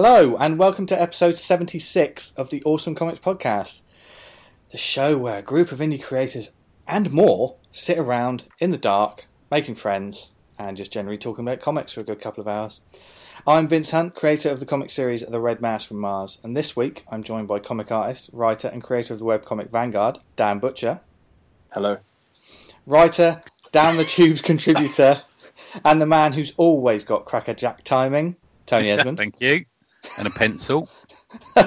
Hello, and welcome to episode 76 of the Awesome Comics Podcast, the show where a group of indie creators and more sit around in the dark, making friends, and just generally talking about comics for a good couple of hours. I'm Vince Hunt, creator of the comic series The Red Mouse from Mars, and this week I'm joined by comic artist, writer, and creator of the webcomic Vanguard, Dan Butcher. Hello. Writer, Down the Tubes contributor, and the man who's always got crackerjack timing, Tony Esmond. Thank you. And a pencil. Was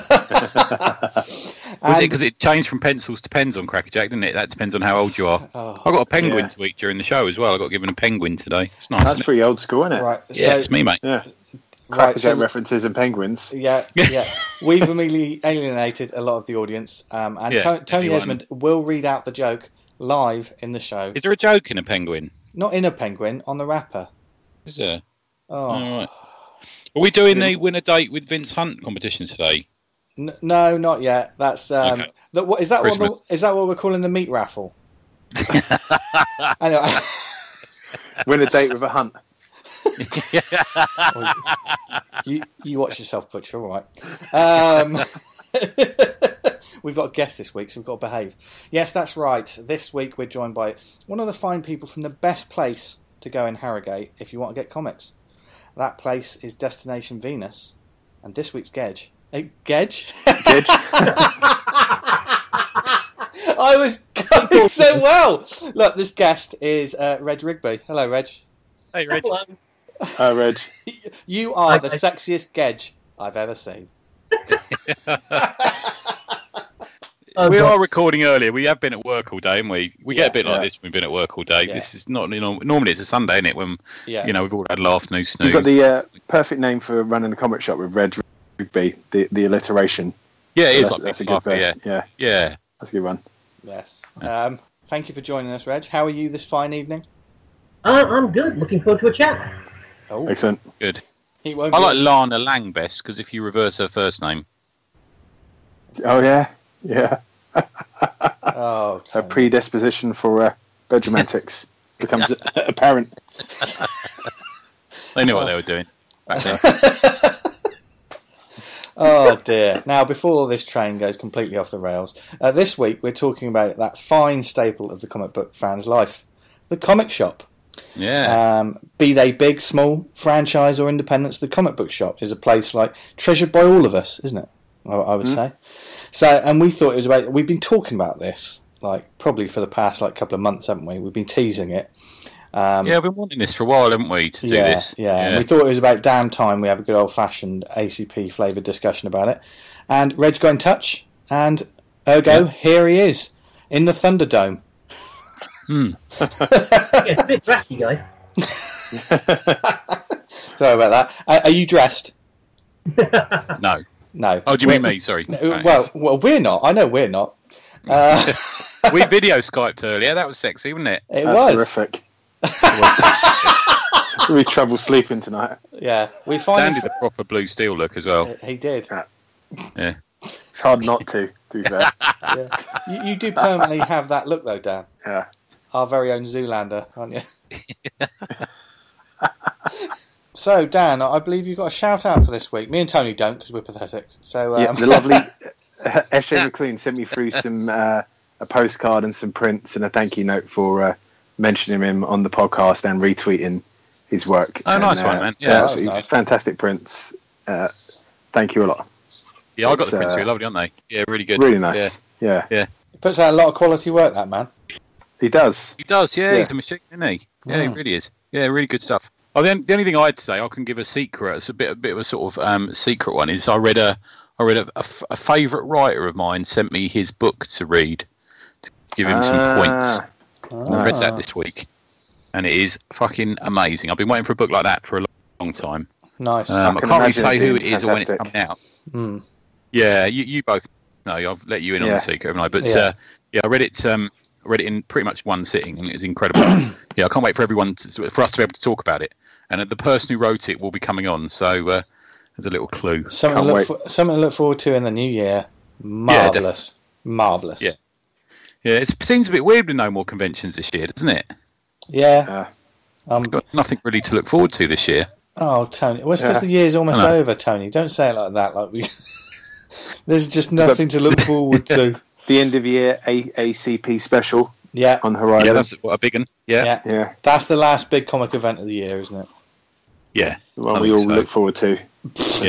it because it changed from pencils to pens on Crackerjack, didn't it? That depends on how old you are. I got a penguin to eat during the show as well. I got given a penguin today. It's nice. That's pretty old school, isn't it? Right. Yeah, so, it's me, mate. Yeah. Crackerjack references and penguins. Yeah. We've immediately alienated a lot of the audience. Tony Esmond will read out the joke live in the show. Is there a joke in a penguin? Not in a penguin, on the wrapper. Is there? Oh. All right. Are we doing the Win a Date with Vince Hunt competition today? No, not yet. That's okay. Is that what we're calling the meat raffle? Anyway. Win a date with a hunt. You watch yourself, Butcher. All right. We've got a guest this week, so we've got to behave. Yes, that's right. This week we're joined by one of the fine people from the best place to go in Harrogate if you want to get comics. That place is Destination Venus, and this week's Gedge. Gedge? Gedge? I was going so well. Look, this guest is Reg Rigby. Hello, Reg. Hey, Reg. Hello. Hi, Reg. You are the sexiest Gedge I've ever seen. We are recording earlier. We have been at work all day, haven't we? We get a bit like this when we've been at work all day. Yeah. This is not, normally it's a Sunday, isn't it? When we've all had laugh, snooze. You've got the perfect name for running the comic shop with Reg Rigby, the alliteration. Yeah, it is. That's a good version. Yeah. That's a good one. Yes. Thank you for joining us, Reg. How are you this fine evening? I'm good. Looking forward to a chat. Oh, excellent. Good. I like Lana Lang best because if you reverse her first name. Oh yeah. Yeah. Oh, her predisposition for bedroom antics becomes apparent. They knew what they were doing back then. Oh dear. Now, before this train goes completely off the rails, this week we're talking about that fine staple of the comic book fan's life, the comic shop. Yeah. Be they big, small, franchise or independents, the comic book shop is a place treasured by all of us, isn't it? I would say. So, and we thought it was about. We've been talking about this probably for the past couple of months, haven't we? We've been teasing it. We've been wanting this for a while, haven't we? To do this. Yeah. And we thought it was about damn time we have a good old fashioned ACP flavoured discussion about it. And Reg got in touch, and ergo, here he is in the Thunderdome. It's a bit drafty, guys. Sorry about that. Are you dressed? No. No. Oh, do you mean me? Sorry. Well, we're not. I know we're not. We video Skyped earlier. That was sexy, wasn't it? It was terrific. We had trouble sleeping tonight. Yeah, we finally Dan did a proper blue steel look as well. He did. Yeah. It's hard not to be fair. Yeah. You do permanently have that look, though, Dan. Yeah. Our very own Zoolander, aren't you? So, Dan, I believe you've got a shout-out for this week. Me and Tony don't, because we're pathetic. So, the lovely S.A. McLean sent me through some a postcard and some prints and a thank you note for mentioning him on the podcast and retweeting his work. Oh, nice one, man. Yeah, nice. Fantastic prints. Thank you a lot. Yeah, I got the prints here. Lovely, aren't they? Yeah, really good. Really nice. Yeah. He puts out a lot of quality work, that man. He does. Yeah. He's a machine, isn't he? Yeah, he really is. Yeah, really good stuff. Oh, the only thing I'd say, I can give a secret. It's a bit of a sort of secret one. Is I read a favourite writer of mine sent me his book to read to give him some points. I read that this week, and it is fucking amazing. I've been waiting for a book like that for a long time. Nice. I can't really say who it is or when it's coming out. Mm. Yeah, you both know. I've let you in on the secret, haven't I? But I read it. I read it in pretty much one sitting, and it's incredible. I can't wait for for us to be able to talk about it. And the person who wrote it will be coming on, so there's a little clue. Something to look forward to in the new year. Marvellous. Marvellous. Yeah. Yeah, it seems a bit weird with no more conventions this year, doesn't it? Yeah. We've got nothing really to look forward to this year. Oh, Tony. Well, it's because the year's almost over, Tony. Don't say it like that. Like we, there's just nothing to look forward to. The end of year ACP special. Yeah. On the horizon. Yeah, that's a big one. Yeah. That's the last big comic event of the year, isn't it? Yeah. The one we all look forward to. Yeah.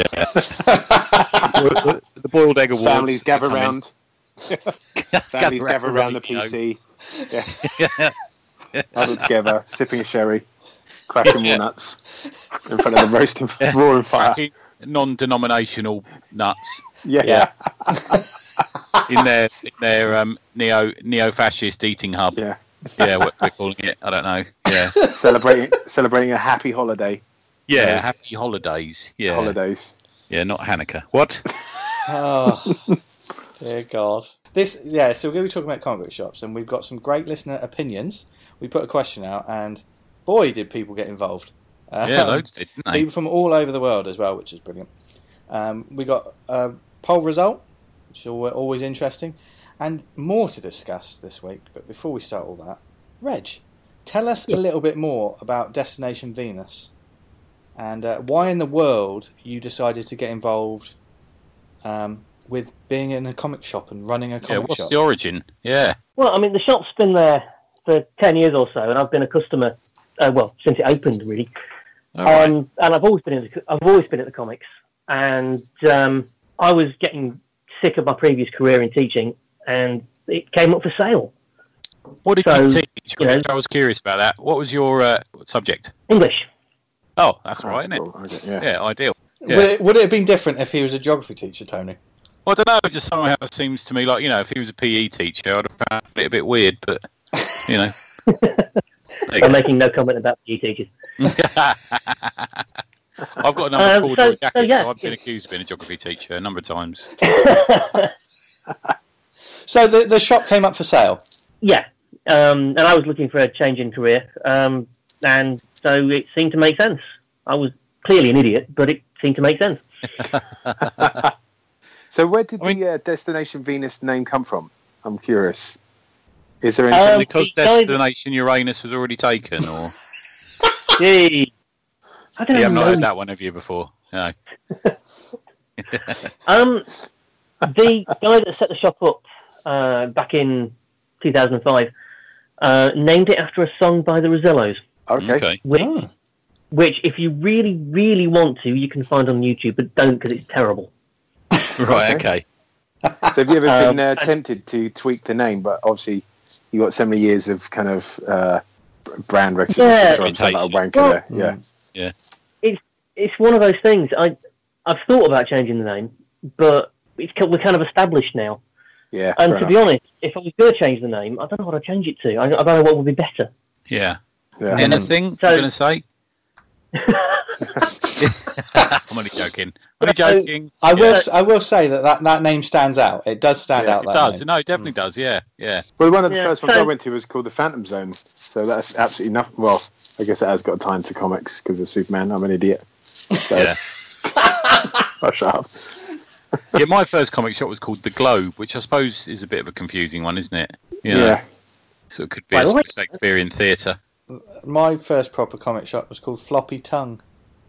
The Boiled Egg Awards. Families gather round. Families gather around the PC. Yeah. Huddle together, sipping a sherry, cracking walnuts in front of the roasting, roaring fire. Cracking non-denominational nuts. Yeah. in their neo-fascist eating hub. Yeah. What we're calling it, I don't know. Yeah. Celebrating a happy holiday. Yeah, happy holidays. Yeah. Holidays. Yeah, not Hanukkah. What? Oh, dear God. So we're going to be talking about comic book shops, and we've got some great listener opinions. We put a question out, and boy, did people get involved. Loads did, didn't they? People from all over the world as well, which is brilliant. We got a poll result, which is always interesting, and more to discuss this week. But before we start all that, Reg, tell us a little bit more about Destination Venus, and why in the world you decided to get involved with being in a comic shop and running a comic shop. What's the origin? Yeah. Well, I mean, the shop's been there for 10 years or so, and I've been a customer, since it opened, really. Right. And I've always been at the comics, and I was getting sick of my previous career in teaching, and it came up for sale. What did you teach? I was curious about that. What was your subject? English. Oh, that's right, isn't it? Cool. Yeah, ideal. Yeah. Would it have been different if he was a geography teacher, Tony? Well, I don't know. It just somehow seems to me like, if he was a PE teacher, I'd have found it a bit weird. But I'm making no comment about PE teachers. I've got a number of corduroy jackets. So I've been accused of being a geography teacher a number of times. So the shop came up for sale. Yeah, and I was looking for a change in career, and so it seemed to make sense. I was clearly an idiot, but it seemed to make sense. So where did the Destination Venus name come from? I'm curious. Is there anything... because Destination Uranus was already taken, or... Gee, I don't know. You have not heard that one, have you, before? No. The guy that set the shop up back in 2005 named it after a song by the Rosellos. Okay. Which, if you really, really want to, you can find on YouTube, but don't, because it's terrible. Right, okay. So have you ever been tempted to tweak the name, but obviously you got so many years of kind of brand recognition. Yeah. It's one of those things. I've thought about changing the name, but we're kind of established now. Yeah. And to be honest, if I was going to change the name, I don't know what I'd change it to. I don't know what would be better. Yeah. Anything you're going to say? I'm only joking. I will say that name stands out. It does stand out. It does. No, it definitely does. Yeah. Well, one of the first ones I went to was called the Phantom Zone. So that's absolutely nothing. Well, I guess it has got a time to comics because of Superman. I'm an idiot. So. Yeah. Oh, shut up. Yeah, my first comic shop was called The Globe, which I suppose is a bit of a confusing one, isn't it? Yeah. So it could be a Shakespearean theatre. My first proper comic shop was called Floppy Tongue.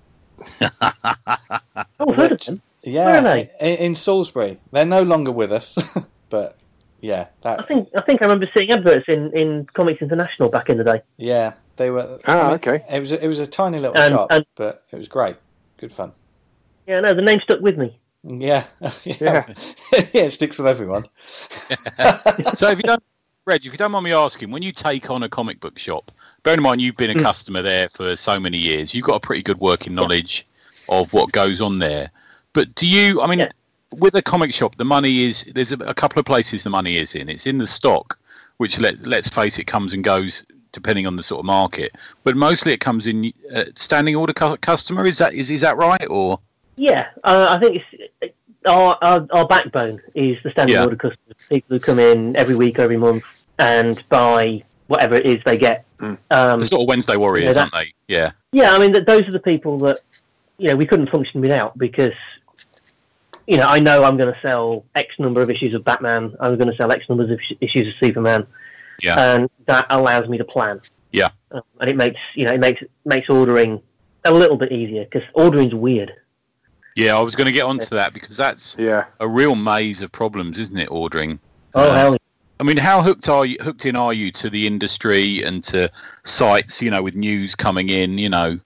Oh, heard of them? Yeah, where are they? In Salisbury. They're no longer with us, but yeah. I think I remember seeing adverts in Comics International back in the day. Yeah, they were. Okay. It was a tiny little shop, but it was great, good fun. Yeah, no, the name stuck with me. Yeah, yeah, it sticks with everyone. So if you don't mind me asking, when you take on a comic book shop, bear in mind you've been a customer there for so many years, you've got a pretty good working knowledge of what goes on there. But do you, with a comic shop, the money is, there's a couple of places the money is in. It's in the stock, which let's face it, comes and goes depending on the sort of market. But mostly it comes in standing order customer. Is that right? Or yeah, I think it's our backbone is the standing order customers, people who come in every week, every month, and buy whatever it is they get. The sort of Wednesday warriors, aren't they? Yeah. Yeah, I mean, those are the people that we couldn't function without, because I know I'm going to sell X number of issues of Batman, I'm going to sell X numbers of issues of Superman, and that allows me to plan. Yeah. And it makes ordering a little bit easier because ordering's weird. Yeah, I was going to get onto that because that's Yeah. a real maze of problems, isn't it? Ordering. Oh, hell yeah. I mean, how hooked in are you to the industry and to sites, with news coming in,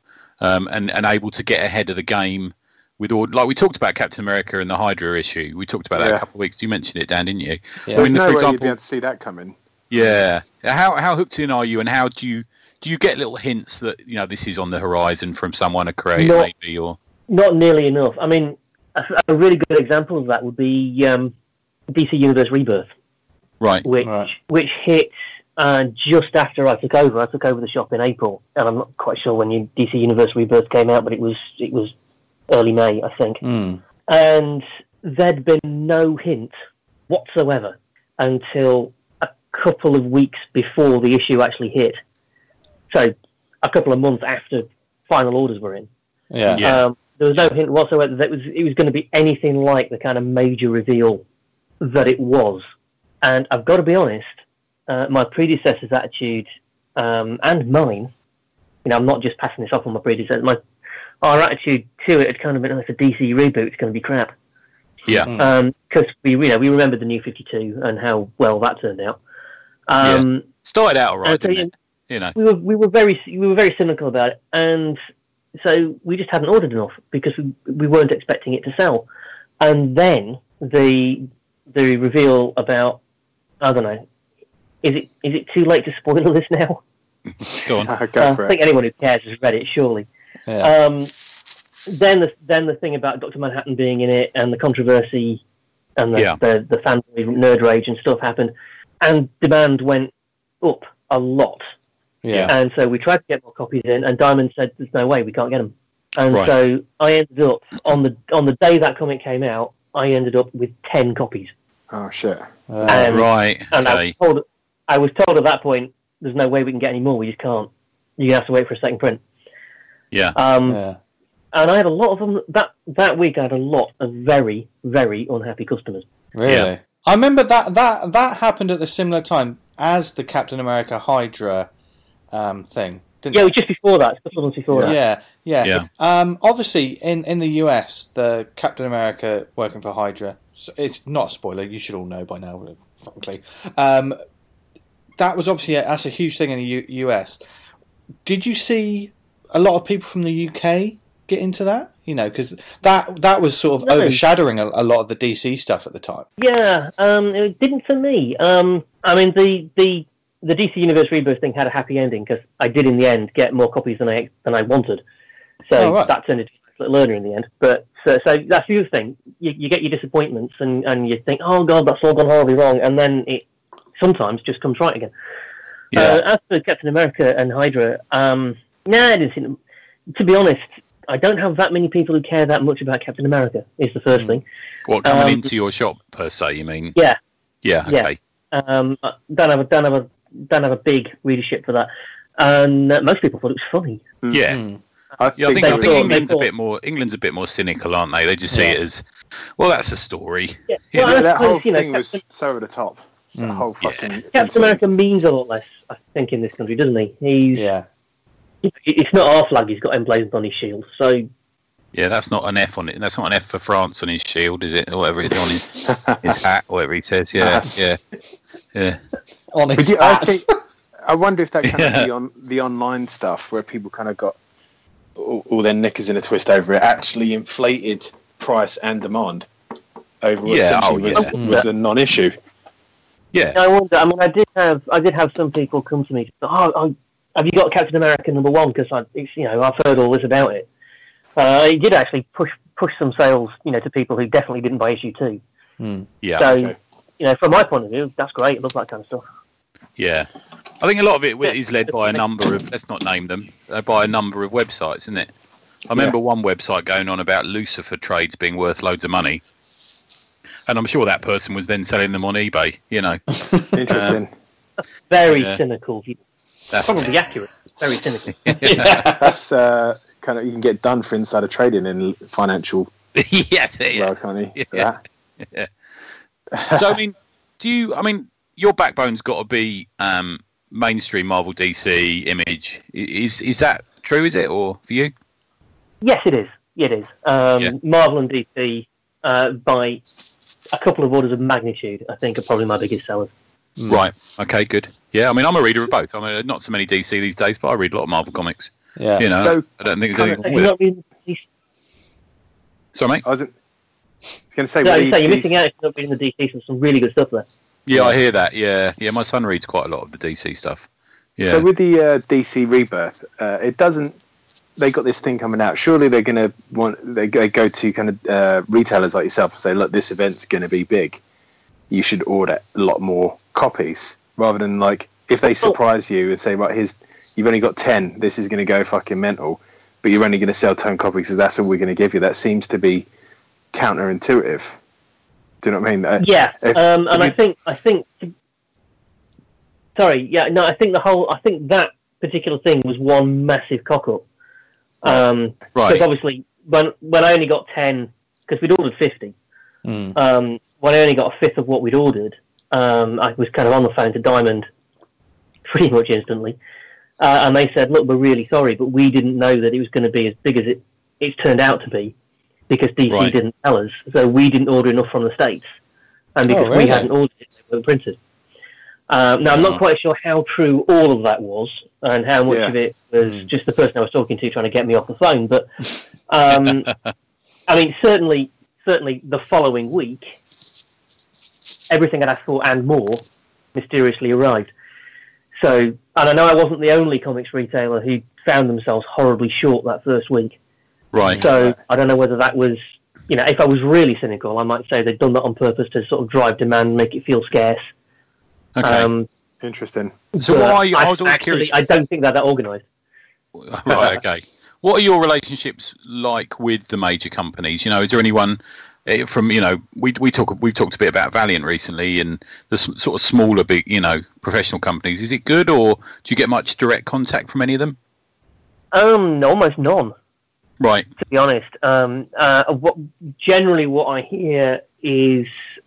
and able to get ahead of the game with all, like we talked about Captain America and the Hydra issue. We talked about that a couple of weeks. You mentioned it, Dan, didn't you? Yeah. There's no way you'd be able to see that coming. Yeah. How hooked in are you, and how do you get little hints that this is on the horizon from someone, a creator maybe, or not nearly enough? I mean, a really good example of that would be DC Universe Rebirth. Right. Which hit just after I took over. I took over the shop in April, and I'm not quite sure when DC Universe Rebirth came out, but it was early May, I think. And there'd been no hint whatsoever until a couple of weeks before the issue actually hit. So a couple of months after final orders were in. Yeah. There was no hint whatsoever that it was going to be anything like the kind of major reveal that it was. And I've got to be honest, my predecessor's attitude and mine, I'm not just passing this off on my predecessor, our attitude to it had kind of been, it's a DC reboot, it's going to be crap. Yeah. Because we remembered the New 52 and how well that turned out. Started out all right, didn't it? We were very cynical about it, and so we just hadn't ordered enough because we weren't expecting it to sell. And then the reveal about, I don't know, is it too late to spoil this now? Go on. I think anyone who cares has read it, surely. Yeah. Then the thing about Dr. Manhattan being in it and the controversy and the fanboy nerd rage and stuff happened, and demand went up a lot. Yeah. And so we tried to get more copies in, and Diamond said, "There's no way, we can't get them." And so I ended up on the day that comic came out, I ended up with 10 copies. Oh shit! Right. And Okay. I was told at that point, "There's no way we can get any more. We just can't. You have to wait for a second print." Yeah. And I had a lot of them that week. I had a lot of very, very unhappy customers. Really? Yeah. I remember that happened at the similar time as the Captain America Hydra thing. Didn't Yeah, it? it was just before that. A couple of months before that. Yeah. Obviously, in the US, the Captain America working for Hydra, it's not a spoiler, you should all know by now, frankly. That was obviously that's a huge thing in the US. Did you see a lot of people from the UK get into that? Because that was sort of overshadowing a lot of the DC stuff at the time. Yeah, it didn't for me. I mean, the DC Universe Rebirth thing had a happy ending because I did in the end get more copies than I wanted. So that turned into a learner in the end. But so that's the other thing. You get your disappointments and you think, oh God, that's all gone horribly wrong, and then it sometimes just comes right again. As for Captain America and Hydra, I didn't see them. To be honest, I don't have that many people who care that much about Captain America, is the first thing. What, coming into your shop, per se, you mean? Yeah. Yeah, okay. Don't have a big readership for that. And most people thought it was funny. Yeah. I think England's a bit more cynical, aren't they? They just see it as, well, that's a story. Yeah. That whole thing was so over the top. That whole fucking Captain America means a lot less, I think, in this country, doesn't he? It's not our flag he's got emblazoned on his shield, so... Yeah, that's not an F on it. That's not an F for France on his shield, is it? Or whatever it is on his hat, whatever he says. Yeah. On his hat. I wonder if that kind of the online stuff where people kind of got all their knickers in a twist over it actually inflated price and demand over what essentially was a non-issue. Yeah. I wonder. I mean, I did have some people come to me. Have you got Captain America #1? Because I've heard all this about it. It did actually push some sales, to people who definitely didn't buy issue 2. Yeah. So, from my point of view, that's great. It loves that kind of stuff. Yeah. I think a lot of it is led by a number of, let's not name them, by a number of websites, isn't it? I remember one website going on about Lucifer trades being worth loads of money. And I'm sure that person was then selling them on eBay, Interesting. Very cynical. That's probably accurate. Very cynical. That's kind of, you can get done for insider trading in financial world, can't you? Yeah. So, I mean, your backbone's got to be mainstream Marvel, DC, Image. Is that true, is it, or for you? Yes, it is. It is. Marvel and DC, by a couple of orders of magnitude, I think, are probably my biggest sellers. Right. Okay. Good. Yeah. I mean, I'm a reader of both. I mean, not so many DC these days, but I read a lot of Marvel comics. Yeah. You know, so, I don't think there's anything wrong with it. Sorry, mate. I was going to say, you're missing out if you're not reading the DC. There's some really good stuff there. Yeah, I hear that. Yeah. My son reads quite a lot of the DC stuff. Yeah. So with the DC Rebirth, it doesn't. They got this thing coming out. Surely they're going to want. They go to kind of retailers like yourself and say, "Look, this event's going to be big. You should order a lot more copies." Rather than like if they surprise you and say, "Right, you've only got 10. This is going to go fucking mental, but you're only going to sell 10 copies because that's all we're going to give you." That seems to be counterintuitive. Do you know what I mean? Yeah, I think. Sorry, yeah, no, I think that particular thing was one massive cock up. Right. Because obviously, when I only got 10, because we'd ordered 50, when I only got a fifth of what we'd ordered, I was kind of on the phone to Diamond pretty much instantly, and they said, "Look, we're really sorry, but we didn't know that it was going to be as big as it's turned out to be, because DC didn't tell us, so we didn't order enough from the States, and because we hadn't ordered it, it was printed." Now, I'm not quite sure how true all of that was, and how much of it was just the person I was talking to trying to get me off the phone. But, I mean, certainly the following week, everything that I thought and more mysteriously arrived. So, and I know I wasn't the only comics retailer who found themselves horribly short that first week. Right. So, I don't know whether that was, if I was really cynical, I might say they'd done that on purpose to sort of drive demand, make it feel scarce. Okay. Interesting. So what are you? I was always curious. I don't think they're that organised. Right. Okay. What are your relationships like with the major companies? Is there anyone from we've talked a bit about Valiant recently and the sort of smaller big professional companies. Is it good, or do you get much direct contact from any of them? Almost none. Right. To be honest, what I hear is.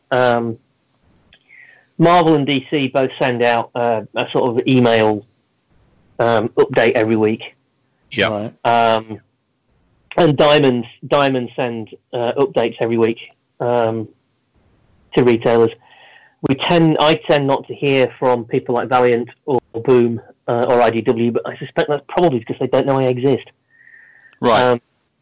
Marvel and DC both send out a sort of email update every week. Yeah. And Diamond send updates every week to retailers. I tend not to hear from people like Valiant or Boom or IDW, but I suspect that's probably because they don't know I exist. Right.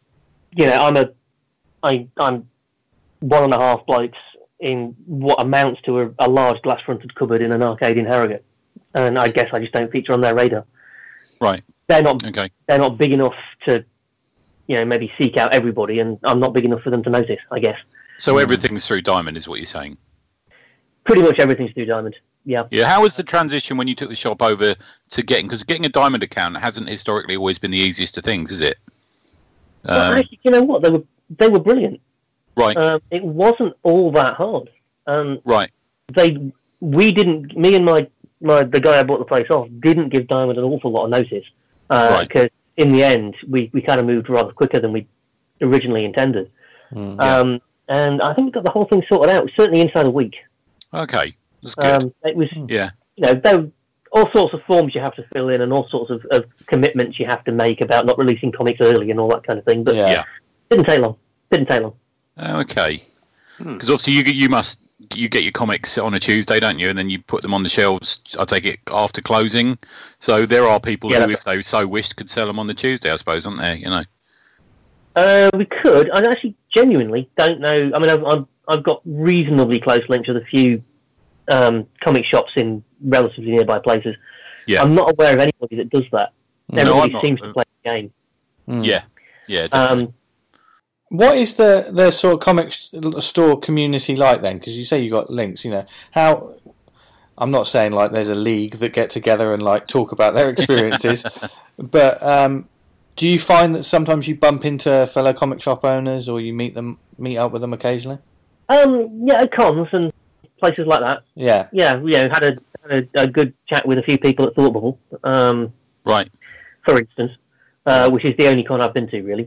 I'm 1.5 blokes in what amounts to a large glass-fronted cupboard in an arcade in Harrogate, and I guess I just don't feature on their radar. Right. They're not big enough to, maybe seek out everybody, and I'm not big enough for them to notice, I guess. So everything's through Diamond, is what you're saying? Pretty much everything's through Diamond. Yeah. Yeah. How was the transition when you took the shop over to because getting a Diamond account hasn't historically always been the easiest of things, is it? Well, actually, you know what? They were brilliant. Right. It wasn't all that hard. Right. Me and the guy I bought the place off didn't give Diamond an awful lot of notice. Because in the end, we kind of moved rather quicker than we originally intended. And I think we got the whole thing sorted out, certainly inside a week. Okay. That's good. It was, there were all sorts of forms you have to fill in and all sorts of commitments you have to make about not releasing comics early and all that kind of thing. But didn't take long. Okay. Because obviously you get your comics on a Tuesday, don't you? And then you put them on the shelves, I take it, after closing. So there are people who, if they so wished, could sell them on the Tuesday, I suppose, aren't there? We could. I actually genuinely don't know. I mean, I've got reasonably close links with a few comic shops in relatively nearby places. Yeah. I'm not aware of anybody that does that. Everybody seems to play the game. Yeah. Yeah, definitely. What is the sort of comic store community like then? Because you say you got links, how... I'm not saying like there's a league that get together and like talk about their experiences, but do you find that sometimes you bump into fellow comic shop owners or you meet up with them occasionally? At cons and places like that. Yeah. Yeah, had a good chat with a few people at Thought Bubble. Right. For instance, which is the only con I've been to really.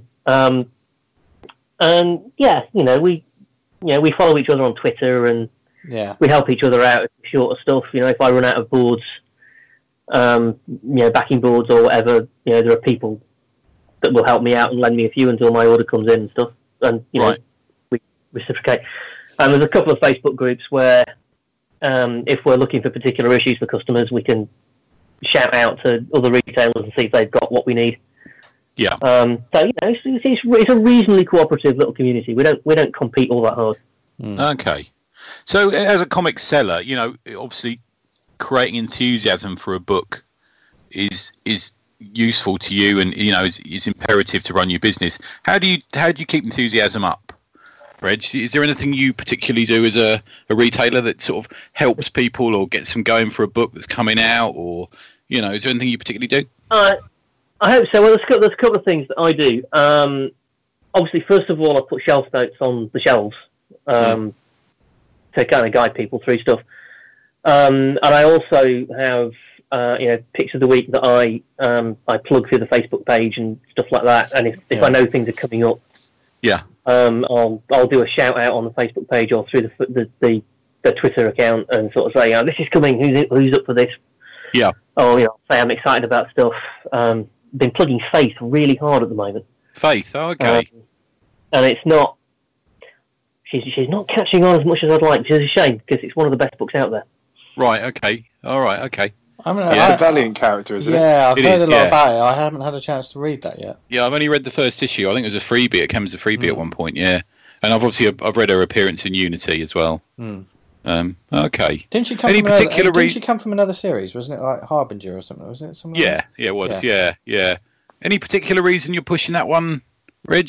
And we follow each other on Twitter and we help each other out with shorter stuff. If I run out of boards, backing boards or whatever, there are people that will help me out and lend me a few until my order comes in and stuff. And, we reciprocate. And there's a couple of Facebook groups where if we're looking for particular issues for customers, we can shout out to other retailers and see if they've got what we need. Yeah. So it's a reasonably cooperative little community. We don't compete all that hard. Okay. So as a comic seller, obviously creating enthusiasm for a book is useful to you, and is imperative to run your business. How do you keep enthusiasm up, Reg? Is there anything you particularly do as a retailer that sort of helps people or gets them going for a book that's coming out, or is there anything you particularly do? I hope so. Well, there's a couple of things that I do. Obviously, first of all, I put shelf notes on the shelves to kind of guide people through stuff. And I also have picks of the week that I plug through the Facebook page and stuff like that. And if I know things are coming up, I'll do a shout out on the Facebook page or through the Twitter account and sort of say, this is coming. Who's up for this? Yeah. Or say I'm excited about stuff. Been plugging Faith really hard at the moment. Faith, okay. And it's not. She's not catching on as much as I'd like, which is a shame because it's one of the best books out there. Right. Okay. All right. Okay. It's a Valiant character, isn't it? Yeah, I've heard a lot about it. I haven't had a chance to read that yet. Yeah, I've only read the first issue. I think it was a freebie. It came as a freebie at one point. Yeah, and I've read her appearance in Unity as well. Okay. Didn't she come from another series? Wasn't it like Harbinger or something? Was it something? Yeah, it was. Yeah. Any particular reason you're pushing that one, Reg?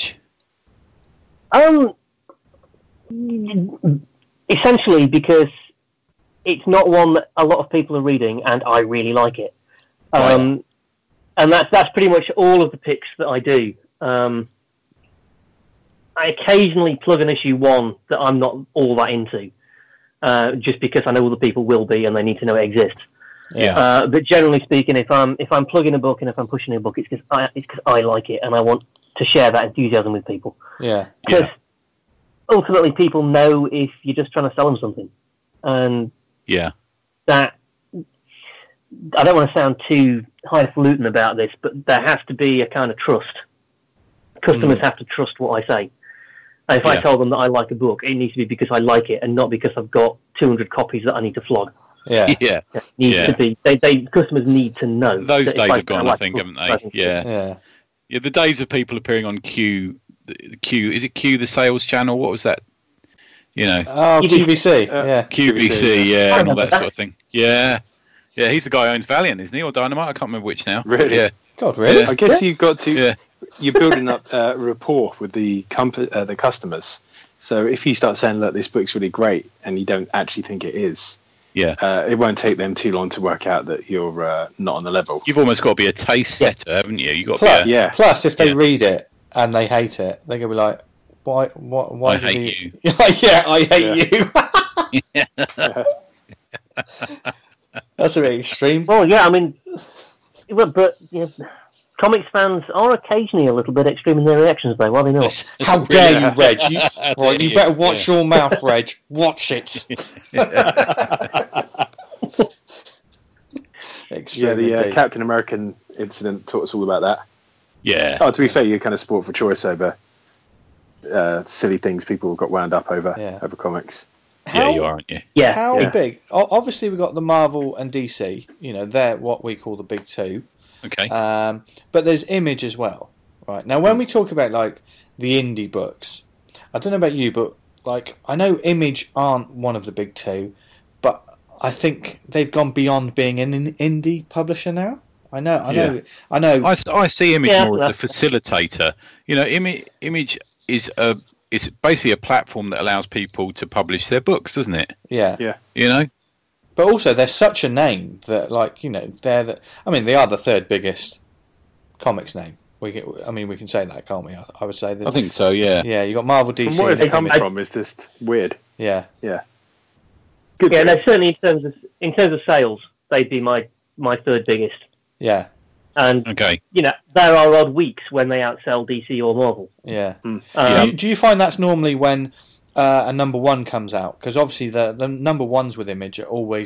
Essentially because it's not one that a lot of people are reading, and I really like it. And that's pretty much all of the picks that I do. I occasionally plug an issue 1 that I'm not all that into, just because I know other people will be and they need to know it exists. Yeah. But generally speaking, if I'm plugging a book and if I'm pushing a book, it's because I like it and I want to share that enthusiasm with people. Yeah. Because ultimately, people know if you're just trying to sell them something, and that I don't want to sound too highfalutin about this, but there has to be a kind of trust. Customers have to trust what I say. And if I tell them that I like a book, it needs to be because I like it and not because I've got 200 copies that I need to flog. Yeah. It needs to be. Customers need to know. Those days have gone, I think, haven't they? Yeah. The days of people appearing on Q. Is it Q, the sales channel? What was that? QVC. QVC, and all that sort of thing. Yeah. Yeah, he's the guy who owns Valiant, isn't he? Or Dynamite? I can't remember which now. Really? Yeah. God, really? I guess you've got to... Yeah. You're building up rapport with the customers. So if you start saying, look, this book's really great, and you don't actually think it is, it won't take them too long to work out that you're not on the level. You've almost got to be a taste setter, haven't you? You've got to be Plus, if they read it and they hate it, they're going to be like, why I hate you. I hate you. That's a bit extreme. Well, yeah, I mean, but comics fans are occasionally a little bit extreme in their reactions, though, are they not? How dare you, Reg? You better watch your mouth, Reg. Watch it. The Captain American incident taught us all about that. Yeah. Oh, to be fair, you're kind of sport for choice over silly things people got wound up over comics. You are, aren't you? Yeah. How big? Obviously, we've got the Marvel and DC. They're what we call the big two. Okay. But there's Image as well, right? Now, when we talk about like the indie books, I don't know about you, but like I know Image aren't one of the big two, but I think they've gone beyond being an indie publisher now. I know. I see Image more as a facilitator. Image is it's basically a platform that allows people to publish their books, doesn't it? Yeah. But also, they're such a name that, they are the third biggest comics name. We can say that, can't we? I would say that. I think so. Yeah. Yeah, you got Marvel, DC. From where it's come from is just weird. Yeah. Good. Yeah, no, certainly in terms of sales, they'd be my third biggest. Yeah. And there are odd weeks when they outsell DC or Marvel. Yeah. Do you find that's normally when a number one comes out? Because obviously the number ones with Image are always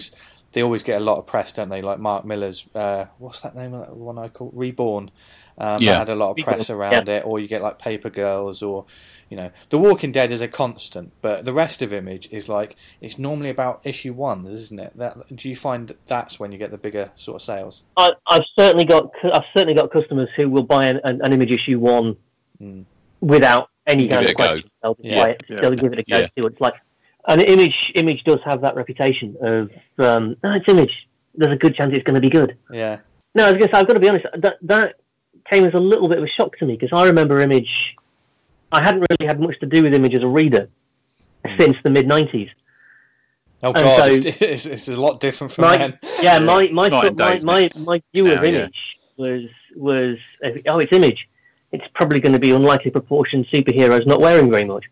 they always get a lot of press, don't they? Like Mark Miller's, what's that name of that one I call Reborn? That had a lot of press around it. Or you get like Paper Girls, or The Walking Dead is a constant, but the rest of Image is like it's normally about issue 1, isn't it? Do you find that's when you get the bigger sort of sales? I've certainly got customers who will buy an Image issue 1 without any kind of question. They'll give it a go. See what it's like. And Image does have that reputation of it's Image. There's a good chance it's going to be good. Yeah. No, I was going to say, I've got to be honest. That came as a little bit of a shock to me because I remember Image. I hadn't really had much to do with Image as a reader since the mid-90s. Oh God, so it's a lot different from then. Yeah, my view of Image was it's Image. It's probably going to be unlikely proportion superheroes not wearing very much.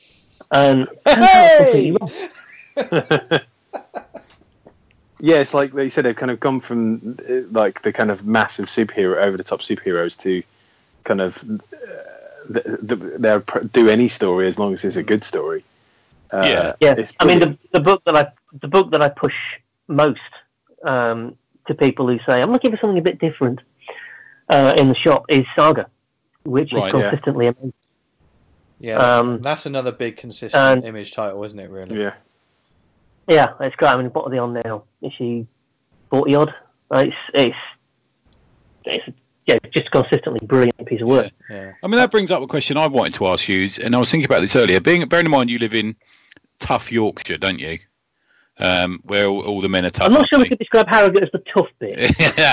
Hey! Yeah, it's like you said, they've kind of gone from like the kind of massive superhero, over-the-top superheroes to kind of they'll do any story as long as it's a good story. I mean, the book that I push most to people who say I'm looking for something a bit different in the shop is Saga, which is consistently amazing. Yeah, that's another big consistent Image title, isn't it? Really? Yeah. Yeah, it's great. I mean, what are they on now? Is she 40 odd? It's just consistently brilliant piece of work. Yeah. I mean, that brings up a question I wanted to ask you, and I was thinking about this earlier. Bearing in mind you live in tough Yorkshire, don't you? Where all the men are tough. I'm not sure we could describe Harrogate as the tough bit.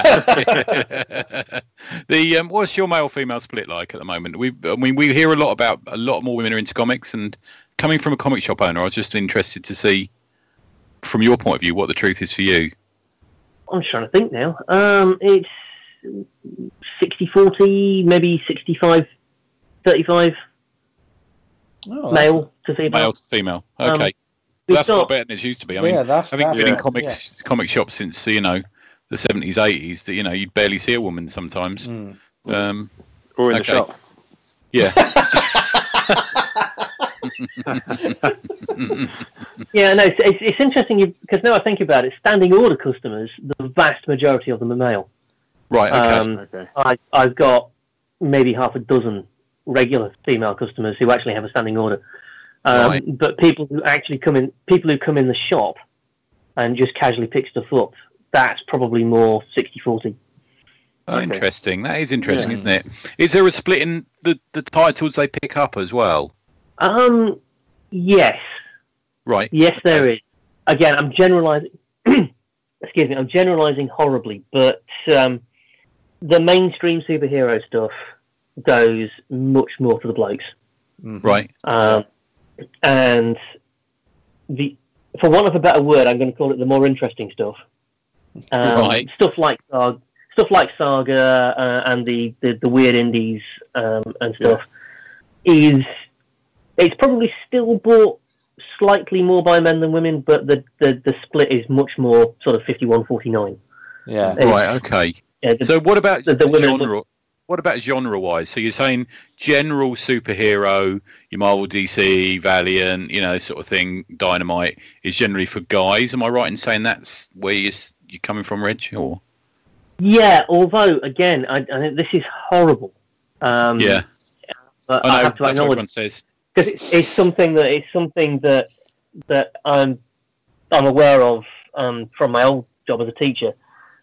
What's your male-female split like at the moment? We hear a lot more women are into comics, and coming from a comic shop owner, I was just interested to see, from your point of view, what the truth is for you. I'm trying to think now. It's 60-40, maybe 65-35. Male to female. Male to female. Okay. That's a lot better than it used to be. I mean, having been in comic shops since the 70s, 80s, that you'd barely see a woman sometimes. Or in the shop. Yeah. Yeah, no, it's interesting because now I think about it, standing order customers, the vast majority of them are male. Right. Okay. I've got maybe half a dozen regular female customers who actually have a standing order. But people who come in the shop and just casually pick stuff up, that's probably more 60-40. Oh, interesting. That is interesting, isn't it? Is there a split in the titles they pick up as well? Yes. Right. Yes, there is. Again, I'm generalising. Excuse me, I'm generalising horribly, but the mainstream superhero stuff goes much more to the blokes. Right. And for want of a better word, I'm going to call it the more interesting stuff. Stuff like Saga and the weird indies and stuff it's probably still bought slightly more by men than women, but the split is much more sort of 51-49. Yeah. Right. Okay. Yeah, so what about genre? What about genre-wise? So you're saying general superhero, your Marvel, DC, Valiant, this sort of thing, Dynamite is generally for guys. Am I right in saying that's where you're coming from, Reg? Or yeah, although again, I think this is horrible. But I have to acknowledge everyone says, because it's something that I'm aware of from my old job as a teacher.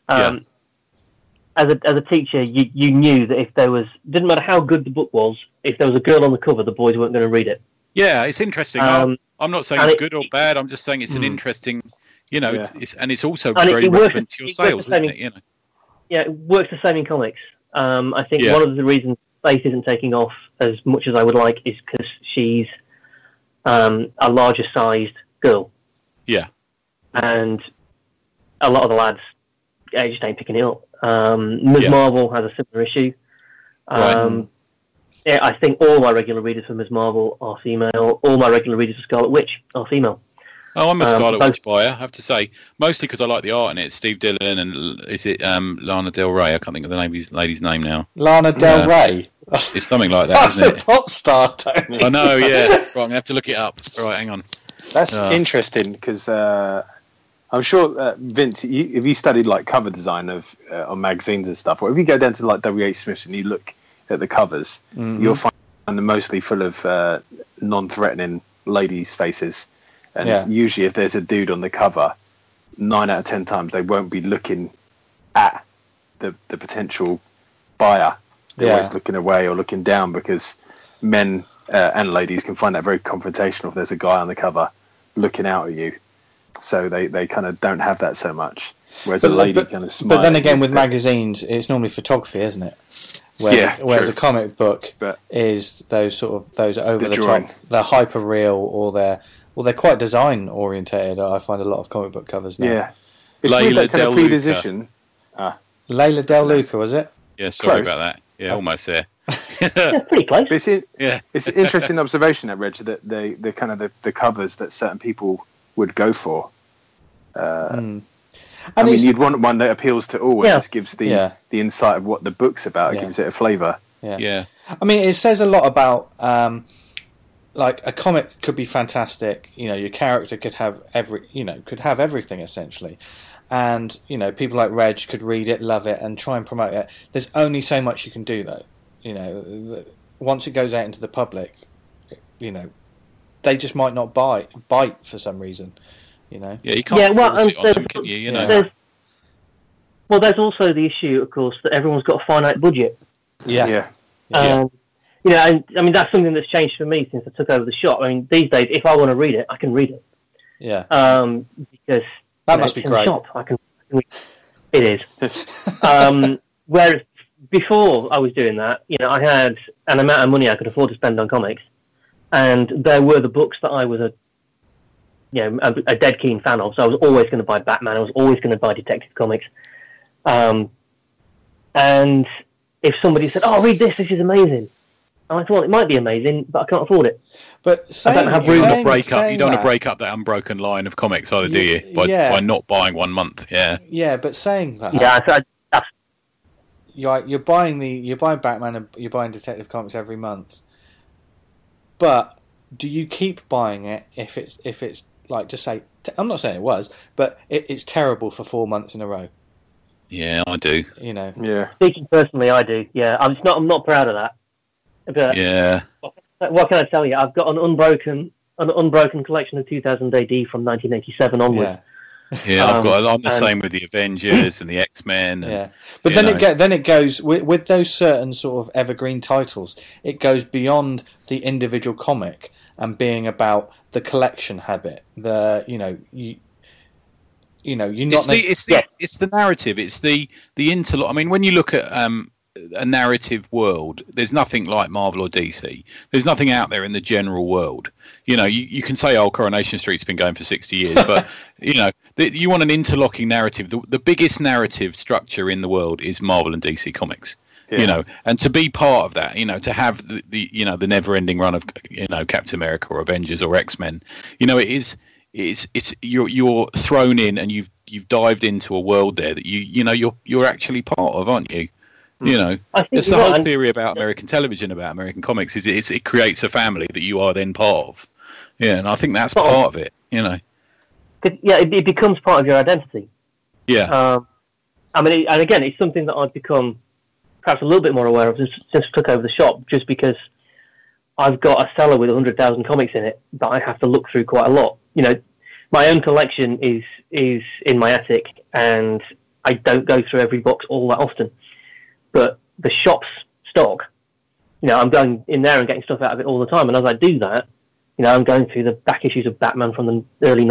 As a teacher, you knew that if there was, didn't matter how good the book was, if there was a girl on the cover, the boys weren't going to read it. Yeah, it's interesting. I'm not saying it's good or bad. I'm just saying it's an interesting, it's also very relevant to your sales, isn't it? Yeah, it works the same in comics. I think one of the reasons Faith isn't taking off as much as I would like is because she's a larger sized girl. Yeah. And a lot of the lads just ain't picking it up. Ms. Marvel has a similar issue. I think all my regular readers for Ms. Marvel are female. All my regular readers for Scarlet Witch are female. Oh, I'm a Scarlet Witch buyer, I have to say. Mostly because I like the art in it. Steve Dillon and is it Lana Del Rey? I can't think of the lady's name now. Lana Del Rey? It's something like that, isn't it? That's a pop star, Tony. I know, yeah. Right, I'm going to have to look it up. Right, hang on. That's interesting because I'm sure, Vince, if you studied like cover design of on magazines and stuff, or if you go down to like W.H. Smith's and you look at the covers, you'll find them mostly full of non-threatening ladies' faces. And usually if there's a dude on the cover, 9 out of 10 times they won't be looking at the potential buyer. They're always looking away or looking down, because men and ladies can find that very confrontational if there's a guy on the cover looking out at you. So they kind of don't have that so much. Whereas a lady kind of smiles. But then again, with magazines, it's normally photography, isn't it? Whereas a comic book is those over the top, they're hyper real, or they're quite design orientated. I find a lot of comic book covers now. Yeah, it's weird, that kind of predisposition. Layla Del Luca, was it? Yeah, sorry about that. Yeah, almost there. Yeah, pretty close. It's an interesting observation, that Reg, that the kind of the covers that certain people would go for. I mean, you'd want one that appeals to all. It just gives the insight of what the book's about. It gives it a flavour. Yeah. I mean, it says a lot about like a comic could be fantastic. You know, your character could have everything essentially. And, you know, people like Reg could read it, love it, and try and promote it. There's only so much you can do, though. You know, once it goes out into the public, you know, they just might not bite for some reason. You know. Yeah, you can't force it on them, can you? You know. There's also the issue, of course, that everyone's got a finite budget. Yeah. You know, and I mean, that's something that's changed for me since I took over the shop. I mean, these days, if I want to read it, I can read it. Yeah. Because that must be great. In the shop, I can read it. It is. Whereas before I was doing that, you know, I had an amount of money I could afford to spend on comics, and there were the books that I was a dead keen fan of. So I was always going to buy Batman. I was always going to buy Detective Comics. And if somebody said, "Oh, read this. This is amazing," I thought, well, it might be amazing, but I can't afford it. But you don't want to break up that unbroken line of comics, either, do you? By not buying 1 month. Yeah. Yeah, but saying that. Yeah, you're buying Batman and you're buying Detective Comics every month. But do you keep buying it if it's like, just say, I'm not saying it was, but it's terrible for 4 months in a row? Yeah, I do. You know. Yeah. Speaking personally, I do. Yeah, I'm not proud of that. But yeah. What can I tell you? I've got an unbroken collection of 2000 AD from 1987 onwards. Yeah, I'm the same with the Avengers and the X-Men. Yeah, but then it goes with those certain sort of evergreen titles. It goes beyond the individual comic and being about the collection habit. It's the narrative. It's the interlock. I mean, when you look at a narrative world, there's nothing like Marvel or DC. There's nothing out there in the general world. You know, you can say, "Oh, Coronation Street's been going for 60 years," but you know, you want an interlocking narrative. The biggest narrative structure in the world is Marvel and DC Comics. Yeah. You know, and to be part of that, you know, to have the never-ending run of, you know, Captain America or Avengers or X-Men, you know, it's you're thrown in and you've dived into a world there that you're actually part of, aren't you? You know, it's the whole theory about American television, about American comics, is it creates a family that you are then part of. Yeah, and I think that's part of it, you know. It becomes part of your identity. Yeah. I mean, and again, it's something that I've become perhaps a little bit more aware of since I took over the shop, just because I've got a cellar with 100,000 comics in it that I have to look through quite a lot. You know, my own collection is in my attic, and I don't go through every box all that often. But the shop's stock, you know, I'm going in there and getting stuff out of it all the time. And as I do that, you know, I'm going through the back issues of Batman from the early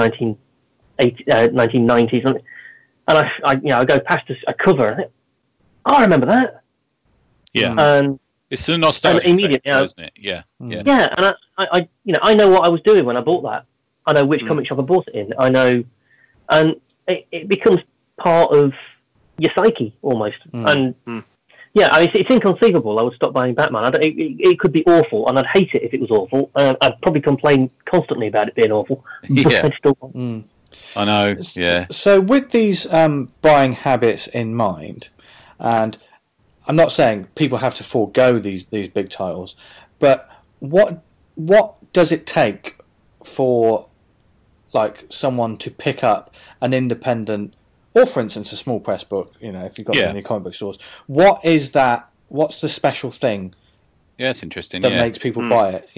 1990s, and I go past a cover, and I remember that. Yeah, and it's a nostalgia immediately, isn't it? Yeah, yeah. And I know what I was doing when I bought that. I know which comic shop I bought it in. I know, and it becomes part of your psyche almost. And yeah, I mean, it's inconceivable I would stop buying Batman. It could be awful, and I'd hate it if it was awful. I'd probably complain constantly about it being awful. Yeah. I know, yeah. So with these buying habits in mind, and I'm not saying people have to forego these big titles, but what does it take for like someone to pick up an independent, or for instance a small press book, if you've got it in your comic book stores, what is that? What's the special thing? Yeah, it's interesting. That makes people buy it,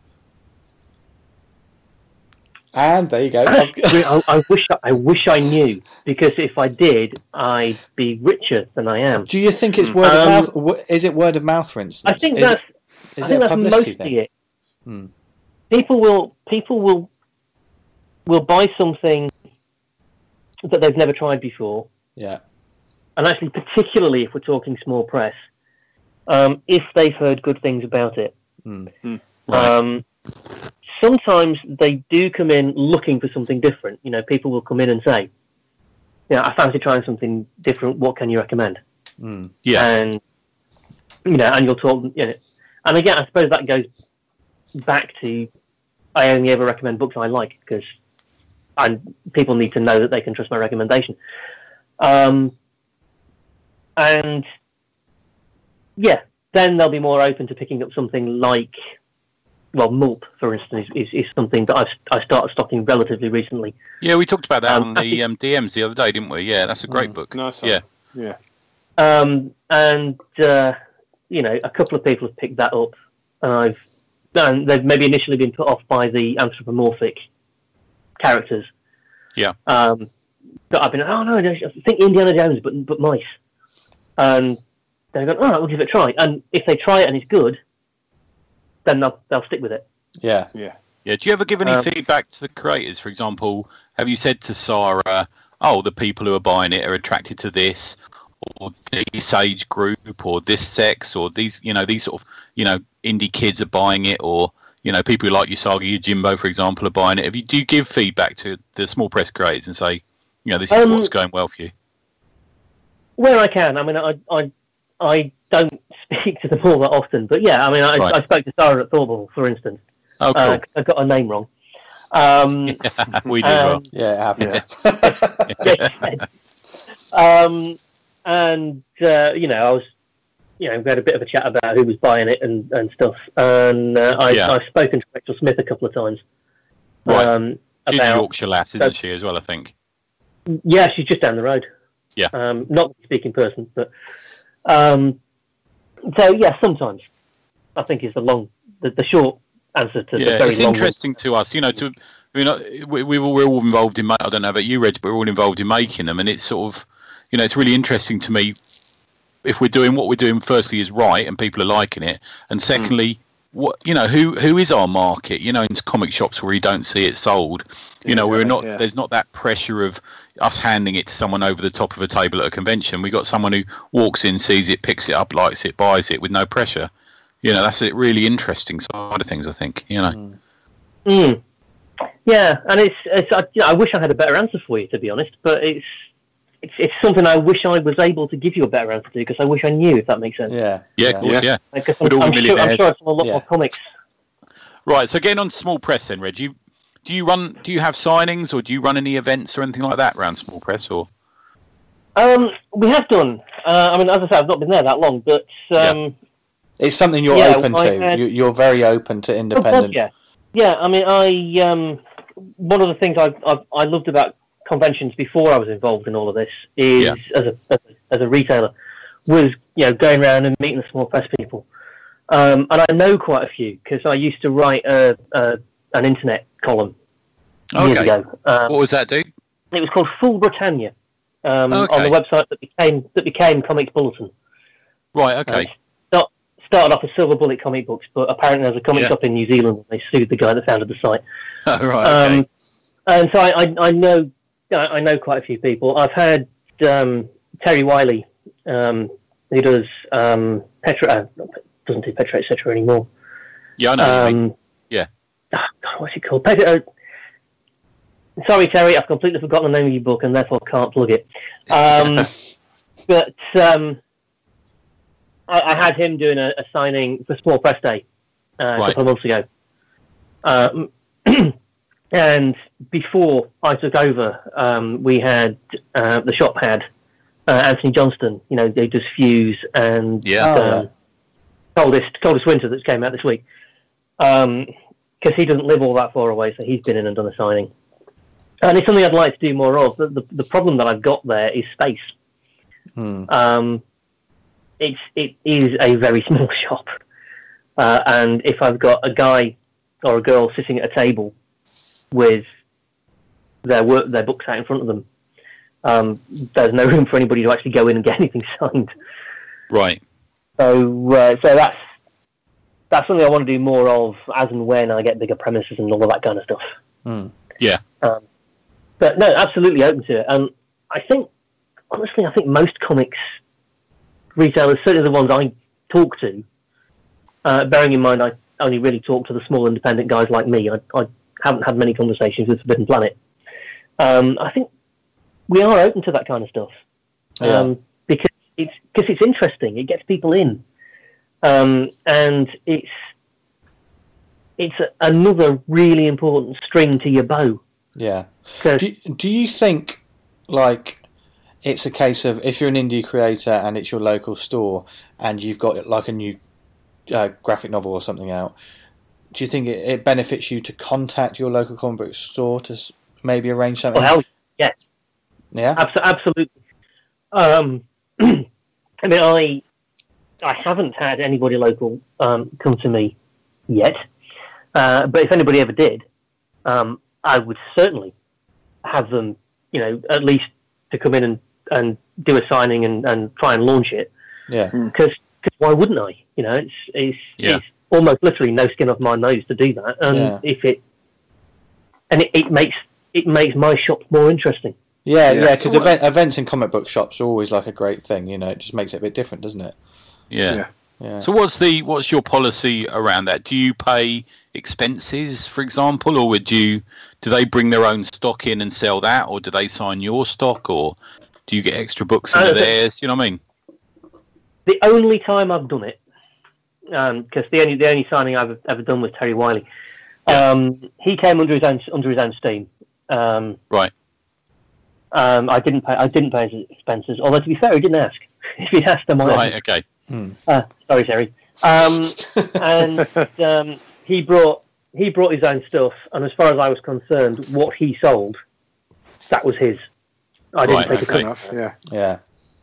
And there you go. I wish I knew, because if I did, I'd be richer than I am. Do you think it's word of mouth? Is it word of mouth, for instance? I think that's mostly it. People will buy something that they've never tried before. Yeah. And actually, particularly if we're talking small press, if they've heard good things about it. Right. Sometimes they do come in looking for something different. People will come in and say, I fancy trying something different. What can you recommend? Yeah. And, and you'll talk, and again, I suppose that goes back to, I only ever recommend books I like, because people need to know that they can trust my recommendation. And yeah, then they'll be more open to picking up something like, Mulp, for instance, is something that I started stocking relatively recently. Yeah, we talked about that on the DMs the other day, didn't we? Yeah, that's a great book. Nice. Yeah. And a couple of people have picked that up, and they've maybe initially been put off by the anthropomorphic characters. Yeah. But I've been, I think Indiana Jones, but mice. And they've gone, all right, we'll give it a try. And if they try it and it's good, then they'll stick with it. Yeah. Do you ever give any feedback to the creators? For example, have you said to Sarah, the people who are buying it are attracted to this, or this age group, or this sex, or these sort of, indie kids are buying it, or, people who like Usagi Yojimbo, for example, are buying it? Do you give feedback to the small press creators and say, this is what's going well for you? Where I can. I mean, I don't speak to them all that often, but yeah, I mean, I spoke to Sarah at Thorvald, for instance. Oh, cool. I got her name wrong. We do as well. Yeah, it happens. I was, we had a bit of a chat about who was buying it and stuff, and I've spoken to Rachel Smith a couple of times. Right. She's a Yorkshire lass, isn't she, as well, I think? Yeah, she's just down the road. Yeah. Not speaking in person, but... so yeah, sometimes I think is the short answer to the very long. It's interesting to us, we're all involved in. I don't know about you, Reg, but we're all involved in making them, and it's sort of, it's really interesting to me if we're doing what we're doing. Firstly, is right, and people are liking it, and secondly, what who is our market? In comic shops where you don't see it sold, we're not. Yeah. There's not that pressure of us handing it to someone over the top of a table at a convention. We got someone who walks in, sees it, picks it up, likes it, buys it with no pressure. That's a really interesting side of things, I think. Yeah, and it's I wish I had a better answer for you, to be honest, but it's something I wish I was able to give you a better answer to, because I wish I knew, if that makes sense. Yeah, of course, yeah. I'm sure I saw a lot more comics. Right, so getting on to small press then, Reg, do you have signings, or do you run any events or anything like that around small press, or? We have done. I mean, as I said, I've not been there that long, but it's something you're open to. You're very open to independent. Yeah. I mean, one of the things I loved about conventions before I was involved in all of this is as a retailer was going around and meeting the small press people, and I know quite a few because I used to write an internet column years ago. What was that, dude? It was called Full Britannia on the website that became Comics Bulletin. Right. Okay. Started off as Silver Bullet comic books, but apparently there's a comic shop in New Zealand and they sued the guy that founded the site. Oh, right. Okay. And so I know quite a few people. I've had Terry Wiley, who does Petra, doesn't do Petra etc. anymore. Yeah, I know. Yeah. Oh, God, what's it called? Sorry, Terry, I've completely forgotten the name of your book and therefore can't plug it. But I had him doing a signing for Small Press Day a couple of months ago. And before I took over, we had the shop had Anthony Johnston. They does Fuse and Coldest Winter that came out this week. Because he doesn't live all that far away, so he's been in and done a signing. And it's something I'd like to do more of. The problem that I've got there is space. It is a very small shop, and if I've got a guy or a girl sitting at a table with their books out in front of them, there's no room for anybody to actually go in and get anything signed. Right. So that's something I want to do more of as and when I get bigger premises and all of that kind of stuff. Yeah. But no, absolutely open to it. And I think most comics retailers, certainly the ones I talk to, bearing in mind I only really talk to the small independent guys like me. I haven't had many conversations with Forbidden Planet. I think we are open to that kind of stuff because it's interesting. It gets people in, and it's another really important string to your bow. Yeah. Do you think, like, it's a case of if you're an indie creator and it's your local store and you've got like a new graphic novel or something out, do you think it benefits you to contact your local comic book store to maybe arrange something? Well, yeah. Yeah? Absolutely. I mean, I haven't had anybody local come to me yet, but if anybody ever did, I would certainly have them, at least to come in and do a signing and try and launch it. Yeah. Because why wouldn't I? It's almost literally no skin off my nose to do that. And it makes my shop more interesting. Yeah, because events in comic book shops are always like a great thing. It just makes it a bit different, doesn't it? Yeah. So what's your policy around that? Do you pay expenses, for example, or do they bring their own stock in and sell that, or do they sign your stock, or do you get extra books into theirs? You know what I mean? The only time I've done it, because the only signing I've ever done was Terry Wiley. He came under his own steam. Right. I didn't pay his expenses. Although to be fair, he didn't ask. If he'd asked, I might. Right. Okay. Sorry, Terry. And he brought his own stuff, and as far as I was concerned, what he sold, that was his. I didn't take a cut off. Yeah.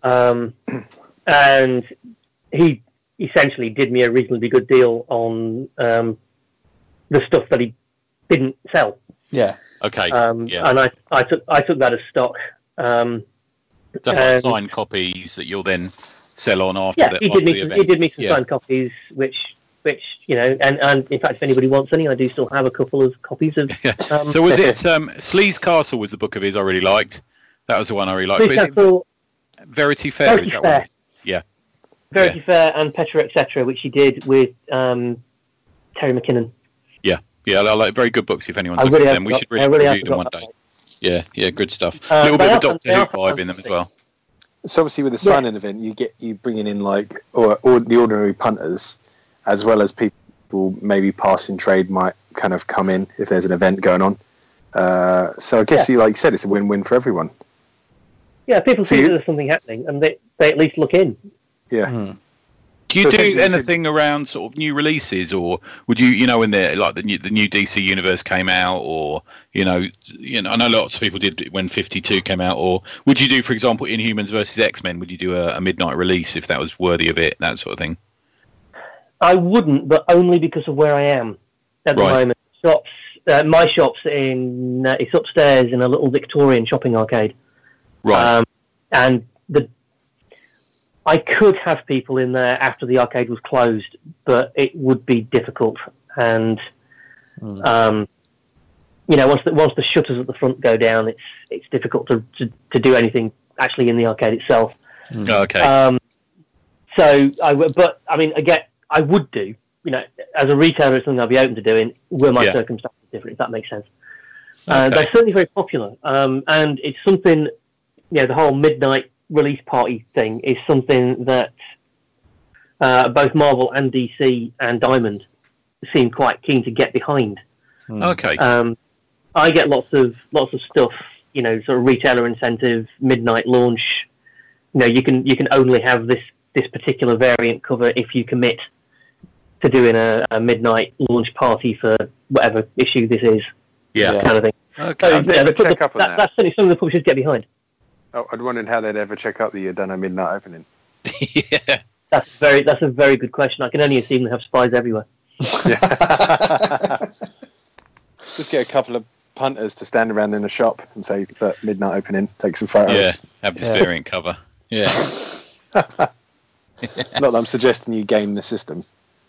And he essentially did me a reasonably good deal on the stuff that he didn't sell. Yeah. Okay. And I took that as stock. That's like signed copies that you'll then sell on after the event. He did me some signed copies, which and in fact, if anybody wants any, I do still have a couple of copies of. So was it Sleaze Castle was the book of his I really liked. That was the one I really liked. Sleaze Castle, Verity Fair. Is that one? Yeah. Verity Fair and Petra, etc., which he did with Terry McKinnon. Yeah, I like very good books. If anyone's looking at them, we should really review them one day. Yeah, good stuff. A little bit of a Doctor Who vibe in them as well. So obviously, with the signing event, you bringing in like or the ordinary punters, as well as people maybe passing trade might kind of come in if there's an event going on. So I guess, like you said, it's a win-win for everyone. Yeah, people see that there's something happening, and they at least look in. Yeah. Do you do anything around sort of new releases, or would you, when the new DC Universe came out, or I know lots of people did when 52 came out, or would you do, for example, Inhumans versus X-Men? Would you do a midnight release if that was worthy of it, that sort of thing? I wouldn't, but only because of where I am at the moment. My shop's it's upstairs in a little Victorian shopping arcade. Right. And I could have people in there after the arcade was closed, but it would be difficult. And once the shutters at the front go down, it's difficult to do anything actually in the arcade itself. Okay. I would do. As a retailer, it's something I'd be open to doing. Were my circumstances different, if that makes sense. They're certainly very popular, and it's something. The whole midnight release party thing is something that both Marvel and DC and Diamond seem quite keen to get behind. Okay. I get lots of stuff, sort of retailer incentive, midnight launch. You can only have this particular variant cover if you commit to doing a midnight launch party for whatever issue this is. Yeah. Kind of thing. Okay. So, They ever check up on that? That's certainly something the publishers get behind. Oh, I'd wondered how they'd ever check up that you'd done a midnight opening. Yeah. That's a very good question. I can only assume they have spies everywhere. Just get a couple of punters to stand around in the shop and say that midnight opening, take some photos. Yeah, have this variant cover. Yeah. Not that I'm suggesting you game the system.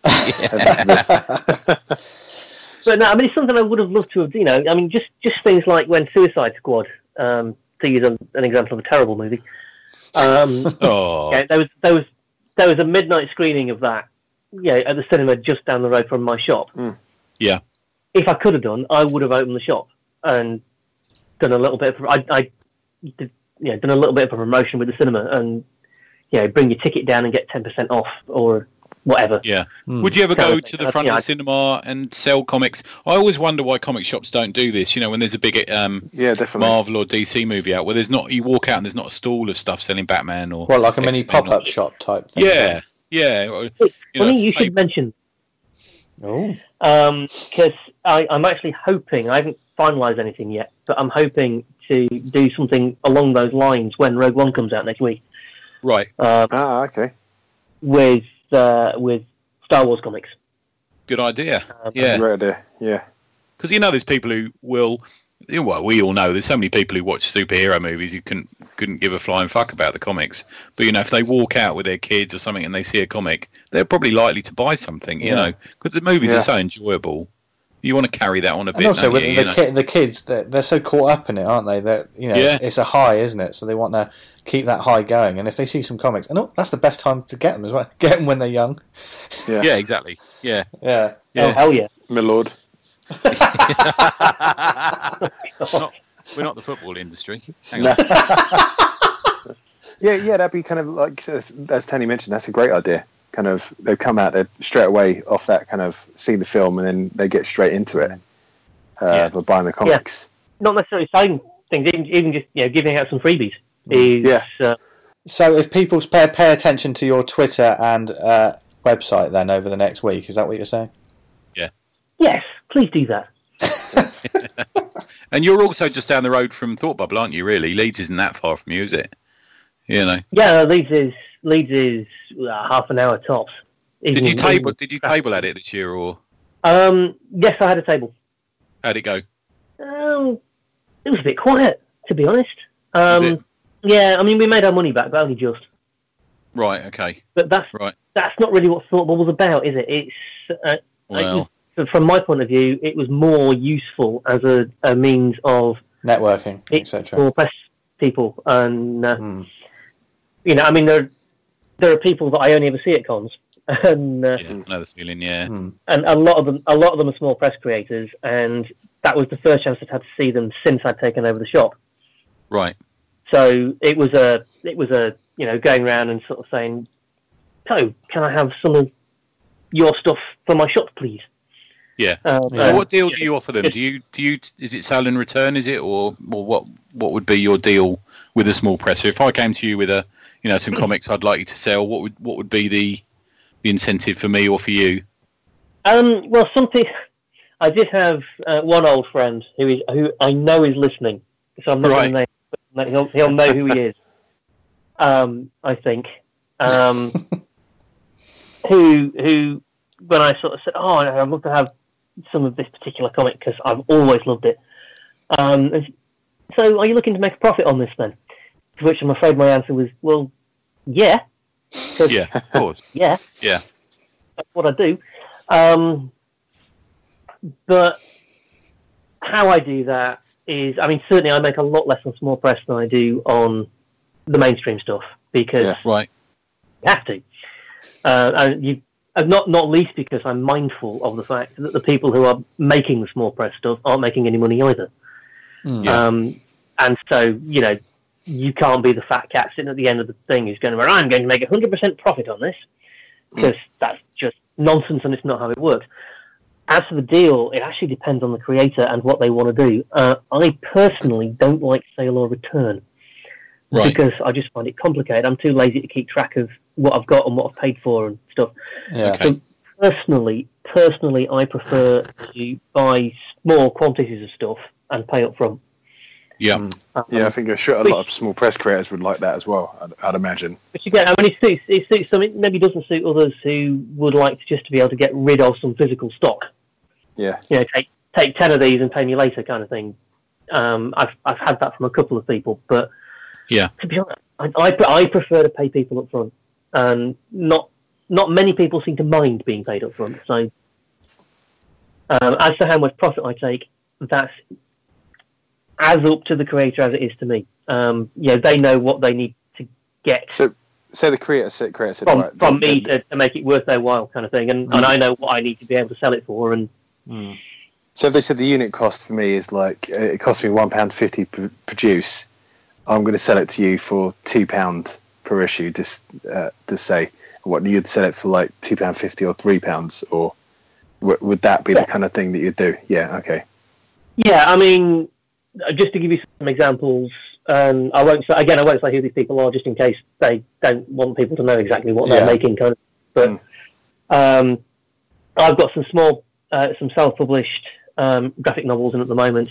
But no, I mean, it's something I would have loved to have, I mean, just things like when Suicide Squad, to use an example of a terrible movie, there was a midnight screening of that, at the cinema just down the road from my shop. Mm. Yeah. If I could have done, I would have opened the shop and done a little bit of, done a little bit of a promotion with the cinema and, bring your ticket down and get 10% off or whatever. Yeah. Would you ever go to the front of the cinema and sell comics? I always wonder why comic shops don't do this. When there's a big definitely Marvel or DC movie out, where there's not, you walk out and there's not a stall of stuff selling Batman or like a mini pop-up shop type thing. Yeah, yeah. Funny you should mention. Oh. Because I'm actually hoping, I haven't finalised anything yet, but I'm hoping to do something along those lines when Rogue One comes out next week. Right. Okay. With Star Wars comics. Good idea. Yeah. Great idea. Yeah. Because there's people who will. Well, we all know there's so many people who watch superhero movies who couldn't give a flying fuck about the comics. But if they walk out with their kids or something and they see a comic, they're probably likely to buy something. Because the movies are so enjoyable. You want to carry that on a bit. And also, with the kids, they're so caught up in it, aren't they? That it's a high, isn't it? So they want to keep that high going. And if they see some comics, that's the best time to get them as well. Get them when they're young. Yeah, yeah, exactly. Yeah, yeah. Oh hell yeah, my lord. We're not the football industry. Hang on. Yeah, that'd be kind of like, as Tony mentioned, that's a great idea. Kind of, they come out, they straight away off that kind of see the film, and then they get straight into it by buying the comics. Yeah. Not necessarily selling things, even just giving out some freebies. So if people pay attention to your Twitter and website then over the next week, is that what you're saying? Yeah. Yes, please do that. And you're also just down the road from Thought Bubble, aren't you? Really, Leeds isn't that far from you, is it? Yeah, Leeds is half an hour tops. Did you table at it this year, or? Yes, I had a table. How'd it go? It was a bit quiet, to be honest. Yeah, I mean, we made our money back, but only just. Right. Okay. But that's not really what Thought Bubble was about, is it? It's from my point of view, it was more useful as a means of networking, etc. For press people, and I mean, there are people that I only ever see at cons, and I know the feeling, and a lot of them are small press creators, and that was the first chance I'd had to see them since I'd taken over the shop. Right. So it was a going around and sort of saying, "So, can I have some of your stuff for my shop, please?" Yeah. What deal do you offer them? Do you is it sell and return? Is it or what would be your deal with a small presser? If I came to you with some comics I'd like you to sell, what would be the incentive for me or for you? Well, something I did have one old friend who I know is listening, so I'm not going to name him, but he'll know who he is. I think who when I sort of said, "Oh, I'd love to have some of this particular comic because I've always loved it." So, are you looking to make a profit on this then? To which I'm afraid my answer was, well, yeah. Yeah, of course. Yeah. Yeah. That's what I do. But how I do that is, I mean, certainly I make a lot less on small press than I do on the mainstream stuff because you have to. And not least because I'm mindful of the fact that the people who are making the small press stuff aren't making any money either. And so, you can't be the fat cat sitting at the end of the thing who's going, I'm going to make 100% profit on this, because that's just nonsense and it's not how it works. As for the deal, it actually depends on the creator and what they want to do. I personally don't like sale or return because I just find it complicated. I'm too lazy to keep track of what I've got and what I've paid for and stuff. Yeah. So personally, I prefer to buy small quantities of stuff and pay up front. Yeah. I think a lot of small press creators would like that as well, I'd imagine. Which again, I mean, it suits some, it maybe doesn't suit others who would like to be able to get rid of some physical stock. Yeah. Take 10 of these and pay me later kind of thing. I've had that from a couple of people, but yeah, to be honest, I prefer to pay people up front, and not many people seem to mind being paid up front. So, as to how much profit I take, that's as up to the creator as it is to me. They know what they need to get. So the creator said from me to make it worth their while, kind of thing, and I know what I need to be able to sell it for. And so if they said the unit cost for me is like it costs me £1.50 to produce, I'm going to sell it to you for £2 per issue. Just say what you'd sell it for, like £2.50 or £3, or would that be the kind of thing that you'd do? Yeah. Okay. Yeah, I mean, just to give you some examples, I won't say who these people are, just in case they don't want people to know exactly what they're making. Kind of, but I've got some small, some self-published graphic novels in at the moment.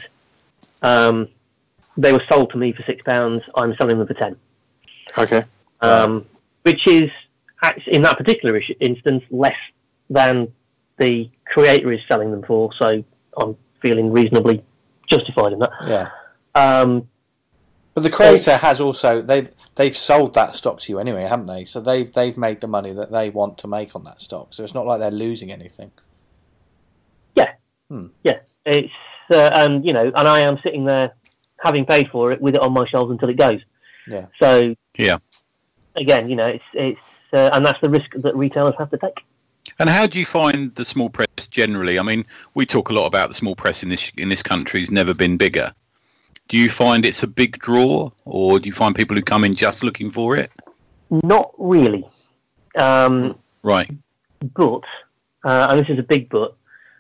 They were sold to me for £6. I'm selling them for 10. Okay. Which is in that particular instance less than the creator is selling them for. So I'm feeling reasonably justified in that. Yeah. But the creator has also they've sold that stock to you anyway, haven't they? So they've made the money that they want to make on that stock. So it's not like they're losing anything. Yeah. Yeah. It's and I am sitting there having paid for it with it on my shelves until it goes. Yeah. So yeah. Again, it's and that's the risk that retailers have to take. And how do you find the small press generally? I mean, we talk a lot about the small press in this country has never been bigger. Do you find it's a big draw, or do you find people who come in just looking for it? Not really. Right. But, and this is a big but,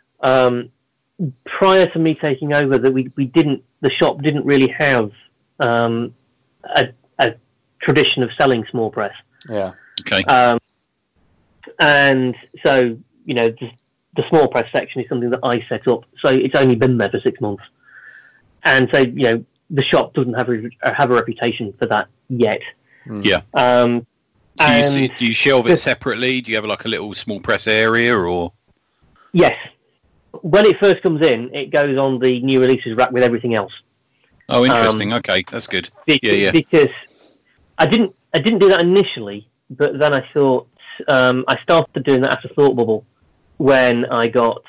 prior to me taking over, the shop didn't really have a tradition of selling small press. Yeah. Okay. And so, the small press section is something that I set up. So it's only been there for 6 months. And so, the shop doesn't have a reputation for that yet. Yeah. Do you shelve it separately? Do you have like a little small press area, or? Yes. When it first comes in, it goes on the new releases rack with everything else. Oh, interesting. Okay, that's good. Because I didn't do that initially, but then I thought I started doing that after Thought Bubble when I got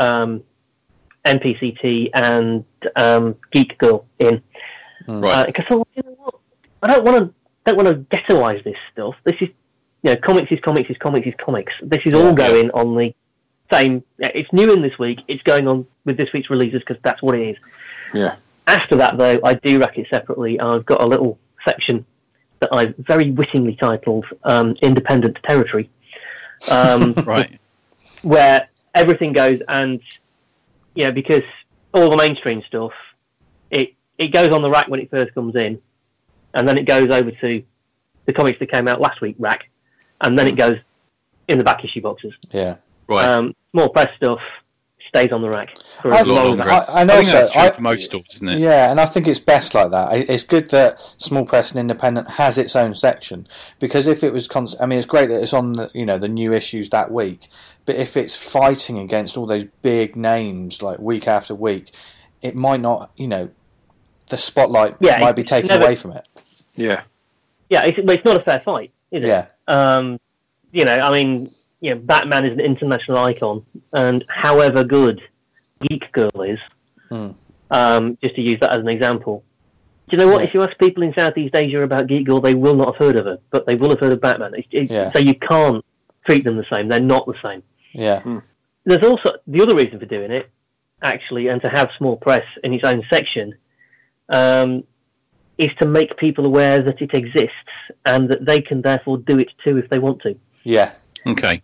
NPCT and Geek Girl in. Right. Because I thought, what? I don't want to ghettoize this stuff. This is, comics is comics is comics is comics. This is all going on the same. It's new in this week. It's going on with this week's releases because that's what it is. Yeah. After that, though, I do rack it separately. I've got a little section that I've very wittingly titled Independent Territory. Right. Where everything goes, and because all the mainstream stuff, it goes on the rack when it first comes in, and then it goes over to the comics that came out last week rack, and then it goes in the back issue boxes. Yeah. Right. Small press stuff stays on the rack for as long as I think that's true for most stores, isn't it? Yeah, and I think it's best like that. It's good that small press and independent has its own section, because if it was it's great that it's on the new issues that week, but if it's fighting against all those big names like week after week, it might not, the spotlight might be taken away from it. Yeah. Yeah, it's not a fair fight, is it? Yeah. Batman is an international icon, and however good Geek Girl is, just to use that as an example, do you know what? Yeah. If you ask people in Southeast Asia about Geek Girl, they will not have heard of her, but they will have heard of Batman. So you can't treat them the same. They're not the same. Yeah. There's also the other reason for doing it, actually, and to have small press in its own section, is to make people aware that it exists and that they can therefore do it too if they want to. Yeah. Okay.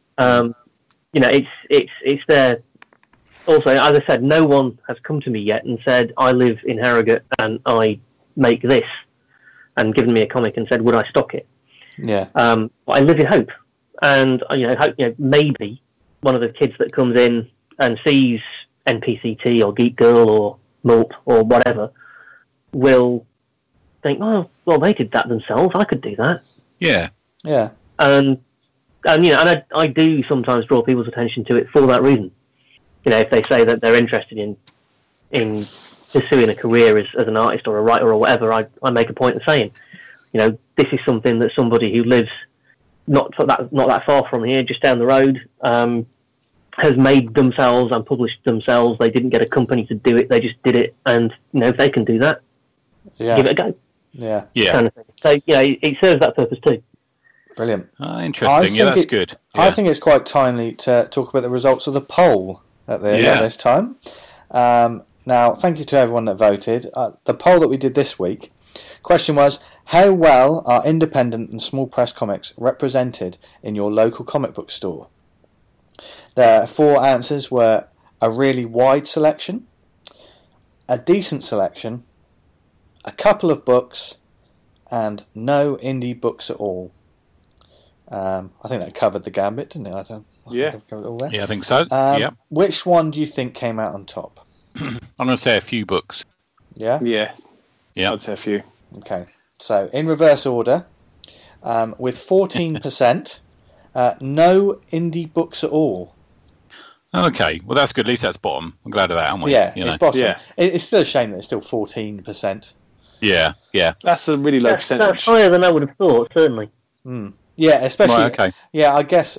It's there. Also, as I said, no one has come to me yet and said, I live in Harrogate and I make this, and given me a comic and said, would I stock it? Yeah. But I live in hope. And, hope, maybe one of the kids that comes in and sees NPCT or Geek Girl or Mulp or whatever will think, oh, well, they did that themselves. I could do that. Yeah. And I do sometimes draw people's attention to it for that reason. If they say that they're interested in pursuing a career as an artist or a writer or whatever, I make a point of saying, this is something that somebody who lives not that far from here, just down the road, has made themselves and published themselves. They didn't get a company to do it; they just did it. And if they can do that, give it a go. Yeah. Kind of thing. So it serves that purpose too. Brilliant. Interesting. That's good. Yeah. I think it's quite timely to talk about the results of the poll at this time. Now, thank you to everyone that voted. The poll that we did this week, question was, how well are independent and small press comics represented in your local comic book store? The 4 answers were a really wide selection, a decent selection, a couple of books, and no indie books at all. I think that covered the gambit, didn't it? I think I've covered it all there. Yeah, I think so. Which one do you think came out on top? I'm going to say a few books. Yeah? Yeah. Yeah. I'd say a few. Okay. So, in reverse order, with 14%, no indie books at all. Okay. Well, that's good. At least that's bottom. I'm glad of that, aren't we? Yeah, it's bottom. Yeah. It's still a shame that it's still 14%. Yeah. That's a really low percentage. That's higher than I would have thought, certainly. Yeah, especially... Right, okay. Yeah, I guess...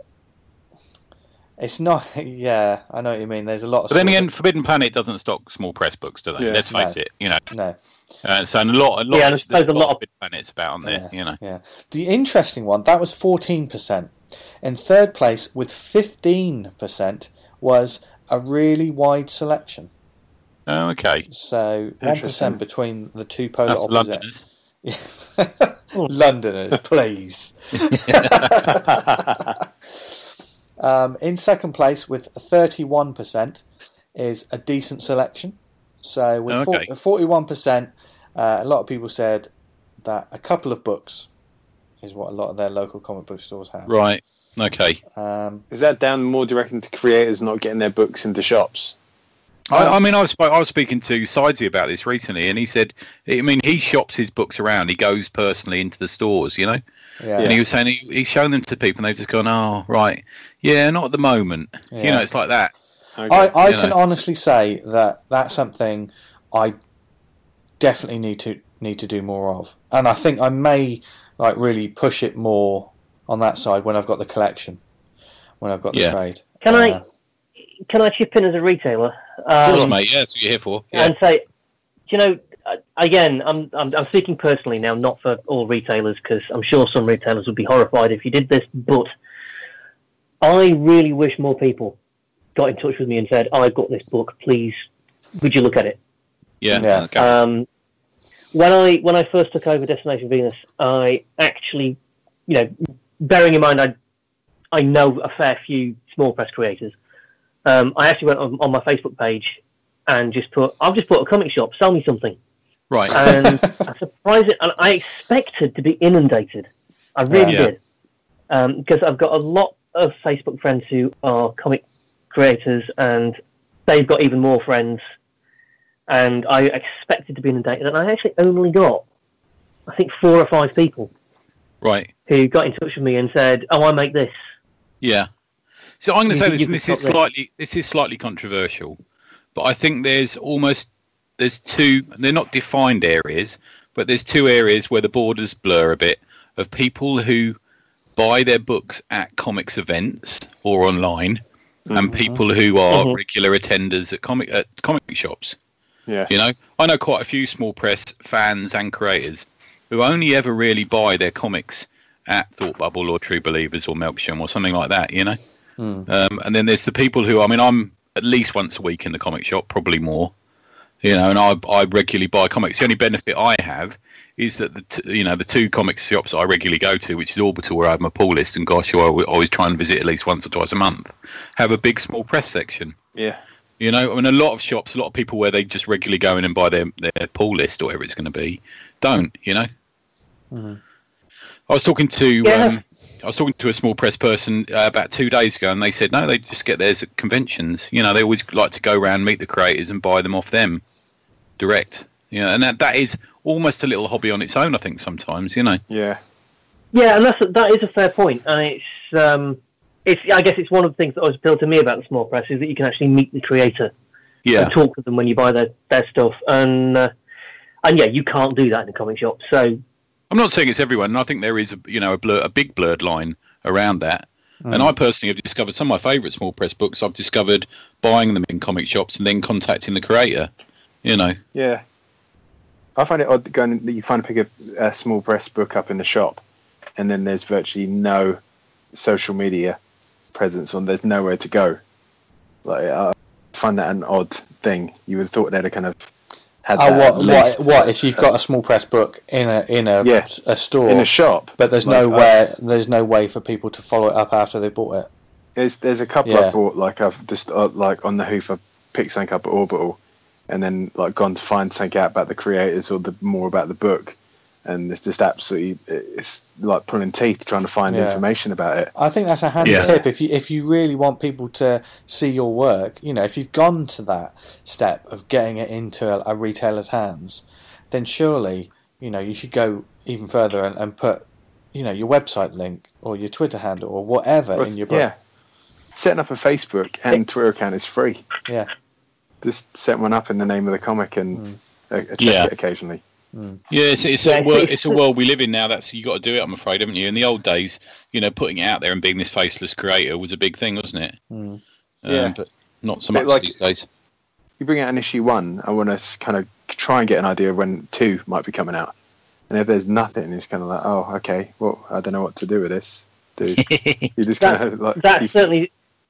it's not... Yeah, I know what you mean. There's a lot of... But then again, Forbidden Planet doesn't stock small press books, do they? Yeah. Let's face it, No. So a lot Yeah, and I suppose a lot of Forbidden Planet's about on there, Yeah. The interesting one, that was 14%. In third place, with 15%, was a really wide selection. Oh, okay. So 1% between the two polar That's opposites. Londoners. Londoners, please. In second place, with 31%, is a decent selection. So with 41%, a lot of people said that a couple of books is what a lot of their local comic book stores have. Right. Okay. Is that down more directly to creators not getting their books into shops? I was speaking to Sidesy about this recently, and he said, he shops his books around. He goes personally into the stores, Yeah. And he was saying he's shown them to people, and they've just gone, oh, right, yeah, not at the moment. Yeah. It's like that. Okay. I can honestly say that that's something I definitely need to do more of, and I think I may really push it more on that side when I've got the collection, when I've got the trade. Can I chip in as a retailer? Of course, mate. Yeah, that's what you're here for. Yeah. And say, again, I'm speaking personally now, not for all retailers, because I'm sure some retailers would be horrified if you did this. But I really wish more people got in touch with me and said, "I've got this book. Please, would you look at it?" Yeah. Okay. When I first took over Destination Venus, I actually, bearing in mind I know a fair few small press creators. I actually went on my Facebook page and I'll just put a comic shop, sell me something. Right. And I expected to be inundated. I really did. Because I've got a lot of Facebook friends who are comic creators, and they've got even more friends. And I expected to be inundated, and I actually only got, I think, 4 or 5 people. Right. Who got in touch with me and said, "Oh, I make this." Yeah. So I'm going to say this, and this is slightly controversial, but I think there's 2. They're not defined areas, but there's 2 areas where the borders blur a bit of people who buy their books at comics events or online, and people who are regular attenders at comic shops. Yeah. I know quite a few small press fans and creators who only ever really buy their comics at Thought Bubble or True Believers or Melksham or something like that, And then there's the people who, I'm at least once a week in the comic shop, probably more, and I regularly buy comics. The only benefit I have is that the 2 comic shops I regularly go to, which is Orbital, where I have my pull list, and Gosh, who I always try and visit at least once or twice a month, have a big small press section. Yeah. A lot of shops, a lot of people where they just regularly go in and buy their pull list or whatever it's going to be, don't, I was talking to a small press person about 2 days ago, and they said no, they just get theirs at conventions. They always like to go around, meet the creators, and buy them off them. direct. And that is almost a little hobby on its own, I think, sometimes, Yeah. Yeah, and that is a fair point, and I guess it's one of the things that always appealed to me about the small press is that you can actually meet the creator and talk to them when you buy their stuff, and yeah, you can't do that in a comic shop. So I'm not saying it's everyone, and I think there is a big blurred line around that. And I personally have discovered some of my favourite small press books. I've discovered buying them in comic shops and then contacting the creator. Yeah. I find it odd that you pick a small press book up in the shop, and then there's virtually no social media presence on. There's nowhere to go. Like, I find that an odd thing. You would have thought they'd have kind of had that. What if you've got a small press book in a store in a shop, but there's no way for people to follow it up after they bought it. There's a couple I bought. Like I've just like on the hoof, I picked something up at Orbital, and then like gone to find something out about the creators or more about the book, and it's just absolutely, it's like pulling teeth trying to find information about it. I think that's a handy tip if you really want people to see your work. If you've gone to that step of getting it into a retailer's hands, then surely you should go even further and put your website link or your Twitter handle or whatever in your book. Yeah, setting up a Facebook and Twitter account is free. Yeah. Just set one up in the name of the comic and check it occasionally. Yeah, it's a world we live in now. You got to do it, I'm afraid, haven't you? In the old days, putting it out there and being this faceless creator was a big thing, wasn't it? But not so much these days. You bring out an issue 1, I want to kind of try and get an idea of when 2 might be coming out. And if there's nothing, it's kind of like, oh, okay, well, I don't know what to do with this, dude. You just kind of like that's certainly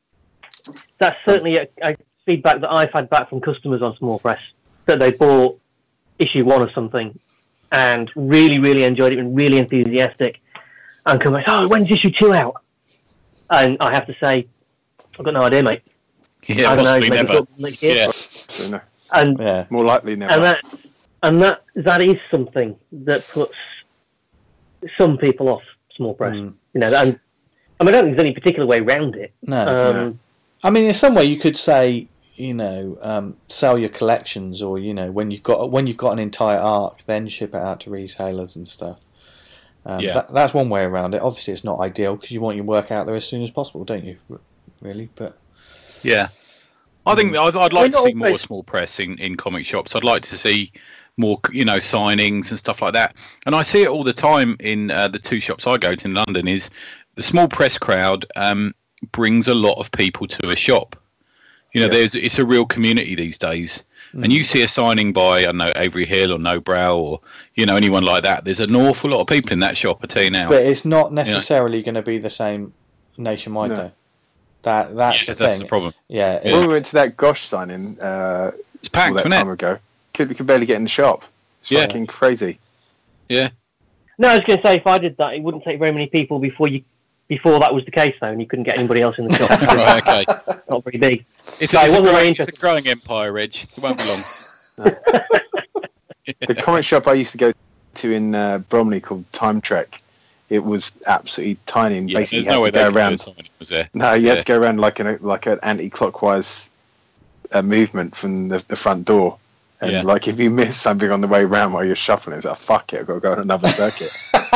a feedback that I've had back from customers on small press, that they bought issue 1 of something and really, really enjoyed it and really enthusiastic, and come back, oh, when's issue 2 out? And I have to say, I've got no idea, mate. Yeah, I don't know, maybe never. Next year. Yeah. And more likely never. And that is something that puts some people off small press. And I don't think there's any particular way around it. No. I mean, in some way you could say, sell your collections, or when you've got an entire arc, then ship it out to retailers and stuff. That's one way around it. Obviously, it's not ideal because you want your work out there as soon as possible, don't you? Really, but yeah, I think I'd like to see more small press in comic shops. I'd like to see more, signings and stuff like that. And I see it all the time in the 2 shops I go to in London. Is the small press crowd brings a lot of people to a shop. It's a real community these days. And you see a signing by, I don't know, Avery Hill or No Brow or, anyone like that. There's an awful lot of people in that shop, I tell you now. But it's not necessarily going to be the same nationwide, though. That's the thing. That's the problem. Yeah. When we went to that Gosh signing it's packed, all that time ago, we could barely get in the shop. It's fucking crazy. Yeah. No, I was going to say, if I did that, it wouldn't take very many people before that was the case, though, and you couldn't get anybody else in the shop. Right, okay. Not very big. It's a growing empire, Reg. It won't be long. The comic shop I used to go to in Bromley called Time Trek, it was absolutely tiny, and basically you had to go around. Was there? No, you had to go around like an anti-clockwise movement from the front door. And like if you miss something on the way around while you're shuffling, it's like, fuck it, I've got to go on another circuit.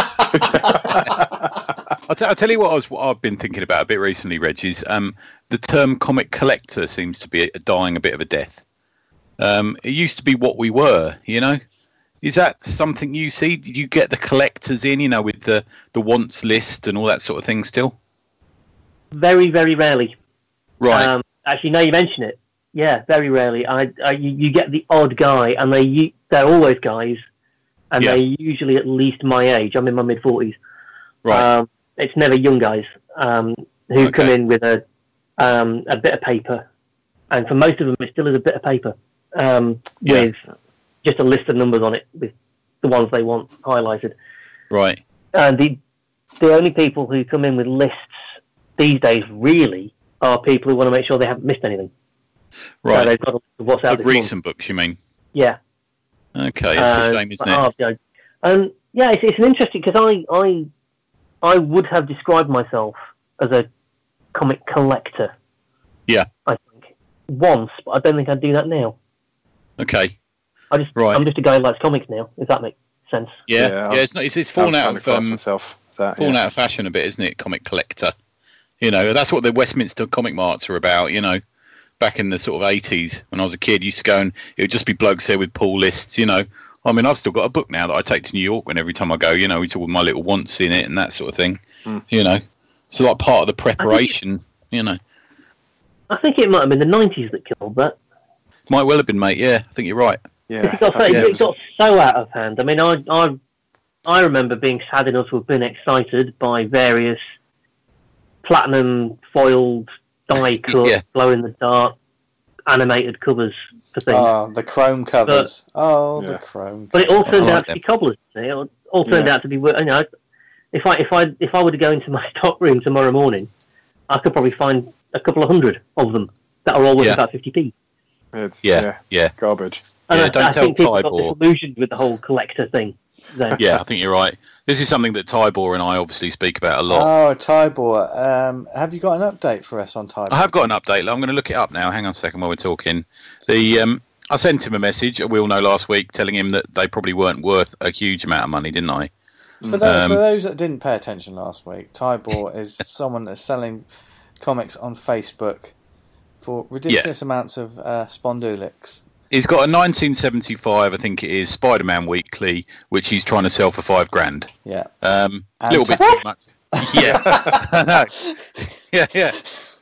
I'll tell you what I've been thinking about a bit recently, Reg, is the term comic collector seems to be dying a bit of a death. It used to be what we were, Is that something you see? Did you get the collectors in, with the wants list and all that sort of thing still? Very, very rarely. Right. Actually, now you mention it, yeah, very rarely. You get the odd guy, and they're always guys, and they're usually at least my age. I'm in my mid-40s. Right. It's never young guys who come in with a bit of paper, and for most of them, it still is a bit of paper with just a list of numbers on it with the ones they want highlighted. Right. And the only people who come in with lists these days really are people who want to make sure they haven't missed anything. Right. So they've got a list of what's out of recent books, you mean? Yeah. Okay, that's a shame, isn't it? And it's an interesting, because I would have described myself as a comic collector. Yeah. I think once, but I don't think I'd do that now. Okay. I'm just a guy who likes comics now. If that makes sense. Yeah. It's fallen out of fallen out of fashion a bit, isn't it? Comic collector. That's what the Westminster comic marts are about. Back in the sort of 80s when I was a kid, used to go and it would just be blokes there with pull lists. I mean, I've still got a book now that I take to New York every time I go. It's all my little wants in it and that sort of thing. So like part of the preparation. I think it might have been the 90s that killed that. Might well have been, mate. Yeah, I think you're right. Yeah, it got so out of hand. I mean, I remember being sad enough to have been excited by various platinum foiled, die cut, glow in the dark, animated covers for things. Oh, the chrome covers. The chrome. But it all turned out to be cobblers. It all turned out to be. If I were to go into my stock room tomorrow morning, I could probably find a couple of hundred of them that are all worth about 50p. It's garbage. And don't tell think people Tybor. got disillusioned with the whole collector thing. Yeah, I think you're right. This is something that Tybor and I obviously speak about a lot. Oh, Tybor. Have you got an update for us on Tybor? I have got an update. I'm going to look it up now. Hang on a second while we're talking. I sent him a message, we all know, last week, telling him that they probably weren't worth a huge amount of money, didn't I? For those that didn't pay attention last week, Tybor is someone that's selling comics on Facebook for ridiculous amounts of Spondulix. He's got a 1975, I think it is, Spider-Man Weekly, which he's trying to sell for $5,000. Yeah. A little bit too much. Yeah. I know. Yeah.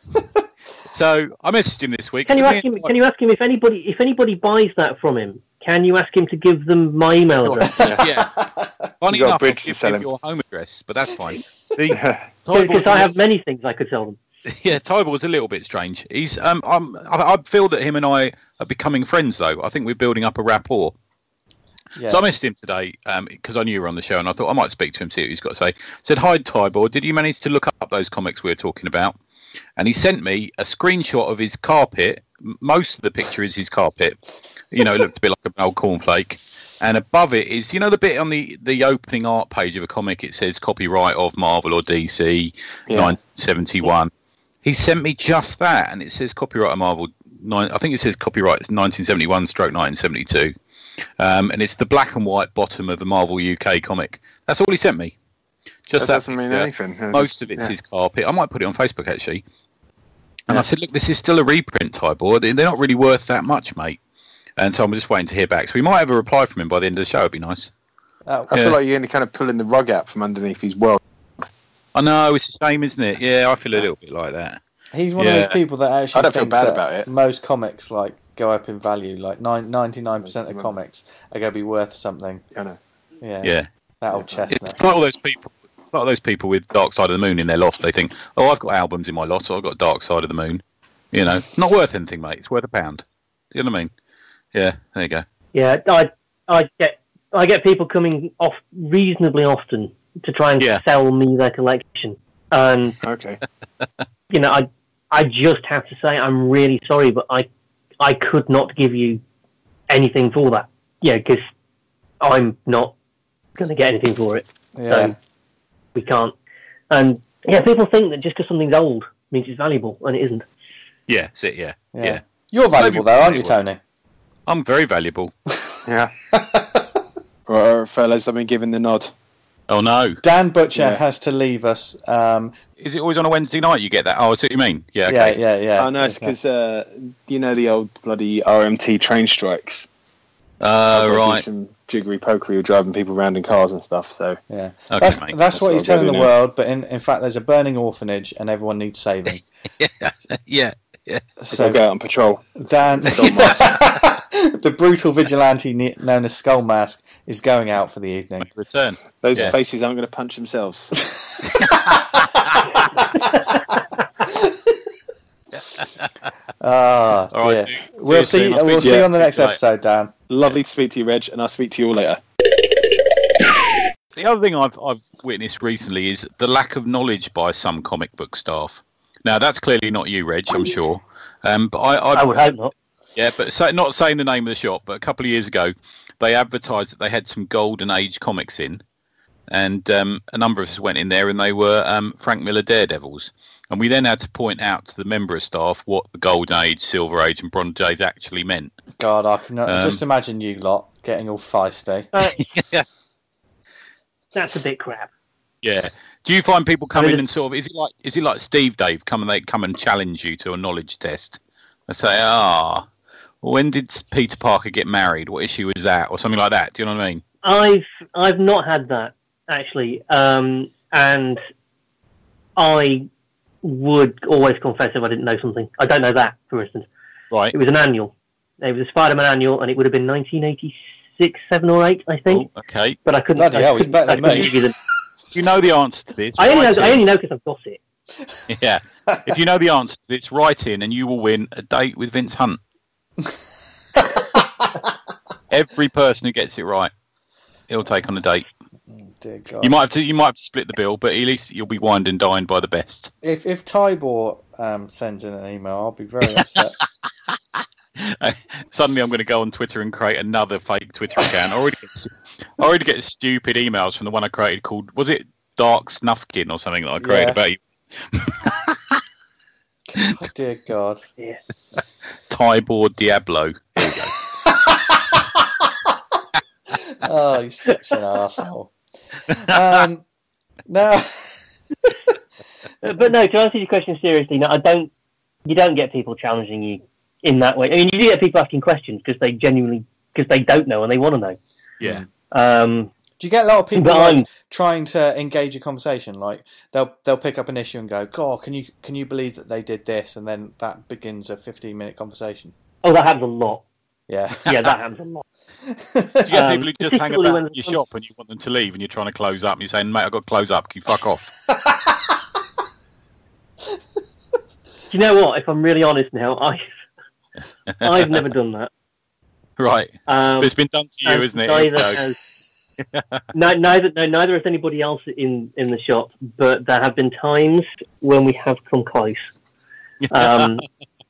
So I messaged him this week. Can you ask him if anybody buys that from him? Can you ask him to give them my email address? Yeah. Funny enough, I'll give him your home address, but that's fine. Because I have many things I could tell them. Yeah, Tybor was a little bit strange. He's I feel that him and I are becoming friends, though. I think we're building up a rapport. Yeah. So I messaged him today because I knew you were on the show, and I thought I might speak to him, see what he's got to say. Said, "Hi, Tybor. Did you manage to look up those comics we were talking about?" And he sent me a screenshot of his carpet. Most of the picture is his carpet. It looked a bit like an old cornflake. And above it is, the bit on the opening art page of a comic, it says copyright of Marvel or DC, 1971. He sent me just that, and it says copyright of Marvel. I think it says copyright 1971/1972. And it's the black and white bottom of the Marvel UK comic. That's all he sent me. Just that doesn't mean anything. Most of it's his carpet. I might put it on Facebook, actually. And I said, look, this is still a reprint, Tybor. They're not really worth that much, mate. And so I'm just waiting to hear back. So we might have a reply from him by the end of the show. It'd be nice. I feel like you're only kind of pulling the rug out from underneath his world. I know, it's a shame, isn't it? Yeah, I feel a little bit like that. He's one of those people that actually I don't feel bad about it. Most comics go up in value. Like 99% of comics are going to be worth something. I know. Yeah. That old chestnut. It's like all those people. It's like those people with Dark Side of the Moon in their loft. They think, "Oh, I've got albums in my loft, so I've got Dark Side of the Moon." Not worth anything, mate. It's worth £1. You know what I mean? Yeah. There you go. Yeah, I get people coming off reasonably often to try and sell me their collection, and okay. I just have to say I'm really sorry, but I could not give you anything for that. Yeah, because I'm not going to get anything for it. Yeah. So we can't. And people think that just because something's old means it's valuable, and it isn't. Yeah, that's it. Yeah. You're valuable, though, aren't you, Tony? I'm very valuable. Yeah. Right, fellas, I've been given the nod. Oh, no. Dan Butcher has to leave us. Is it always on a Wednesday night you get that? Oh, I see what you mean. Yeah, okay. Yeah. Oh, no, it's because, the old bloody RMT train strikes. Right. Some jiggery pokery driving people around in cars and stuff, so... Yeah. Okay, that's what he's telling the world, but in fact there's a burning orphanage and everyone needs saving. Yeah. So go out on patrol. Dan... The brutal vigilante known as Skull Mask is going out for the evening. Return. Those faces aren't going to punch themselves. All right, we'll see you on the next episode, Dan. Lovely to speak to you, Reg, and I'll speak to you all later. The other thing I've witnessed recently is the lack of knowledge by some comic book staff. Now, that's clearly not you, Reg, I'm sure. But I would hope not. Yeah, but not saying the name of the shop, but a couple of years ago, they advertised that they had some Golden Age comics in, and a number of us went in there, and they were Frank Miller Daredevils. And we then had to point out to the member of staff what the Golden Age, Silver Age, and Bronze Age actually meant. God, I can just imagine you lot getting all feisty. Yeah. That's a bit crap. Yeah. Do you find people come in and sort of is it like Steve Dave come and challenge you to a knowledge test? They say, when did Peter Parker get married? What issue was that, or something like that? Do you know what I mean? I've not had that actually, and I would always confess if I didn't know something. I don't know that, for instance. Right. It was an annual. It was a Spider-Man annual, and it would have been 1986, 7 or 8, I think. Oh, okay. But I couldn't. Bloody hell, he's better than me. You know the answer to this. I only know because I've got it. Yeah. If you know the answer to this, write in and you will win a date with Vince Hunt. Every person who gets it right, he'll take on a date. Oh, dear God. You might have to split the bill, but at least you'll be wined and dined by the best. If Tybor sends in an email, I'll be very upset. Suddenly, I'm going to go on Twitter and create another fake Twitter account. I already get stupid emails from the one I created called, was it Dark Snufkin or something that I created about you? Oh, dear God. Yeah. Tybor Diablo. There you go. Oh, you're such an arsehole. No. But no, to answer your question seriously, no, you don't get people challenging you in that way. I mean, you do get people asking questions because they don't know and they want to know. Yeah. Do you get a lot of people trying to engage a conversation? Like they'll pick up an issue and go, "God, can you believe that they did this?" And then that begins a 15-minute conversation. Oh, that happens a lot. Yeah, yeah, that happens a lot. Do you get people who just hang about in your shop and you want them to leave and you're trying to close up and you're saying, "Mate, I've got to close up. Can you fuck off?" Do you know what? If I'm really honest now, I've never done that. Right. But it's been done to you, isn't it? Neither has anybody else in the shop, but there have been times when we have come close. Because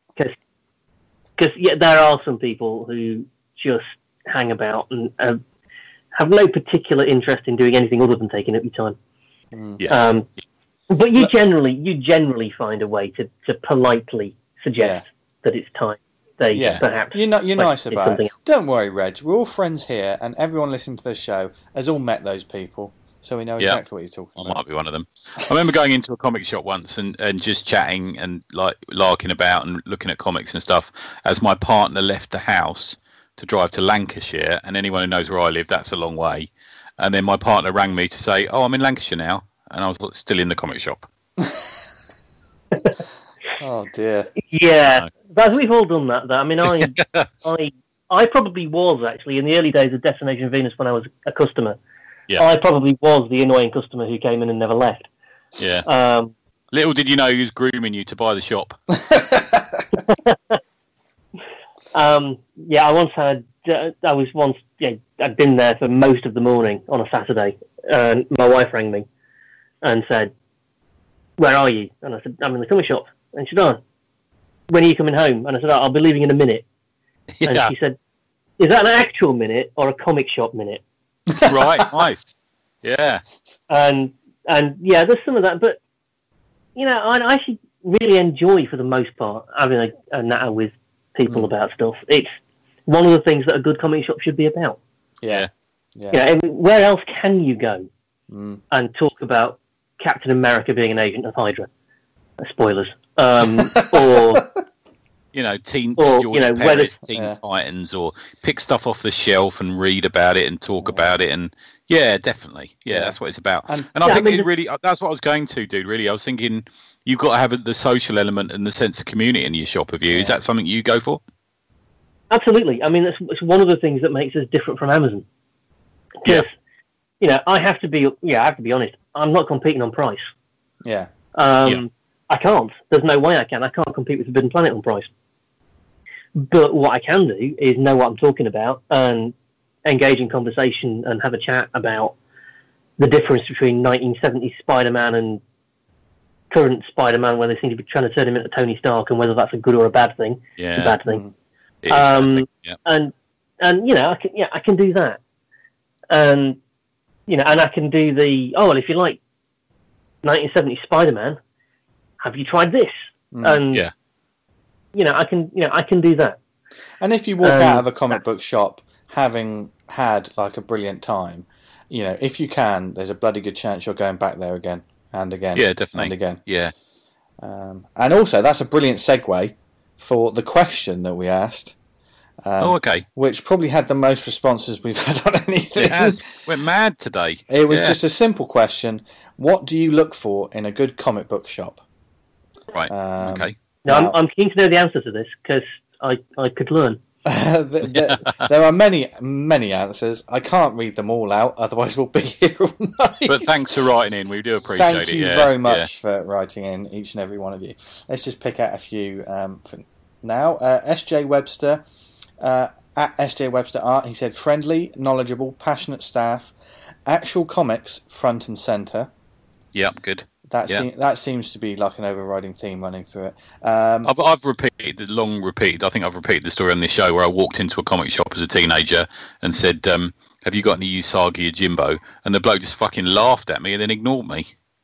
there are some people who just hang about and have no particular interest in doing anything other than taking up your time. Yeah. But you generally find a way to politely suggest that it's time. Perhaps you're nice about it. Don't worry, Reg. We're all friends here, and everyone listening to this show has all met those people, so we know exactly what you're talking about. I might be one of them. I remember going into a comic shop once and just chatting and like larking about and looking at comics and stuff as my partner left the house to drive to Lancashire, and anyone who knows where I live, that's a long way. And then my partner rang me to say, "Oh, I'm in Lancashire now," and I was still in the comic shop. Oh dear. Yeah, but we've all done that. Though. I mean, I probably was actually in the early days of Destination Venus when I was a customer. Yeah. I probably was the annoying customer who came in and never left. Yeah. Little did you know he was grooming you to buy the shop. I'd been there for most of the morning on a Saturday, and my wife rang me and said, "Where are you?" And I said, "I'm in the comic shop." And she said, "Oh, when are you coming home?" And I said, "I'll be leaving in a minute." Yeah. And she said, "Is that an actual minute or a comic shop minute?" Right, nice. Yeah. And there's some of that, but I actually really enjoy, for the most part, having a natter with people about stuff. It's one of the things that a good comic shop should be about. Yeah. And where else can you go and talk about Captain America being an agent of Hydra? Spoilers. Or Teen Titans, or pick stuff off the shelf and read about it and talk about it, and definitely, that's what it's about. And I think that's what I was going to do. Really, I was thinking you've got to have the social element and the sense of community in your shop of you. Is that something you go for? Absolutely. I mean, it's one of the things that makes us different from Amazon. Because I have to be honest. I'm not competing on price. Yeah. I can't. There's no way I can. I can't compete with Forbidden Planet on price. But what I can do is know what I'm talking about and engage in conversation and have a chat about the difference between 1970s Spider-Man and current Spider-Man, where they seem to be trying to turn him into Tony Stark, and whether that's a good or a bad thing. Yeah. It's a bad thing. And I can do that. And I can do if you like 1970s Spider-Man, have you tried this? And I can do that. And if you walk out of a comic book shop having had like a brilliant time, if you can, there's a bloody good chance you're going back there again and again. Yeah, definitely. And again. Yeah. And also, that's a brilliant segue for the question that we asked. Okay. Which probably had the most responses we've had on anything. It has. Went mad today. It was just a simple question. What do you look for in a good comic book shop? Right. Okay. Now, I'm keen to know the answer to this because I could learn. There are many, many answers. I can't read them all out, otherwise we'll be here all night. But thanks for writing in. We do appreciate it. Thank you very much for writing in, each and every one of you. Let's just pick out a few for now. SJ Webster, at SJ Webster Art, he said, friendly, knowledgeable, passionate staff, actual comics front and centre. Yep, good. That seems to be like an overriding theme running through it. I've repeated I think I've repeated the story on this show where I walked into a comic shop as a teenager and said, have you got any Usagi Yojimbo? And the bloke just fucking laughed at me and then ignored me.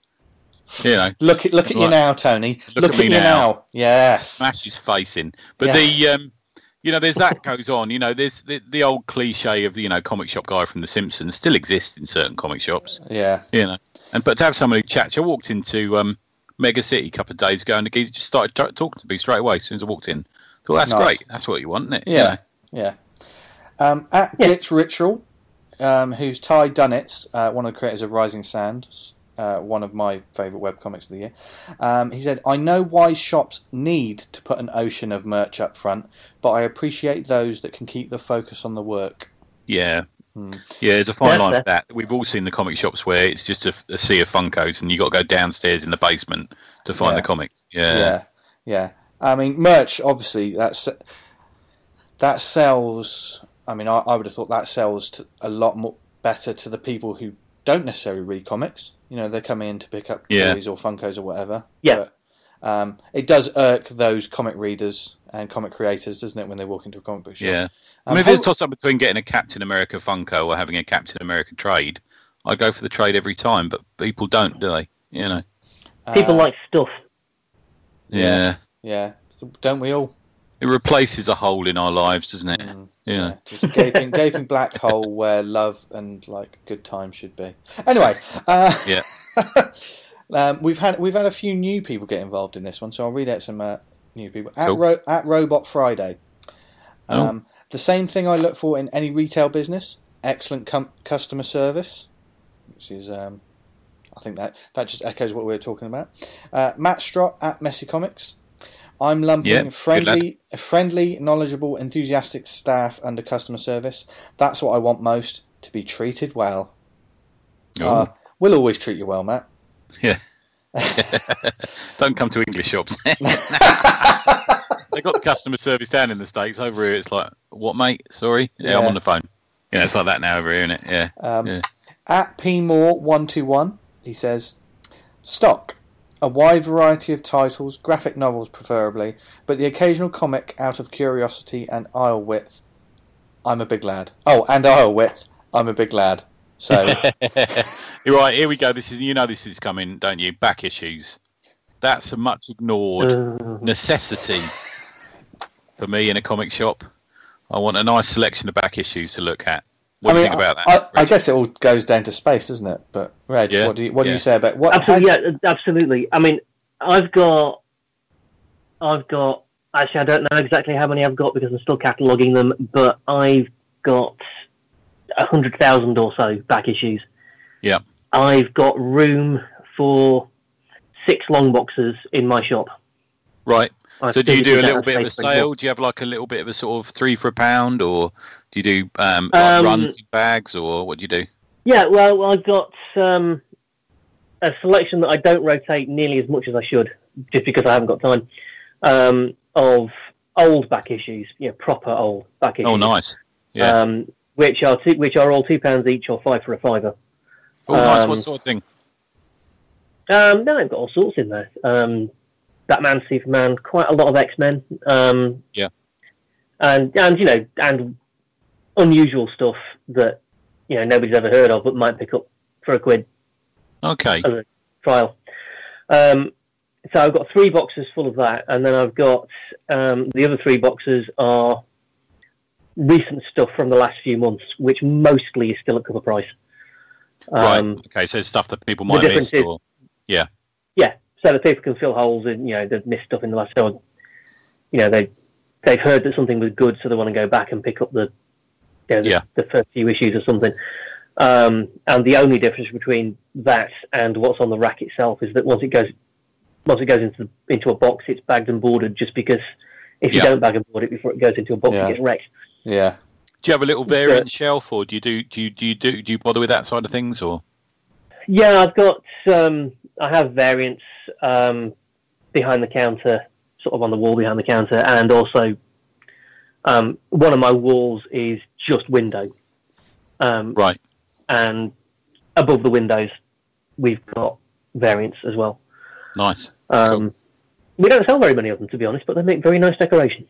Look at you now, Tony. Look at you now. Yes. Smash his face in. But there's that goes on. There's the old cliche of the comic shop guy from The Simpsons still exists in certain comic shops. Yeah. But to have somebody chat, I walked into Mega City a couple of days ago, and the geezer just started talking to me straight away as soon as I walked in. So that's nice. great. That's what you want, isn't it? Yeah. Yeah. At Glitch Ritual, who's Ty Dunnitz, one of the creators of Rising Sands, one of my favourite webcomics of the year. He said, I know why shops need to put an ocean of merch up front, but I appreciate those that can keep the focus on the work. Yeah. Yeah, there's a fine line with that. We've all seen the comic shops where it's just a sea of Funkos and you've got to go downstairs in the basement to find the comics. Yeah. I mean, merch, obviously, that sells... I mean, I would have thought that sells a lot more better to the people who don't necessarily read comics. They're coming in to pick up toys or Funkos or whatever. Yeah. But it does irk those comic readers and comic creators, doesn't it, when they walk into a comic book shop? Yeah. If there's a toss-up between getting a Captain America Funko or having a Captain America trade, I go for the trade every time, but people don't, do they? People like stuff. Yeah. Yeah. Don't we all? It replaces a hole in our lives, doesn't it? Yeah. Just a gaping black hole where love and good times should be. Anyway, we've had a few new people get involved in this one, so I'll read out some new people at Robot Friday. The same thing I look for in any retail business: excellent customer service, which is I think that just echoes what we were talking about. Matt Strott at Messy Comics. I'm lumping friendly, knowledgeable, enthusiastic staff under customer service. That's what I want most, to be treated well. We'll always treat you well, Matt. Yeah. Don't come to English shops. They got the customer service down in the States. Over here, it's like, what, mate? Sorry? Yeah, I'm on the phone. It's like that now over here, isn't it? Yeah. At PMore121, he says, stock. A wide variety of titles, graphic novels preferably, but the occasional comic out of curiosity and aisle width. I'm a big lad. Oh, and aisle width. I'm a big lad. So, you're right. Here we go. This is coming, don't you? Back issues. That's a much ignored necessity for me in a comic shop. I want a nice selection of back issues to look at. What do you think about that? I guess it all goes down to space, doesn't it? But Reg, what do you say about what? Absolutely. I mean, I've got. Actually, I don't know exactly how many I've got because I'm still cataloguing them, but I've got 100,000 or so back issues. Yeah. I've got room for 6 long boxes in my shop. Right. So do you do a little bit of a sale? Do you have like a little bit of a sort of 3 for £1, or do you do runs in bags, or what do you do? Yeah, well, I've got a selection that I don't rotate nearly as much as I should, just because I haven't got time, of old back issues, proper old back issues. Oh, nice. Yeah. Which are all £2 each, or 5 for a £5. Oh, nice. What sort of thing? No, I've got all sorts in there. Batman, Superman, quite a lot of X-Men. Yeah. And unusual stuff that nobody's ever heard of, but might pick up for £1. Okay. As a trial. So I've got 3 boxes full of that, and then I've got the other 3 boxes are recent stuff from the last few months, which mostly is still at cover price. Right. Okay. So stuff that people might miss. Yeah. Yeah. So that people can fill holes in. They've missed stuff in the last. So, they've heard that something was good, so they want to go back and pick up the first few issues or something. And the only difference between that and what's on the rack itself is that once it goes into a box, it's bagged and boarded. Just because if you don't bag and board it before it goes into a box, it gets wrecked. Yeah. Do you have a little variant shelf, or do you bother with that side of things, or? Yeah, I've got. I have variants behind the counter, sort of on the wall behind the counter, and also one of my walls is just window. Right. And above the windows, we've got variants as well. Nice. Cool. We don't sell very many of them, to be honest, but they make very nice decorations.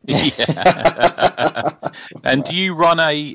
Yeah. And do you run a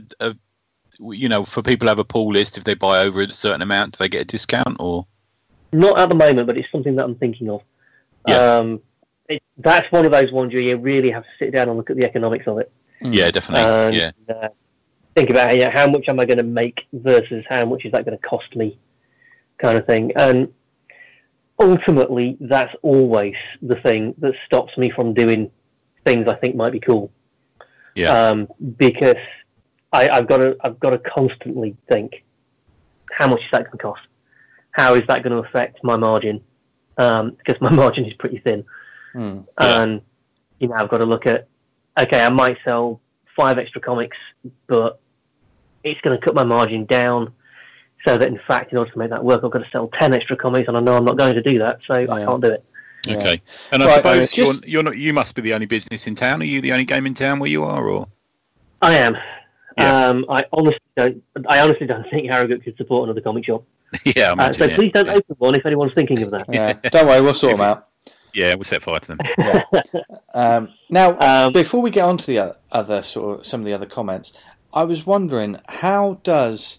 for people who have a pull list, if they buy over a certain amount, do they get a discount, or? Not at the moment, but it's something that I'm thinking of. Yeah. That's one of those ones where you really have to sit down and look at the economics of it. Yeah, definitely. Think about how much am I going to make versus how much is that going to cost me, kind of thing. And ultimately, that's always the thing that stops me from doing things I think might be cool. Yeah. Because I've got to constantly think, how much is that going to cost? How is that going to affect my margin? Because my margin is pretty thin. And I've got to look at, okay, I might sell 5 extra comics, but it's going to cut my margin down. So that, in fact, in order to make that work, I've got to sell 10 extra comics, and I know I'm not going to do that, so I can't do it. Okay. And I suppose you're not. You must be the only business in town. Are you the only game in town where you are, or? I am. Yeah. I honestly don't think Harrogate could support another comic shop. Yeah. So please don't open one if anyone's thinking of that. Yeah. Don't worry, we'll sort them out. Yeah, we'll set fire to them. Now, before we get on to the other some of the other comments, I was wondering, how does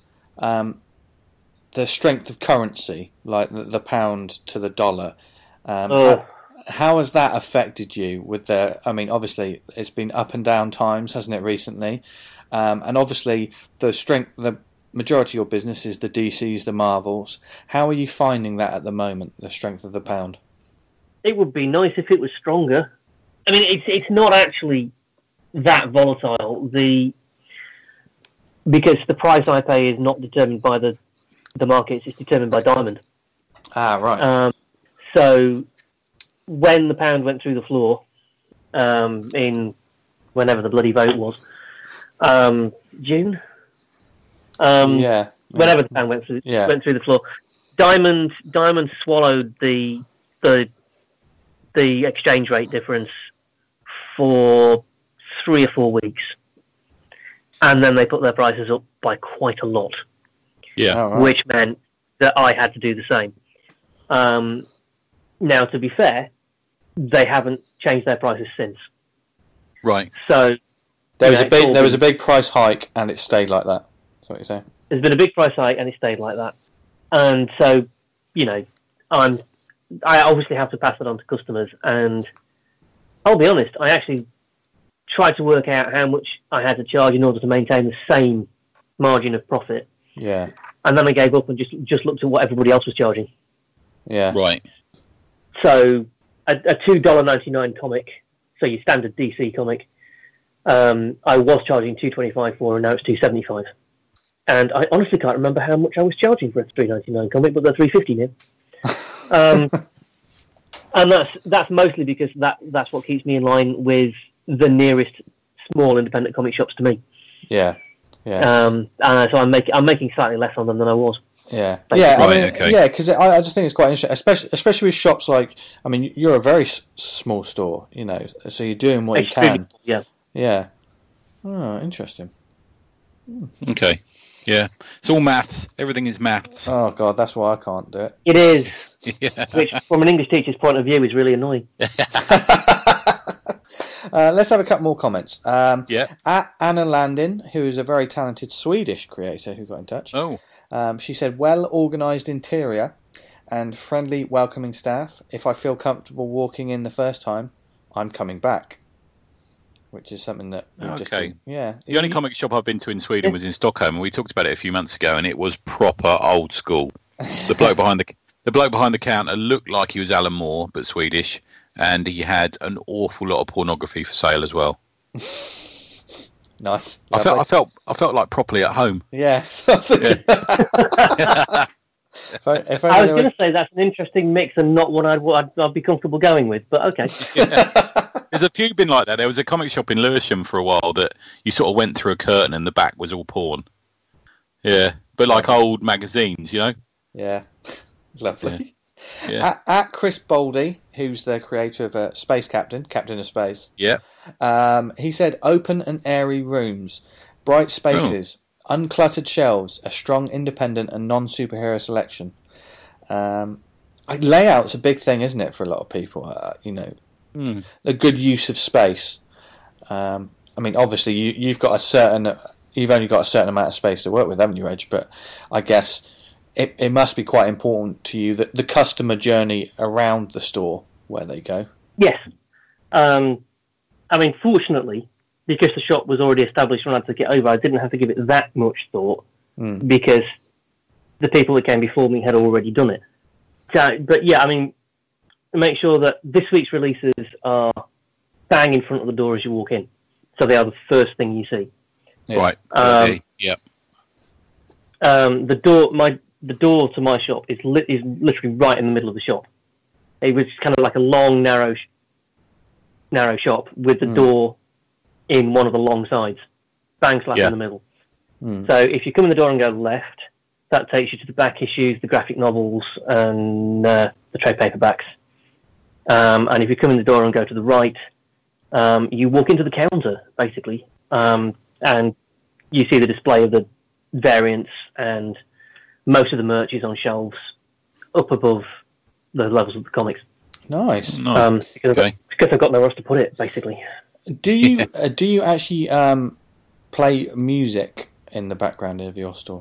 the strength of currency, like the pound to the dollar, how has that affected you? Obviously, it's been up and down times, hasn't it, recently? And obviously, the majority of your business is the DCs, the Marvels. How are you finding that at the moment, the strength of the pound? It would be nice if it was stronger. I mean, it's not actually that volatile. Because the price I pay is not determined by the markets; it's determined by Diamond. Ah, right. So when the pound went through the floor, in whenever the bloody vote was, June. Whenever the pound went through the floor, Diamond swallowed the exchange rate difference for 3 or 4 weeks, and then they put their prices up by quite a lot. Yeah, which meant that I had to do the same. Now, to be fair, they haven't changed their prices since. Right. So there was a big price hike, and it stayed like that. That's what you're saying. There's been a big price hike, and it stayed like that. And so, I obviously have to pass it on to customers, and I'll be honest, I actually tried to work out how much I had to charge in order to maintain the same margin of profit. Yeah. And then I gave up and just looked at what everybody else was charging. Yeah. Right. So a $2.99 comic, so your standard DC comic, I was charging $2.25 for, and now it's $2.75. And I honestly can't remember how much I was charging for a $3.99 comic, but they're $3.50 now. And that's mostly because that's what keeps me in line with the nearest small independent comic shops to me. Yeah. Yeah. So I'm making slightly less on them than I was. Yeah. Basically. Yeah. Okay. Yeah, because I just think it's quite interesting, especially with shops like. I mean, you're a very small store, so you're doing what you can. Yeah. Yeah. Oh, interesting. Okay. Yeah. It's all maths. Everything is maths. Oh God, that's why I can't do it. It is. Yeah. Which, from an English teacher's point of view, is really annoying. Let's have a couple more comments. Yeah. At Anna Landin, who is a very talented Swedish creator who got in touch. Oh. She said, well-organised interior and friendly, welcoming staff. If I feel comfortable walking in the first time, I'm coming back. Which is something that The only comic shop I've been to in Sweden was in Stockholm, and we talked about it a few months ago, and it was proper old school. The bloke behind the counter looked like he was Alan Moore, but Swedish, and he had an awful lot of pornography for sale as well. Nice. I felt like properly at home. Yeah, so I was thinking. I was going to say that's an interesting mix and not one I'd be comfortable going with, but okay. There's a few been like that. There was a comic shop in Lewisham for a while that you sort of went through a curtain and the back was all porn. Yeah, but like old magazines, you know? Yeah, lovely. Yeah. At Chris Boldy, who's the creator of Space Captain of Space. Yeah. He said, open and airy rooms, bright spaces, uncluttered shelves, a strong, independent and non-superhero selection. Layout's a big thing, isn't it, for a lot of people? A good use of space. I mean, obviously, you've only got a certain amount of space to work with, haven't you, Reg? But I guess it must be quite important to you that the customer journey around the store where they go. Yes. I mean, fortunately, because the shop was already established when I took it over, I didn't have to give it that much thought because the people that came before me had already done it. So, but yeah, I mean, make sure that this week's releases are bang in front of the door as you walk in, so they are the first thing you see. Yeah. Right. Yeah. The door to my shop is literally right in the middle of the shop. It was kind of like a long, narrow shop with the door in one of the long sides, bang slap in the middle. So if you come in the door and go left, that takes you to the back issues, the graphic novels, and the trade paperbacks. And if you come in the door and go to the right, you walk into the counter, basically, and you see the display of the variants, and most of the merch is on shelves up above the levels of the comics. Nice. Because I've got nowhere else to put it, basically. Do you actually play music in the background of your store?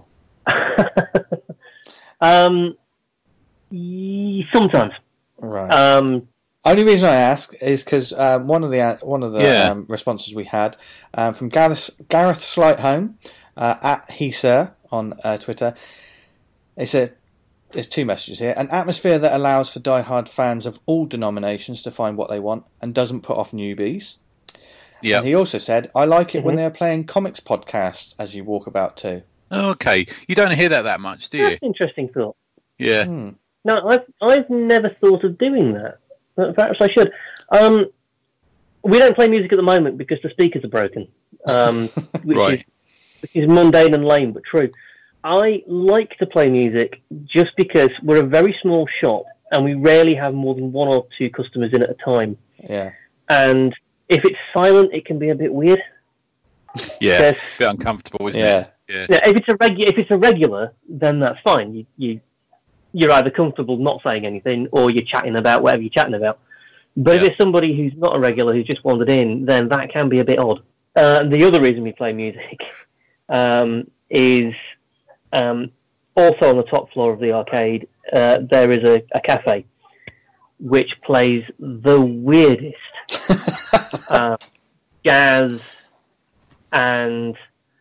Sometimes. Right. Only reason I ask is because one of the responses we had from Gareth Slightholme at HeSir on Twitter. They said there's two messages here: an atmosphere that allows for diehard fans of all denominations to find what they want and doesn't put off newbies. Yeah. And he also said, I like it when they're playing comics podcasts as you walk about too. Okay, you don't hear that much, do you? That's an interesting thought. Yeah. No, I've never thought of doing that. Perhaps I should. We don't play music at the moment because the speakers are broken, which is mundane and lame, but true. I like to play music just because we're a very small shop and we rarely have more than one or two customers in at a time. Yeah. And if it's silent, it can be a bit weird. Yeah, a bit uncomfortable, isn't it? Yeah. If it's a regular, then that's fine. You're either comfortable not saying anything or you're chatting about whatever you're chatting about. But if it's somebody who's not a regular who's just wandered in, then that can be a bit odd. The other reason we play music is also on the top floor of the arcade, there is a cafe which plays the weirdest jazz and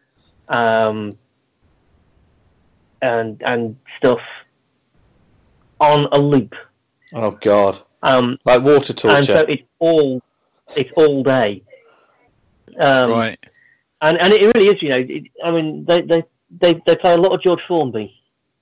stuff on a loop. Oh God! Like water torture. And so it's all day. Right. And it really is. I mean, they play a lot of George Formby.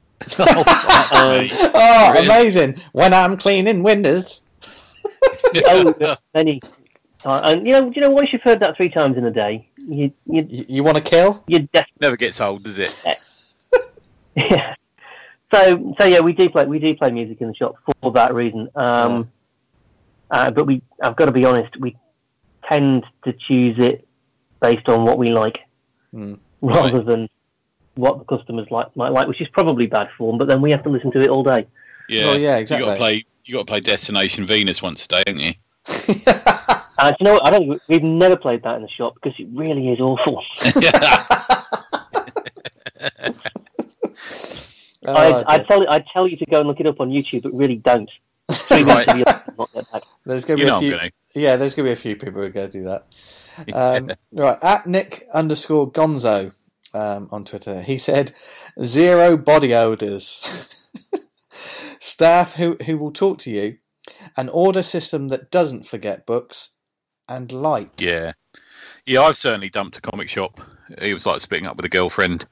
Really? Amazing! When I'm cleaning windows. Many. And you know, once you've heard that 3 times in a day, you want to kill? You never gets old, does it? Yeah. So yeah, we do play music in the shop for that reason. But I've got to be honest, we tend to choose it based on what we like, rather than what the customers might like, which is probably bad form. But then we have to listen to it all day. Yeah, well, yeah, exactly. You got to play Destination Venus once a day, haven't you? Do you know what? We've never played that in the shop because it really is awful. I'd tell you to go and look it up on YouTube, but really don't. Right. There's going to be a few. Yeah, there's going to be a few people who are going to do that. Right, at Nick_Gonzo on Twitter, he said, 0 body odours. Staff who will talk to you, an order system that doesn't forget books, and light. Yeah, I've certainly dumped a comic shop. It was like splitting up with a girlfriend.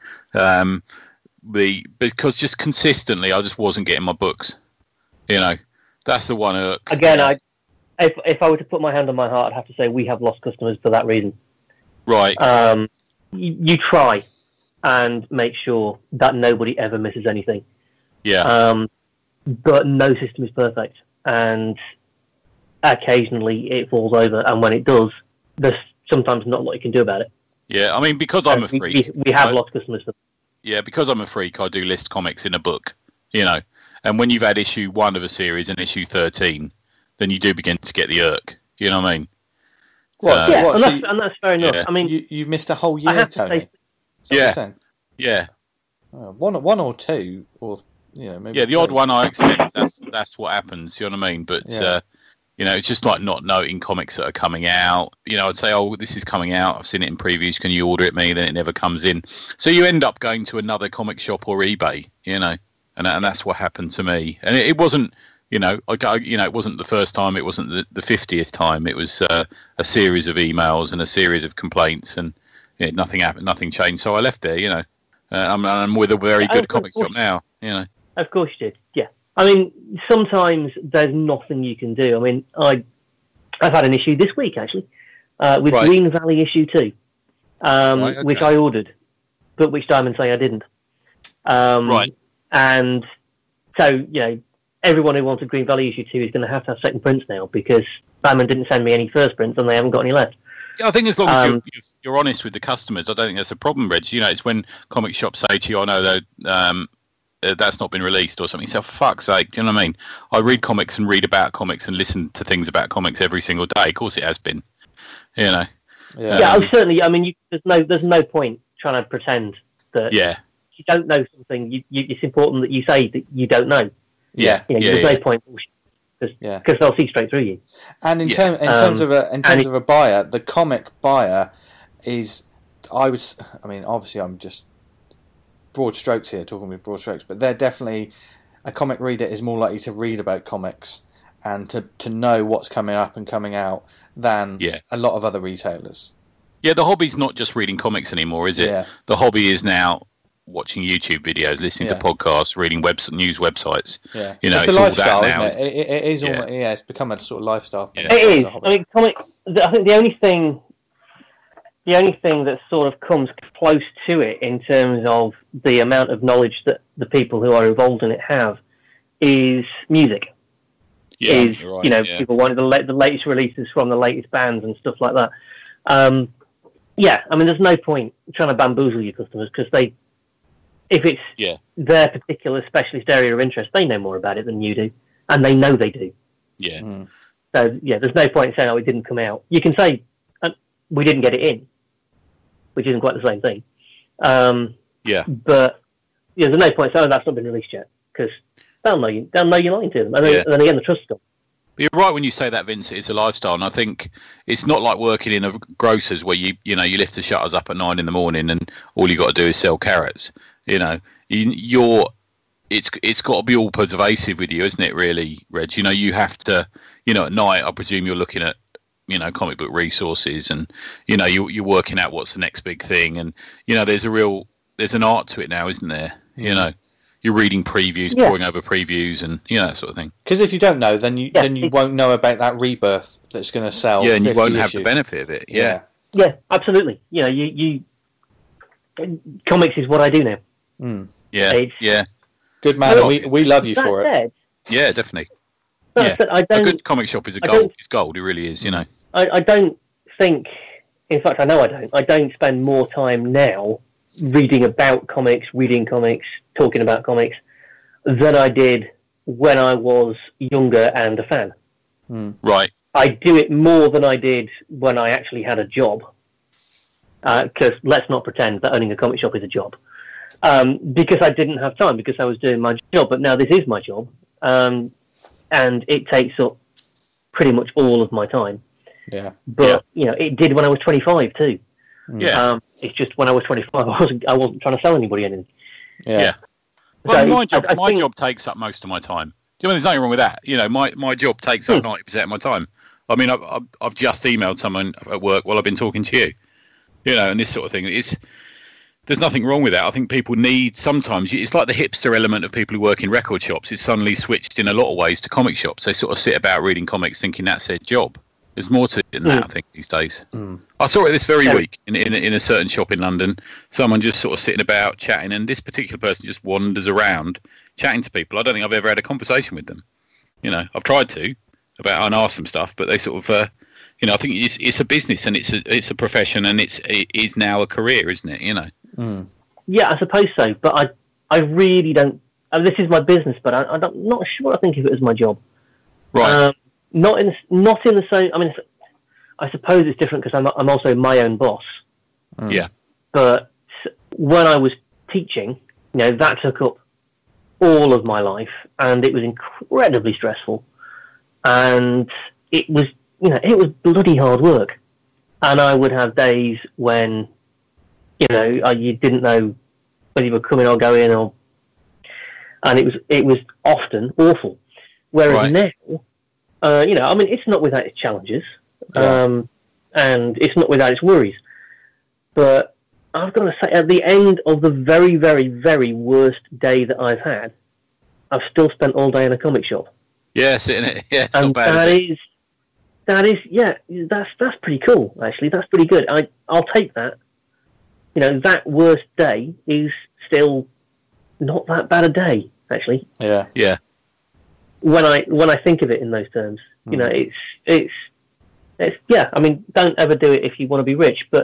Because just consistently, I just wasn't getting my books. That's the one irk. Again, if I were to put my hand on my heart, I'd have to say we have lost customers for that reason. Right. You try and make sure that nobody ever misses anything. Yeah. But no system is perfect, and occasionally it falls over, and when it does, there's sometimes not a lot you can do about it. Yeah, I mean, because I'm a freak. We have lost customers for that. Yeah, because I'm a freak, I do list comics in a book, And when you've had issue 1 of a series and issue 13, then you do begin to get the irk. You know what I mean? And that's fair enough. Yeah. I mean, you've missed a whole year, Tony. Yeah. One or two, or maybe. Yeah, the odd one I accept. That's what happens. You know what I mean? But it's just like not noting comics that are coming out. I'd say, oh, this is coming out. I've seen it in previews. Can you order it me? Then it never comes in. So you end up going to another comic shop or eBay. And that's what happened to me. And it wasn't, it wasn't the first time. It wasn't the 50th time. It was a series of emails and a series of complaints, and nothing happened. Nothing changed. So I left there. I'm with a very good comic shop now. Of course you did. Yeah. I mean, sometimes there's nothing you can do. I mean, I've had an issue this week actually with Green Valley issue 2, which I ordered, but which Diamond say I didn't. Right. And so, everyone who wanted Green Valley issue 2 is going to have second prints now, because Diamond didn't send me any first prints and they haven't got any left. Yeah, I think as long as you're honest with the customers, I don't think that's a problem, Reg. It's when comic shops say to you, I know that's not been released or something. So, for fuck's sake, do you know what I mean? I read comics and read about comics and listen to things about comics every single day. Of course it has been, Yeah, certainly. I mean, there's no point trying to pretend that... Yeah. You don't know something, it's important that you say that you don't know. Yeah. There's no point, because they'll see straight through you. And in terms of a buyer, the comic buyer is, obviously I'm just broad strokes here, talking with broad strokes, but they're definitely, a comic reader is more likely to read about comics and to know what's coming up and coming out than a lot of other retailers. Yeah, the hobby's not just reading comics anymore, is it? Yeah. The hobby is now watching YouTube videos, listening to podcasts, reading news websites. Yeah, it's the lifestyle, isn't it? It is. It's become a sort of lifestyle. Yeah. It is. I mean, I think the only thing that sort of comes close to it in terms of the amount of knowledge that the people who are involved in it have is music. Yeah, people wanted the latest releases from the latest bands and stuff like that. I mean, there's no point trying to bamboozle your customers, because if it's their particular specialist area of interest, they know more about it than you do, and they know they do. Yeah. Mm. So, there's no point in saying, it didn't come out. You can say, we didn't get it in, which isn't quite the same thing. But there's no point saying, that's not been released yet, because they'll know you're lying to them. And then again, the trust is gone. You're right when you say that, Vince. It's a lifestyle, and I think it's not like working in a grocer's where you lift the shutters up at 9 a.m. and all you got to do is sell carrots. It's got to be all pervasive with you, isn't it? Really, Reg. You have to. At night, I presume you're looking at comic book resources, and you're working out what's the next big thing, and there's an art to it now, isn't there? You're reading previews, poring over previews, and that sort of thing. Because if you don't know, then you won't know about that rebirth that's going to sell. Yeah, and you won't issues. have the benefit of it. Yeah, absolutely. You comics is what I do now. Mm. Yeah. Good man, and we love you for it. Yeah, definitely. A good comic shop is gold. It's gold. It really is. I don't think. In fact, I know I don't. I don't spend more time now reading about comics, reading comics, talking about comics than I did when I was younger and a fan. Mm. Right. I do it more than I did when I actually had a job. Because let's not pretend that owning a comic shop is a job. because I didn't have time, because I was doing my job. But now this is my job, and it takes up pretty much all of my time. Yeah. But it did when I was 25 too. Yeah. It's just when I was 25, I wasn't trying to sell anybody anything. Yeah. Well, my job takes up most of my time. Do you know, there's nothing wrong with that. My job takes up 90% of my time. I mean, I've just emailed someone at work while I've been talking to you. And this sort of thing. There's nothing wrong with that. I think people need, sometimes, it's like the hipster element of people who work in record shops. It's suddenly switched in a lot of ways to comic shops. They sort of sit about reading comics thinking that's their job. There's more to it than that, I think, these days. I saw it this very week in a certain shop in London. Someone just sort of sitting about chatting, and this particular person just wanders around chatting to people. I don't think I've ever had a conversation with them. I've tried to and ask them stuff, but they sort of, I think it's a business and it's a profession, and it is now a career, isn't it? Yeah, I suppose so. But I really don't. This is my business, but I'm not sure I think of it as my job. Right. Not in the same. I mean, I suppose it's different because I'm also my own boss. Yeah. But when I was teaching, that took up all of my life, and it was incredibly stressful, and it was bloody hard work. And I would have days when you didn't know whether you were coming or going, and it was often awful. Whereas now, I mean, it's not without its challenges, and it's not without its worries. But I've got to say, at the end of the very, very, very worst day that I've had, I've still spent all day in a comic shop. Yeah, sitting it. Yeah, it's and not bad. That's pretty cool. Actually, that's pretty good. I'll take that. That worst day is still not that bad a day, actually. Yeah. Yeah. When I think of it in those terms, it's yeah. I mean, don't ever do it if you want to be rich, but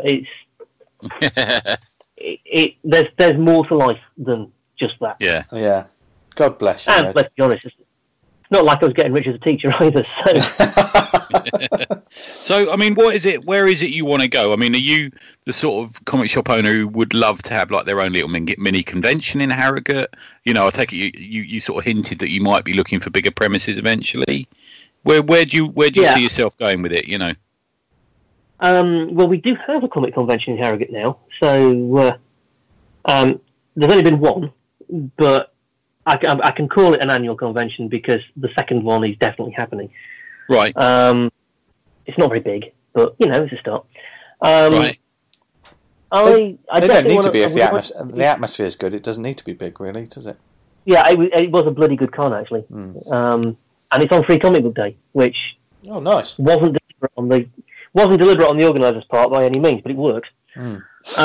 there's more to life than just that. Yeah. Yeah. God bless you. And let's be honest, it's not like I was getting rich as a teacher either. So. So, I mean, what is it? Where is it you want to go? I mean, are you the sort of comic shop owner who would love to have like their own little mini convention in Harrogate? I take it you sort of hinted that you might be looking for bigger premises eventually. Where do you see yourself going with it? Well, we do have a comic convention in Harrogate now, so there's only been one, but I can call it an annual convention because the second one is definitely happening. Right. It's not very big, but it's a start. Right. They don't need to be if the atmosphere is good. It doesn't need to be big, really, does it? Yeah, it was a bloody good con actually, and it's on Free Comic Book Day, which nice wasn't deliberate on the organiser's part by any means, but it worked. No,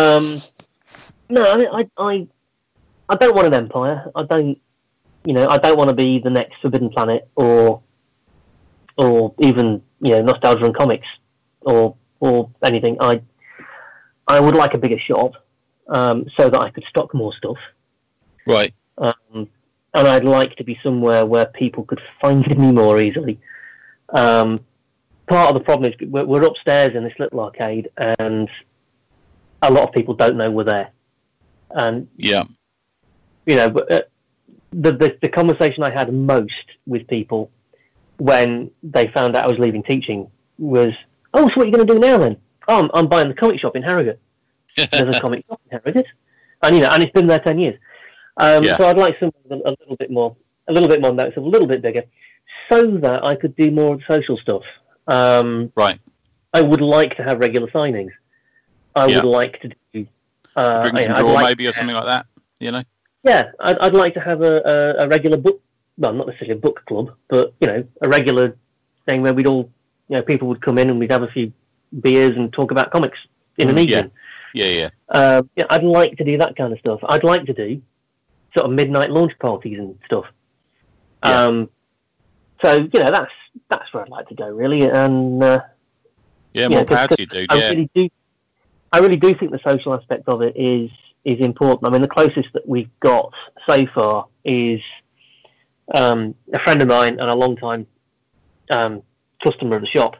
I don't want an empire. I don't want to be the next Forbidden Planet or even Nostalgia and Comics or anything. I would like a bigger shop so that I could stock more stuff. Right. And I'd like to be somewhere where people could find me more easily. Part of the problem is we're upstairs in this little arcade, and a lot of people don't know we're there. And but the conversation I had most with people when they found out I was leaving teaching was, "Oh, so what are you going to do now then?" "Oh, I'm buying the comic shop in Harrogate." There's a comic shop in Harrogate, and it's been there 10 years. So I'd like something a little bit more noticeable, a little bit bigger, so that I could do more of the social stuff. Right. I would like to have regular signings. I would like to do drink and draw, maybe, or something like that. Yeah, I'd like to have a regular book. Well, not necessarily a book club, but a regular thing where we'd all, people would come in and we'd have a few beers and talk about comics in an evening. Yeah. I'd like to do that kind of stuff. I'd like to do sort of midnight launch parties and stuff. Yeah. So that's where I'd like to go, really. And more power to you, dude. I really do think the social aspect of it is important. I mean, the closest that we've got so far is a friend of mine and a long-time customer of the shop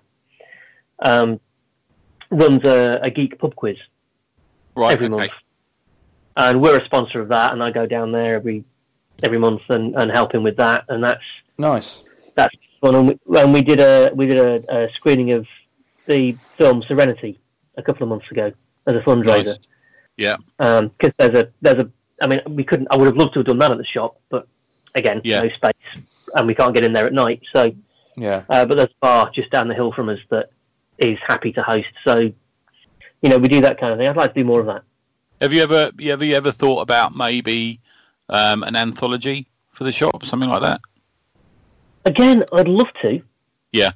runs a geek pub quiz every month. and we're a sponsor of that, and I go down there every month and help him with that, and that's nice. That's fun. And we did a screening of the film Serenity a couple of months ago as a fundraiser. Nice. Yeah. Because there's a. I mean, we couldn't. I would have loved to have done that at the shop, but again, no space, and we can't get in there at night. So yeah. But there's a bar just down the hill from us that is happy to host. So we do that kind of thing. I'd like to do more of that. Have you ever thought about maybe an anthology for the shop, something like that? Again, I'd love to. Yeah.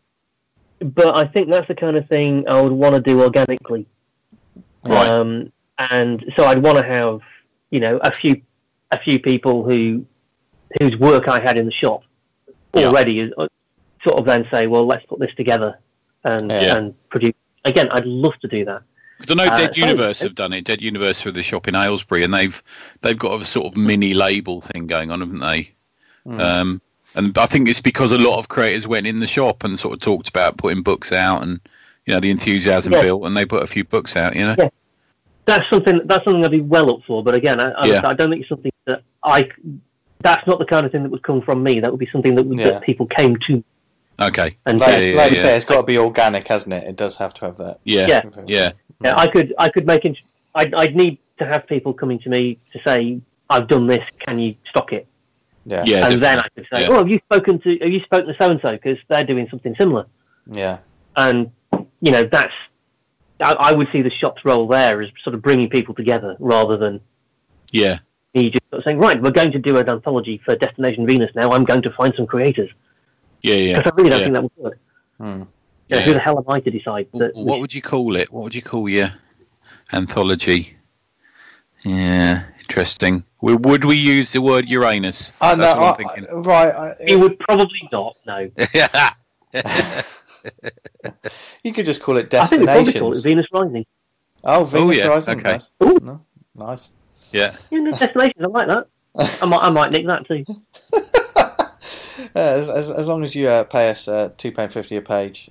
But I think that's the kind of thing I would want to do organically. Right. And so I'd want to have, a few people whose work I had in the shop already is sort of then say, well, let's put this together and produce. Again, I'd love to do that. Because I know Dead Universe have done it. Dead Universe are the shop in Aylesbury, and they've got a sort of mini label thing going on, haven't they? And I think it's because a lot of creators went in the shop and sort of talked about putting books out, and the enthusiasm built, and they put a few books out. Yeah. That's something I'd be well up for. But again, I don't think it's something that that's not the kind of thing that would come from me. That would be something that people came to. Okay. And like you say, it's got to be organic, hasn't it? It does have to have that. Yeah. I could make it. I'd need to have people coming to me to say, "I've done this. Can you stock it?" Yeah. And definitely. then I could say, "Oh, have you spoken to so and so because they're doing something similar?" Yeah. And that's. I would see the shop's role there as sort of bringing people together rather than me just sort of saying, "Right, we're going to do an anthology for Destination Venus now. I'm going to find some creators." Yeah. Because I really don't think that would work. Who the hell am I to decide? What would you call it? What would you call your anthology? Yeah, interesting. Would we use the word Uranus? That's what I'm thinking. You would probably not. No. You could just call it I think we'd probably Destinations. call it Venus Rising. Oh, Venus Rising. Okay. Nice. Ooh. No, nice. Yeah. Destinations. I like that. I might nick that too. As long as you pay us £2.50 a page.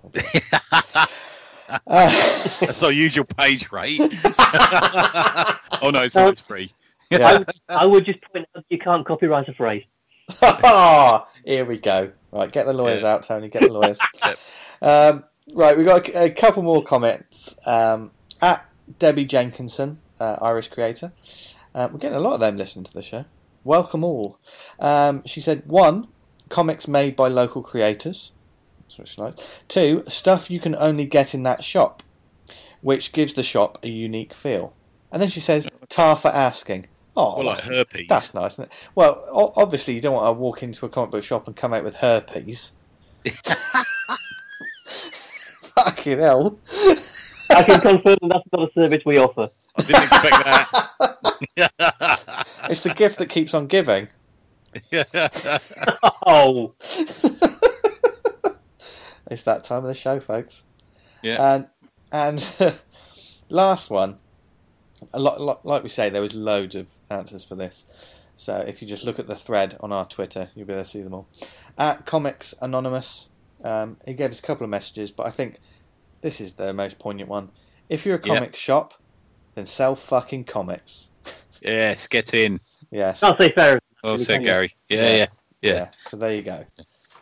That's our usual page rate. Oh no, it's free. Yeah. I would just point out you can't copyright a phrase. Here we go. Right, get the lawyers out, Tony. Get the lawyers. Yep. Right, we've got a couple more comments. At Debbie Jenkinson, Irish creator. We're getting a lot of them listening to the show. Welcome all. She said, 1, comics made by local creators. That's what she likes. 2, stuff you can only get in that shop, which gives the shop a unique feel. And then she says, tar for asking. Oh, well, like herpes. That's nice, isn't it? Well, obviously you don't want to walk into a comic book shop and come out with herpes. Fucking hell. I can confirm that's not a service we offer. I didn't expect that. It's the gift that keeps on giving. Oh. It's that time of the show, folks. Yeah. And last one. Like we say, there was loads of answers for this. So if you just look at the thread on our Twitter, you'll be able to see them all. At Comics Anonymous, he gave us a couple of messages, but I think this is the most poignant one. If you're a comic shop, then sell fucking comics. Yes, get in. Yes. I'll say fair. Oh, said Gary. Yeah. So there you go.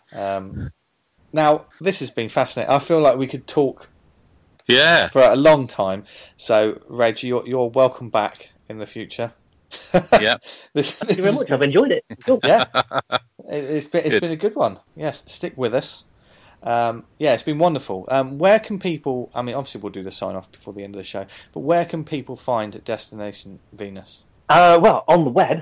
Now, this has been fascinating. I feel like we could talk for a long time. So, Reg, you're welcome back in the future. Yeah. Thank you very much. I've enjoyed it. Cool. Yeah. It's been a good one. Yes, stick with us. It's been wonderful. Where can people... I mean, obviously we'll do the sign-off before the end of the show, but where can people find Destination Venus? Well, on the web,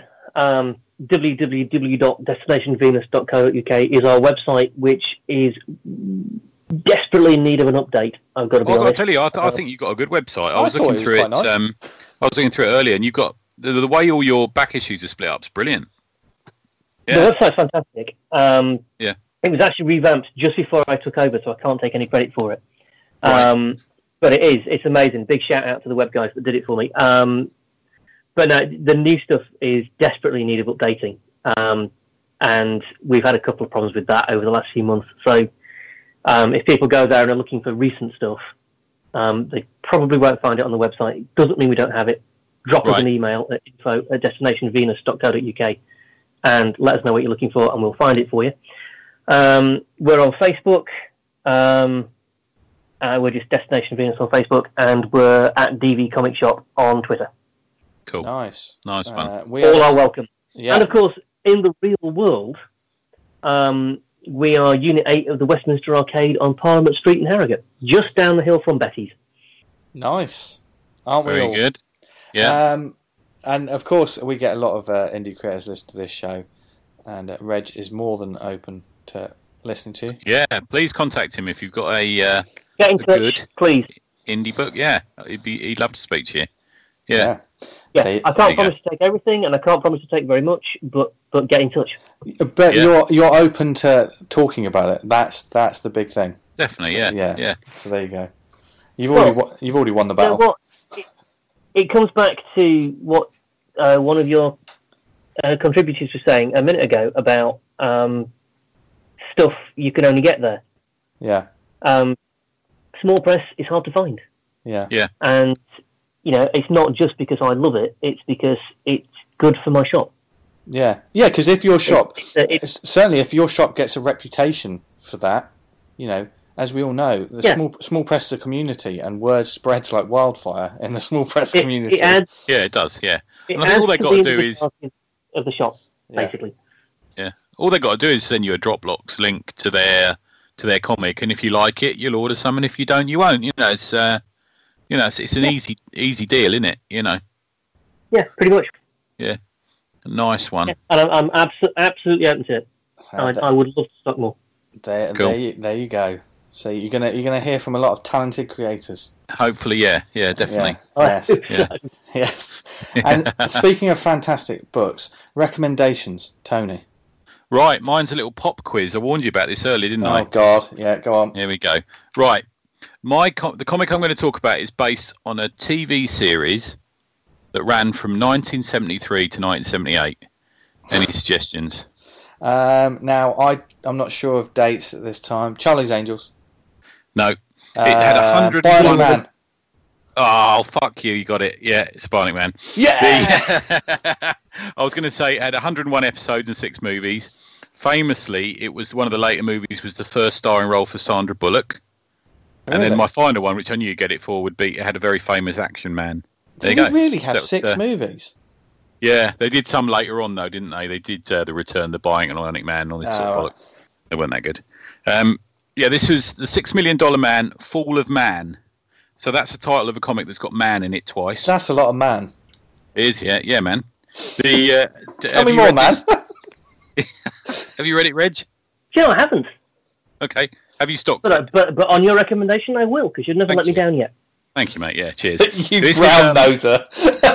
www.destinationvenus.co.uk is our website, which is desperately in need of an update. I've got to be honest. I'll tell you, I think you've got a good website. I was looking through it. Nice. I was looking through it earlier, and you've got the way all your back issues are split up is brilliant. Yeah. The website's fantastic. It was actually revamped just before I took over, so I can't take any credit for it. Right. But it's amazing. Big shout out to the web guys that did it for me. But no, the new stuff is desperately in need of updating. And we've had a couple of problems with that over the last few months. So if people go there and are looking for recent stuff, they probably won't find it on the website. It doesn't mean we don't have it. drop us an email at info@destinationvenus.co.uk and let us know what you're looking for, and we'll find it for you. We're on Facebook. We're just Destination Venus on Facebook, and we're at DV Comic Shop on Twitter. Cool. Nice one. All are welcome. Yeah. And of course, in the real world, we are Unit 8 of the Westminster Arcade on Parliament Street in Harrogate, just down the hill from Betty's. Nice. Aren't we Very all? good. Yeah. And of course, we get a lot of indie creators listen to this show, and Reg is more than open to listening to. Yeah, please contact him if you've got a get in touch, good please. Indie book. Yeah, he'd love to speak to you. Yeah. I can't promise to take everything, and I can't promise to take very much, but get in touch. But you're open to talking about it. That's the big thing. Definitely. So, yeah. So there you go. You've already won the battle. You know what? It comes back to what one of your contributors was saying a minute ago about stuff you can only get there. Yeah. Small press is hard to find. Yeah. Yeah. And it's not just because I love it; it's because it's good for my shop. Yeah, because if your shop, certainly if your shop gets a reputation for that, as we all know, the small press is a community, and word spreads like wildfire in the small press community. It does. Yeah, and I think all they got to do is of the shop, basically. Yeah, all they got to do is send you a Dropbox link to their comic, and if you like it, you'll order some, and if you don't, you won't. It's it's an easy deal, isn't it? Yeah, pretty much. Yeah, a nice one. Yeah. And I'm absolutely open to it. I would love to stock more. There you go. So you're gonna hear from a lot of talented creators. Hopefully, yeah, definitely. Yeah. Yes. And speaking of fantastic books, recommendations, Tony. Right, mine's a little pop quiz. I warned you about this earlier, didn't I? Oh God, yeah, go on. Here we go. Right, the comic I'm going to talk about is based on a TV series that ran from 1973 to 1978. Any suggestions? Now, I'm not sure of dates at this time. Charlie's Angels. No. It had 101... Bionic Man. Oh, fuck you, you got it. Yeah, it's Bionic Man. Yeah! I was going to say it had 101 episodes and 6 movies. Famously, it was one of the later movies was the first starring role for Sandra Bullock. Really? And then my final one, which I knew you'd get it for, would be it had a very famous action man. There you go. They really have 6 movies? Yeah, they did some later on, though, didn't they? They did The Return, The Bionic Man, and all this sort of bollock. They weren't that good. This was The $6 Million Man, Fall of Man. So that's the title of a comic that's got man in it twice. That's a lot of man. It is, yeah, man. Tell me more, man. Have you read it, Reg? No, I haven't. Okay. Have you stocked it? But on your recommendation, I will, because you've never let me down yet. Thank you, mate. Yeah, cheers. You brown noser.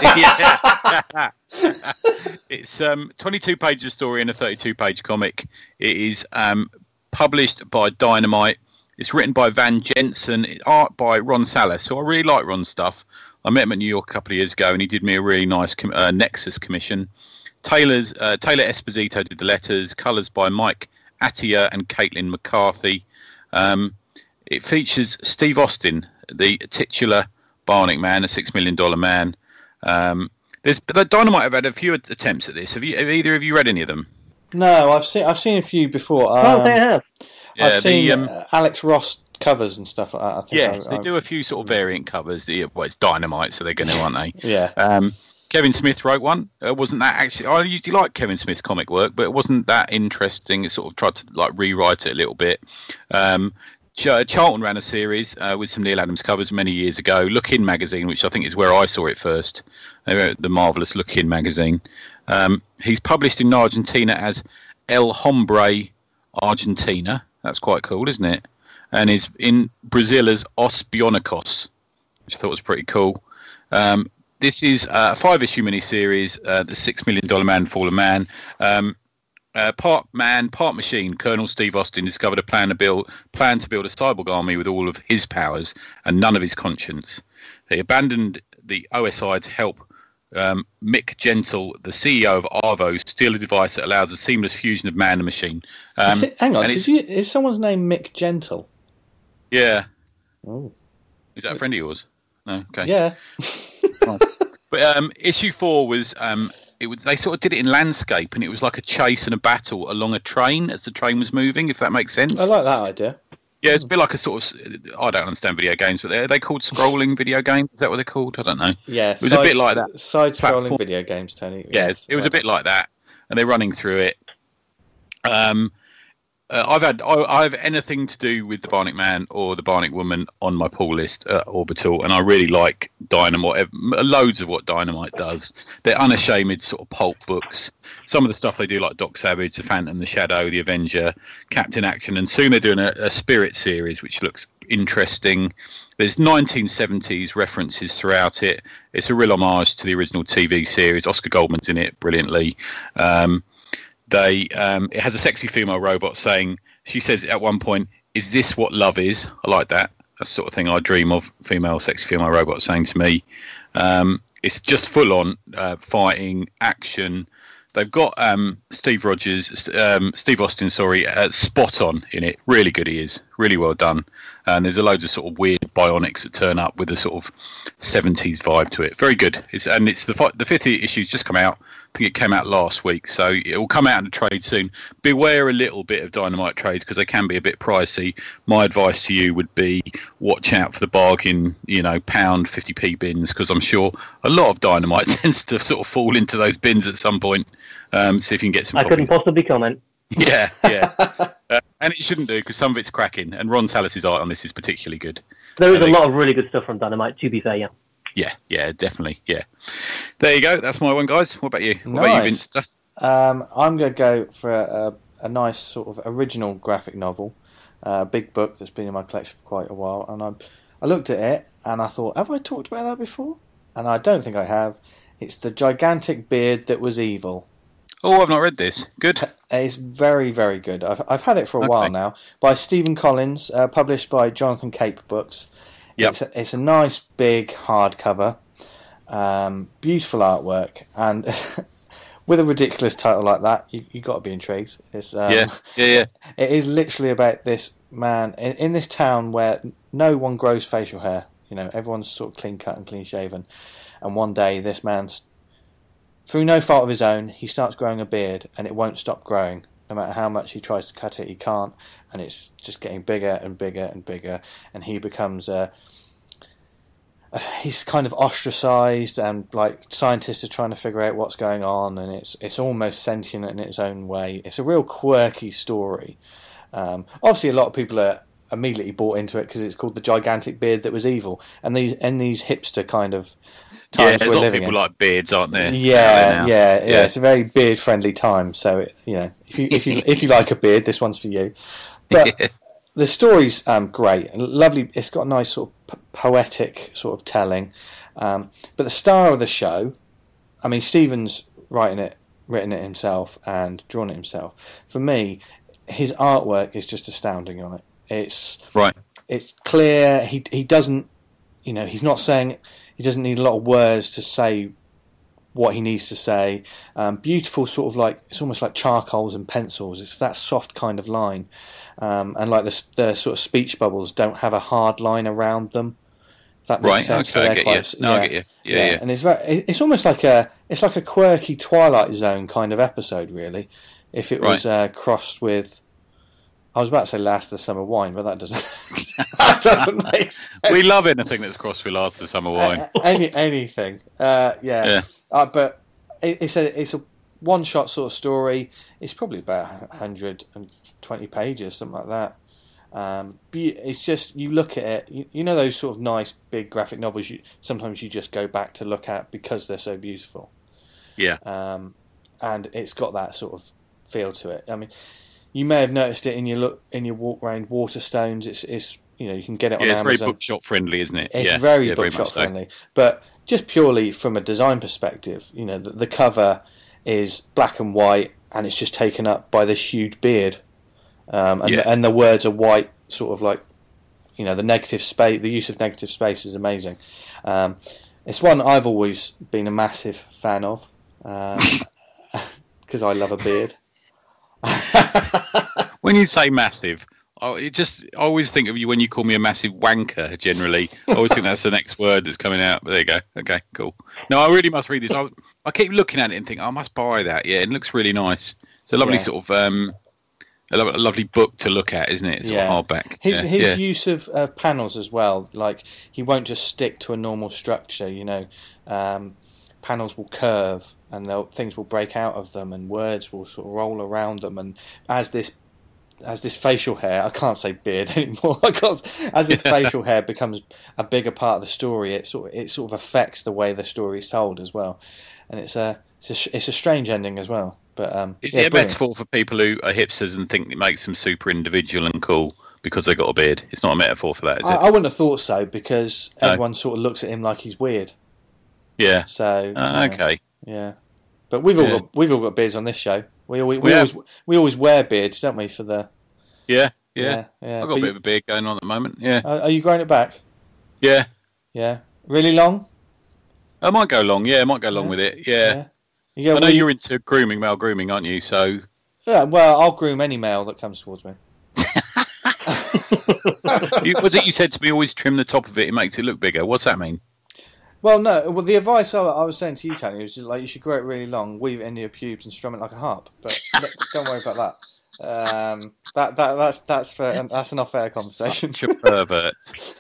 It's 22 pages of story and a 32-page comic. It is published by Dynamite. It's written by Van Jensen, art by Ron Salas. So I really like Ron's stuff. I met him at New York a couple of years ago, and he did me a really nice Nexus commission. Taylor Esposito did the letters. Colours by Mike Attia and Caitlin McCarthy. It features Steve Austin, the titular Bionic Man, a $6 Million Man. The Dynamite have had a few attempts at this. Have either of you read any of them? No, I've seen a few before. They have. Yeah, I've seen Alex Ross covers and stuff like that. I think yes, they do a few sort of variant covers. It's Dynamite, so they're going to, aren't they? Yeah. Kevin Smith wrote one. Wasn't that actually? I usually like Kevin Smith's comic work, but it wasn't that interesting. It sort of tried to rewrite it a little bit. Charlton ran a series with some Neil Adams covers many years ago. Look In magazine, which I think is where I saw it first. The marvellous Look In magazine. He's published in Argentina as El Hombre Argentina. That's quite cool, isn't it? And is in Brazil as Os Bionicos, which I thought was pretty cool. This is a 5-issue miniseries, The $6 Million Man, Fall of Man. Part man, part machine, Colonel Steve Austin discovered a plan to build a cyborg army with all of his powers and none of his conscience. He abandoned the OSI to help Mick Gentle, the CEO of Arvo, steal a device that allows a seamless fusion of man and machine. Hang on, is someone's name Mick Gentle? Yeah. Oh. Is that a friend of yours? No, okay. Yeah. But issue 4 was they sort of did it in landscape, and it was like a chase and a battle along a train as the train was moving. If that makes sense. I like that idea. Yeah, it's a bit like a sort of. I don't understand video games, but are they called scrolling video games? Is that what they're called? I don't know. Yeah, it was a bit like that. Side-scrolling video games, Tony. Yes, it was a bit like that, and they're running through it. I have anything to do with the Bionic Man or the Bionic Woman on my pull list at Orbital, and I really like Dynamite. Loads of what Dynamite does. They're unashamed sort of pulp books. Some of the stuff they do, like Doc Savage, The Phantom, The Shadow, The Avenger, Captain Action, and soon they're doing a Spirit series, which looks interesting. There's 1970s references throughout it. It's a real homage to the original TV series. Oscar Goldman's in it brilliantly. It has a sexy female robot saying, she says at one point, "Is this what love is?" I like that. That's the sort of thing I dream of, sexy female robot saying to me. It's just full on fighting, action. They've got Steve Austin, spot on in it. Really good he is. Really well done. And there's a loads of sort of weird bionics that turn up with a sort of 70s vibe to it. Very good. It's the fifth issue's just come out. I think it came out last week, so it will come out in the trade soon. Beware a little bit of Dynamite trades because they can be a bit pricey. My advice to you would be watch out for the bargain, pound 50p bins, because I'm sure a lot of Dynamite tends to sort of fall into those bins at some point. See if you can get some copies. Couldn't possibly comment. Yeah. And it shouldn't do because some of it's cracking, and Ron Salas's art on this is particularly good. There is a lot of really good stuff from Dynamite, to be fair, yeah. Yeah, definitely, yeah. There you go, that's my one, guys. What about you? What about you, Vince? I'm going to go for a nice sort of original graphic novel, big book that's been in my collection for quite a while, and I looked at it and I thought, have I talked about that before? And I don't think I have. It's The Gigantic Beard That Was Evil. Oh, I've not read this. Good. It's very, very good. I've had it for a while now. By Stephen Collins, published by Jonathan Cape Books. Yep. It's a nice big hardcover, beautiful artwork, and with a ridiculous title like that, you got to be intrigued. It's yeah. It is literally about this man in this town where no one grows facial hair. Everyone's sort of clean cut and clean shaven, and one day this man's, through no fault of his own, he starts growing a beard, and it won't stop growing. No matter how much he tries to cut it, he can't, and it's just getting bigger and bigger and bigger, and he becomes he's kind of ostracized, and like scientists are trying to figure out what's going on, and it's almost sentient in its own way. It's a real quirky story. Obviously, a lot of people are immediately bought into it because it's called The Gigantic Beard That Was Evil, and these hipster kind of times there's we're a lot of living people in. Like beards, aren't there? Yeah. It's a very beard friendly time. So if you like a beard, this one's for you. But the story's great and lovely. It's got a nice sort of poetic sort of telling. But the star of the show, I mean, Stephen's written it himself and drawn it himself. For me, his artwork is just astounding on it. It's right. It's clear. He doesn't, he's not saying. He doesn't need a lot of words to say what he needs to say. Beautiful, sort of like, it's almost like charcoals and pencils. It's that soft kind of line, and like the sort of speech bubbles don't have a hard line around them. If that makes sense. Okay, I get you. I get you. Yeah. And it's almost like a quirky Twilight Zone kind of episode, really. If it was crossed with. I was about to say Last of the Summer Wine, but that doesn't make sense. We love anything that's crossed with Last of the Summer Wine. Anything. Yeah. But it's a one-shot sort of story. It's probably about 120 pages, something like that. It's just, you look at it, you know those sort of nice big graphic novels sometimes you just go back to look at because they're so beautiful. Yeah. And it's got that sort of feel to it. I mean, you may have noticed it in your walk around Waterstones. It's you can get it on Amazon. It's very bookshop friendly, isn't it? It's very bookshop friendly. But just purely from a design perspective, the cover is black and white, and it's just taken up by this huge beard, and the words are white, sort of like, the negative space. The use of negative space is amazing. It's one I've always been a massive fan of, because I love a beard. When you say massive, I always think of you when you call me a massive wanker. Generally, I always think that's the next word that's coming out. But there you go. Okay, cool. No, I really must read this. I keep looking at it and think, I must buy that. Yeah, it looks really nice. It's a lovely sort of a lovely book to look at, isn't it? It's sort of hardback. His use of panels as well. Like, he won't just stick to a normal structure. You know, panels will curve and things will break out of them, and words will sort of roll around them. And as this facial hair, I can't say beard anymore. As this facial hair becomes a bigger part of the story, it sort of affects the way the story is told as well. And it's a strange ending as well. But is it a metaphor for people who are hipsters and think it makes them super individual and cool because they got a beard? It's not a metaphor for that, is it? I wouldn't have thought so, because everyone sort of looks at him like he's weird. Yeah. So okay. Yeah, but we've all got beards on this show. We always wear beards, don't we? For the yeah. I've got a bit of a beard going on at the moment. Yeah. Are you growing it back? Yeah. Yeah. Really long? I might go long. Yeah, I might go long with it. Yeah. I know you're into male grooming, aren't you? So yeah. Well, I'll groom any male that comes towards me. Was it you said to me, always trim the top of it? It makes it look bigger. What's that mean? Well, no. Well, the advice I was saying to you, Tony, was just like you should grow it really long, weave it into your pubes, and strum it like a harp. But don't worry about that. That's an off-air conversation. Such a pervert.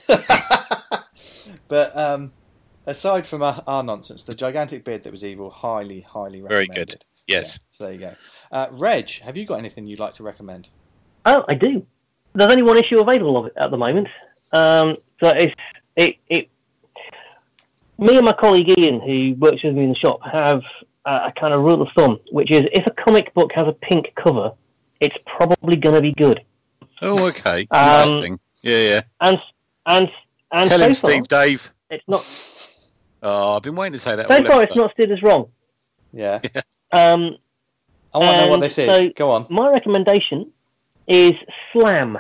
But aside from our nonsense, The Gigantic Beard That Was Evil, highly, highly recommended. Very good. Yes. Yeah, so there you go. Reg, have you got anything you'd like to recommend? Oh, I do. There's only one issue available of it at the moment. So it. Me and my colleague Ian, who works with me in the shop, have a kind of rule of thumb, which is if a comic book has a pink cover, it's probably going to be good. Oh, okay. Interesting. Yeah. And tell him, Steve, Dave. It's not. Oh, I've been waiting to say that. So far, it's not stood as wrong. Yeah. I want to know what this is. So go on. My recommendation is Slam.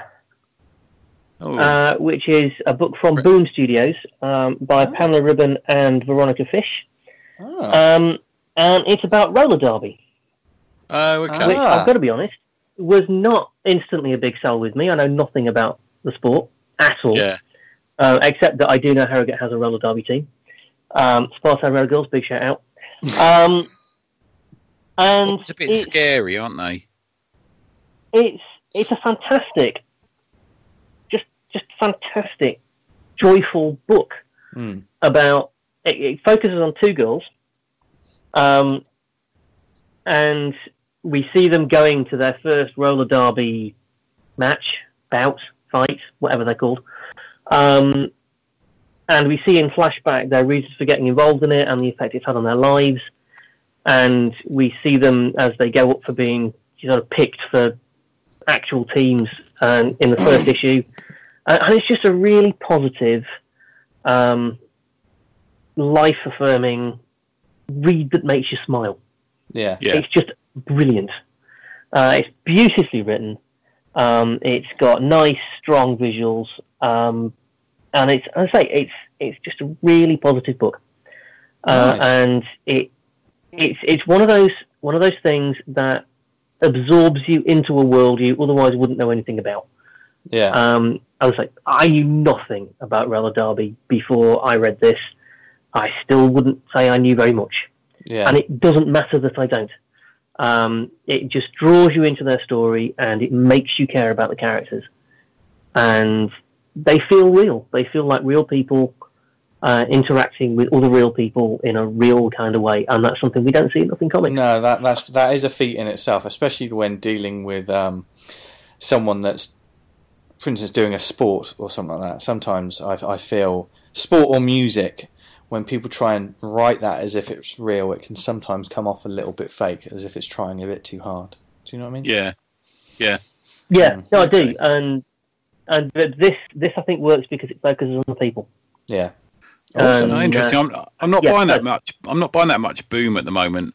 Which is a book from Boom Studios by Pamela Ribon and Veronica Fish. And it's about roller derby. Oh, okay. Which, I've got to be honest, was not instantly a big sell with me. I know nothing about the sport at all. Yeah. Except that I do know Harrogate has a roller derby team. Sparta Roller Girls, big shout out. And it's a bit scary, aren't they? It's a fantastic... Just fantastic, joyful book about. It focuses on two girls, and we see them going to their first roller derby match, bout, fight, whatever they're called, and we see in flashback their reasons for getting involved in it and the effect it's had on their lives, and we see them as they go up for being sort of picked for actual teams in the first issue. And it's just a really positive, life-affirming read that makes you smile. Yeah. It's just brilliant. It's beautifully written. It's got nice, strong visuals, and it's just a really positive book. Nice. And it's one of those things that absorbs you into a world you otherwise wouldn't know anything about. Yeah. I was like, I knew nothing about roller derby before I read this. I still wouldn't say I knew very much. Yeah. And it doesn't matter that I don't. It just draws you into their story and it makes you care about the characters. And they feel real. They feel like real people interacting with other real people in a real kind of way. And that's something we don't see enough in comics. No, that is a feat in itself, especially when dealing with someone that's, for instance, doing a sport or something like that. Sometimes I feel sport or music, when people try and write that as if it's real, it can sometimes come off a little bit fake, as if it's trying a bit too hard. Do you know what I mean? Yeah. No, I do. And this I think works because it focuses on the people. Yeah. Awesome. Interesting. I'm not buying that much. I'm not buying that much Boom at the moment.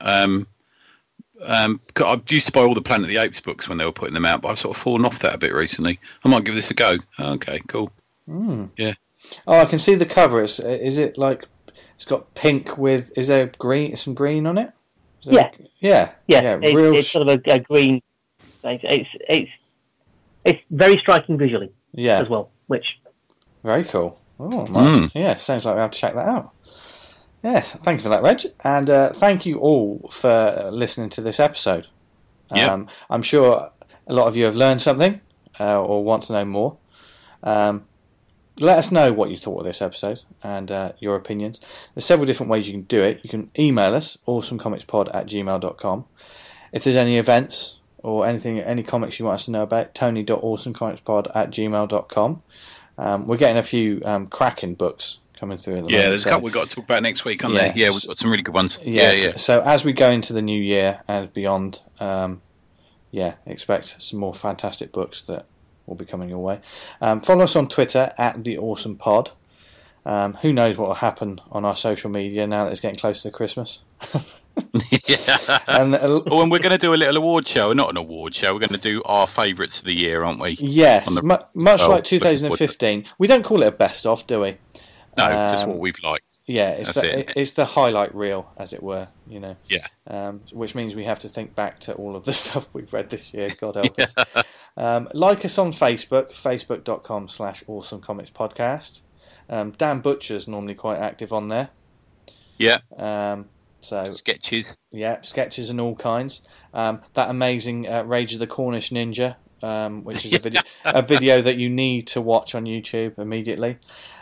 I used to buy all the Planet of the Apes books when they were putting them out, but I've sort of fallen off that a bit recently. I might give this a go. Okay, cool. Yeah. Oh, I can see the cover. Is it like it's got pink with? Is there some green on it? Yeah. Yeah. It's sort of a green. It's it's very striking visually Yeah. as well, which... Very cool. Oh, nice. Yeah, sounds like we have to check that out. Yes, thank you for that, Reg. And thank you all for listening to this episode. Yep. I'm sure a lot of you have learned something or want to know more. Let us know what you thought of this episode and your opinions. There's several different ways you can do it. You can email us, awesomecomicspod@gmail.com. If there's any events or anything, any comics you want us to know about, tony.awesomecomicspod@gmail.com. We're getting a few cracking books coming through at the moment. Yeah, there's a couple we've got to talk about next week, aren't there? Yeah, we've got some really good ones. Yeah. So as we go into the new year and beyond, expect some more fantastic books that will be coming your way. Follow us on Twitter @TheAwesomePod. Who knows what will happen on our social media now that it's getting close to Christmas. Yeah. And we're going to do a little award show. Not an award show. We're going to do our favourites of the year, aren't we? Yes. Much like 2015. We don't call it a best-of, do we? No, just what we've liked. Yeah, it's the highlight reel, as it were, you know. Yeah. Which means we have to think back to all of the stuff we've read this year. God help us. Like us on Facebook, facebook.com/awesomecomicspodcast. Dan Butcher's normally quite active on there. Yeah. So sketches. Yeah, sketches and all kinds. That amazing Rage of the Cornish Ninja, which is a video that you need to watch on YouTube immediately.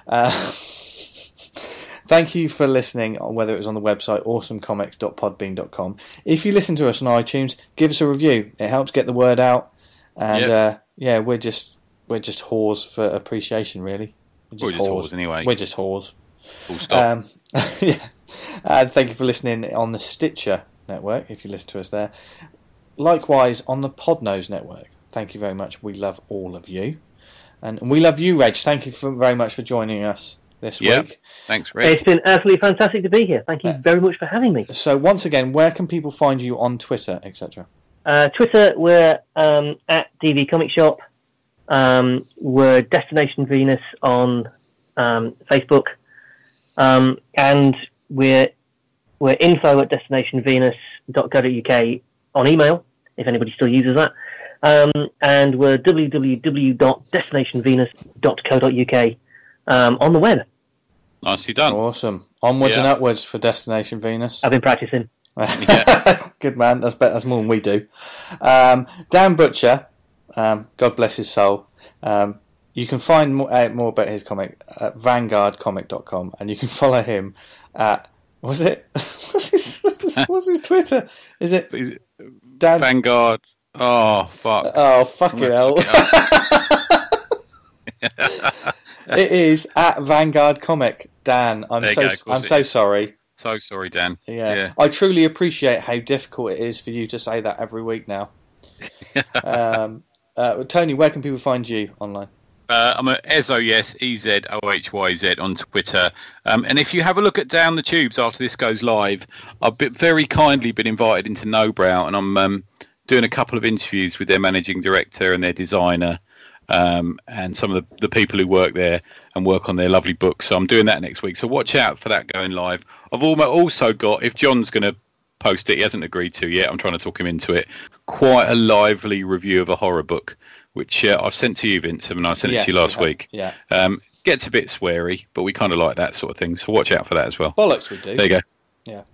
Thank you for listening, whether it was on the website awesomecomics.podbean.com. If you listen to us on iTunes, give us a review. It helps get the word out. And we're just whores for appreciation, really. We're just whores anyway. We're just whores. Full stop. And thank you for listening on the Stitcher network, if you listen to us there. Likewise, on the Podnose network. Thank you very much. We love all of you. And we love you, Reg. Thank you very much for joining us this week. Thanks, Reg. It's been absolutely fantastic to be here. Thank you very much for having me. So once again, where can people find you on Twitter, etc.? Twitter, we're at DV Comic Shop. We're Destination Venus on Facebook. And we're info@destinationvenus.co.uk on email, if anybody still uses that. And we're www.destinationvenus.co.uk on the web. Nicely done. Awesome. Onwards and upwards for Destination Venus. I've been practicing. Good man. That's more than we do. Dan Butcher, God bless his soul. You can find out more about his comic at vanguardcomic.com, and you can follow him at what's his Twitter? Is it Dan Vanguard? Oh fuck! Oh fuck it hell! It is at Vanguard Comic. Dan, I'm so sorry. So sorry, Dan. Yeah, I truly appreciate how difficult it is for you to say that every week now. Tony, where can people find you online? I'm at EZOYES, EZOHYZ on Twitter. And if you have a look at Down the Tubes after this goes live, I've very kindly been invited into Nobrow, and I'm doing a couple of interviews with their managing director and their designer, and some of the people who work there and work on their lovely books. So I'm doing that next week. So watch out for that going live. I've also got, if John's going to post it, he hasn't agreed to yet, I'm trying to talk him into it, quite a lively review of a horror book, which I've sent to you, Vince, and I sent it to you last week. Yeah. Gets a bit sweary, but we kind of like that sort of thing, so watch out for that as well. Bollocks we do. There you go. Yeah.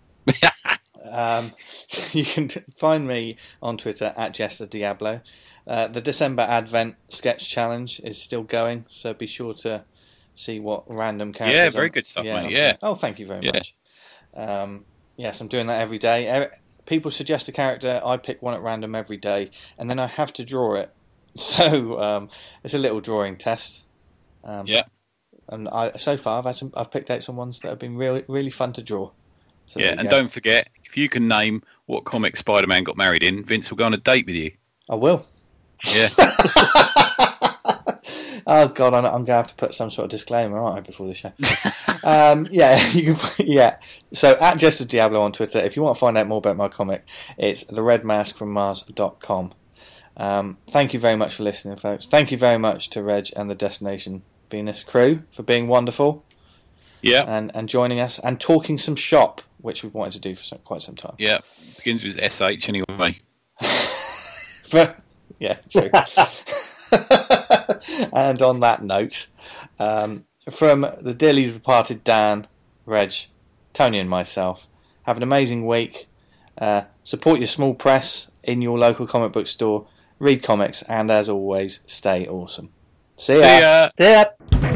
You can find me on Twitter at Jester Diablo. The December Advent Sketch Challenge is still going, so be sure to see what random characters... Yeah, very good stuff, mate, yeah. Oh, thank you very much. Yes, I'm doing that every day. People suggest a character, I pick one at random every day, and then I have to draw it. So it's a little drawing test. And so far I've picked out some ones that have been really, really fun to draw. So and don't forget, if you can name what comic Spider-Man got married in, Vince will go on a date with you. I will. Yeah. Oh God, I'm going to have to put some sort of disclaimer, aren't I, before the show? You can. So at Jester Diablo on Twitter. If you want to find out more about my comic, it's theredmaskfrommars.com. Thank you very much for listening, folks. Thank you very much to Reg and the Destination Venus crew for being wonderful. Yeah. And joining us and talking some shop, which we've wanted to do for quite some time. Yeah. Begins with SH anyway. Yeah, true. And on that note, from the dearly departed Dan, Reg, Tony and myself, have an amazing week. Support your small press in your local comic book store. Read comics, and as always, stay awesome. See ya. See ya.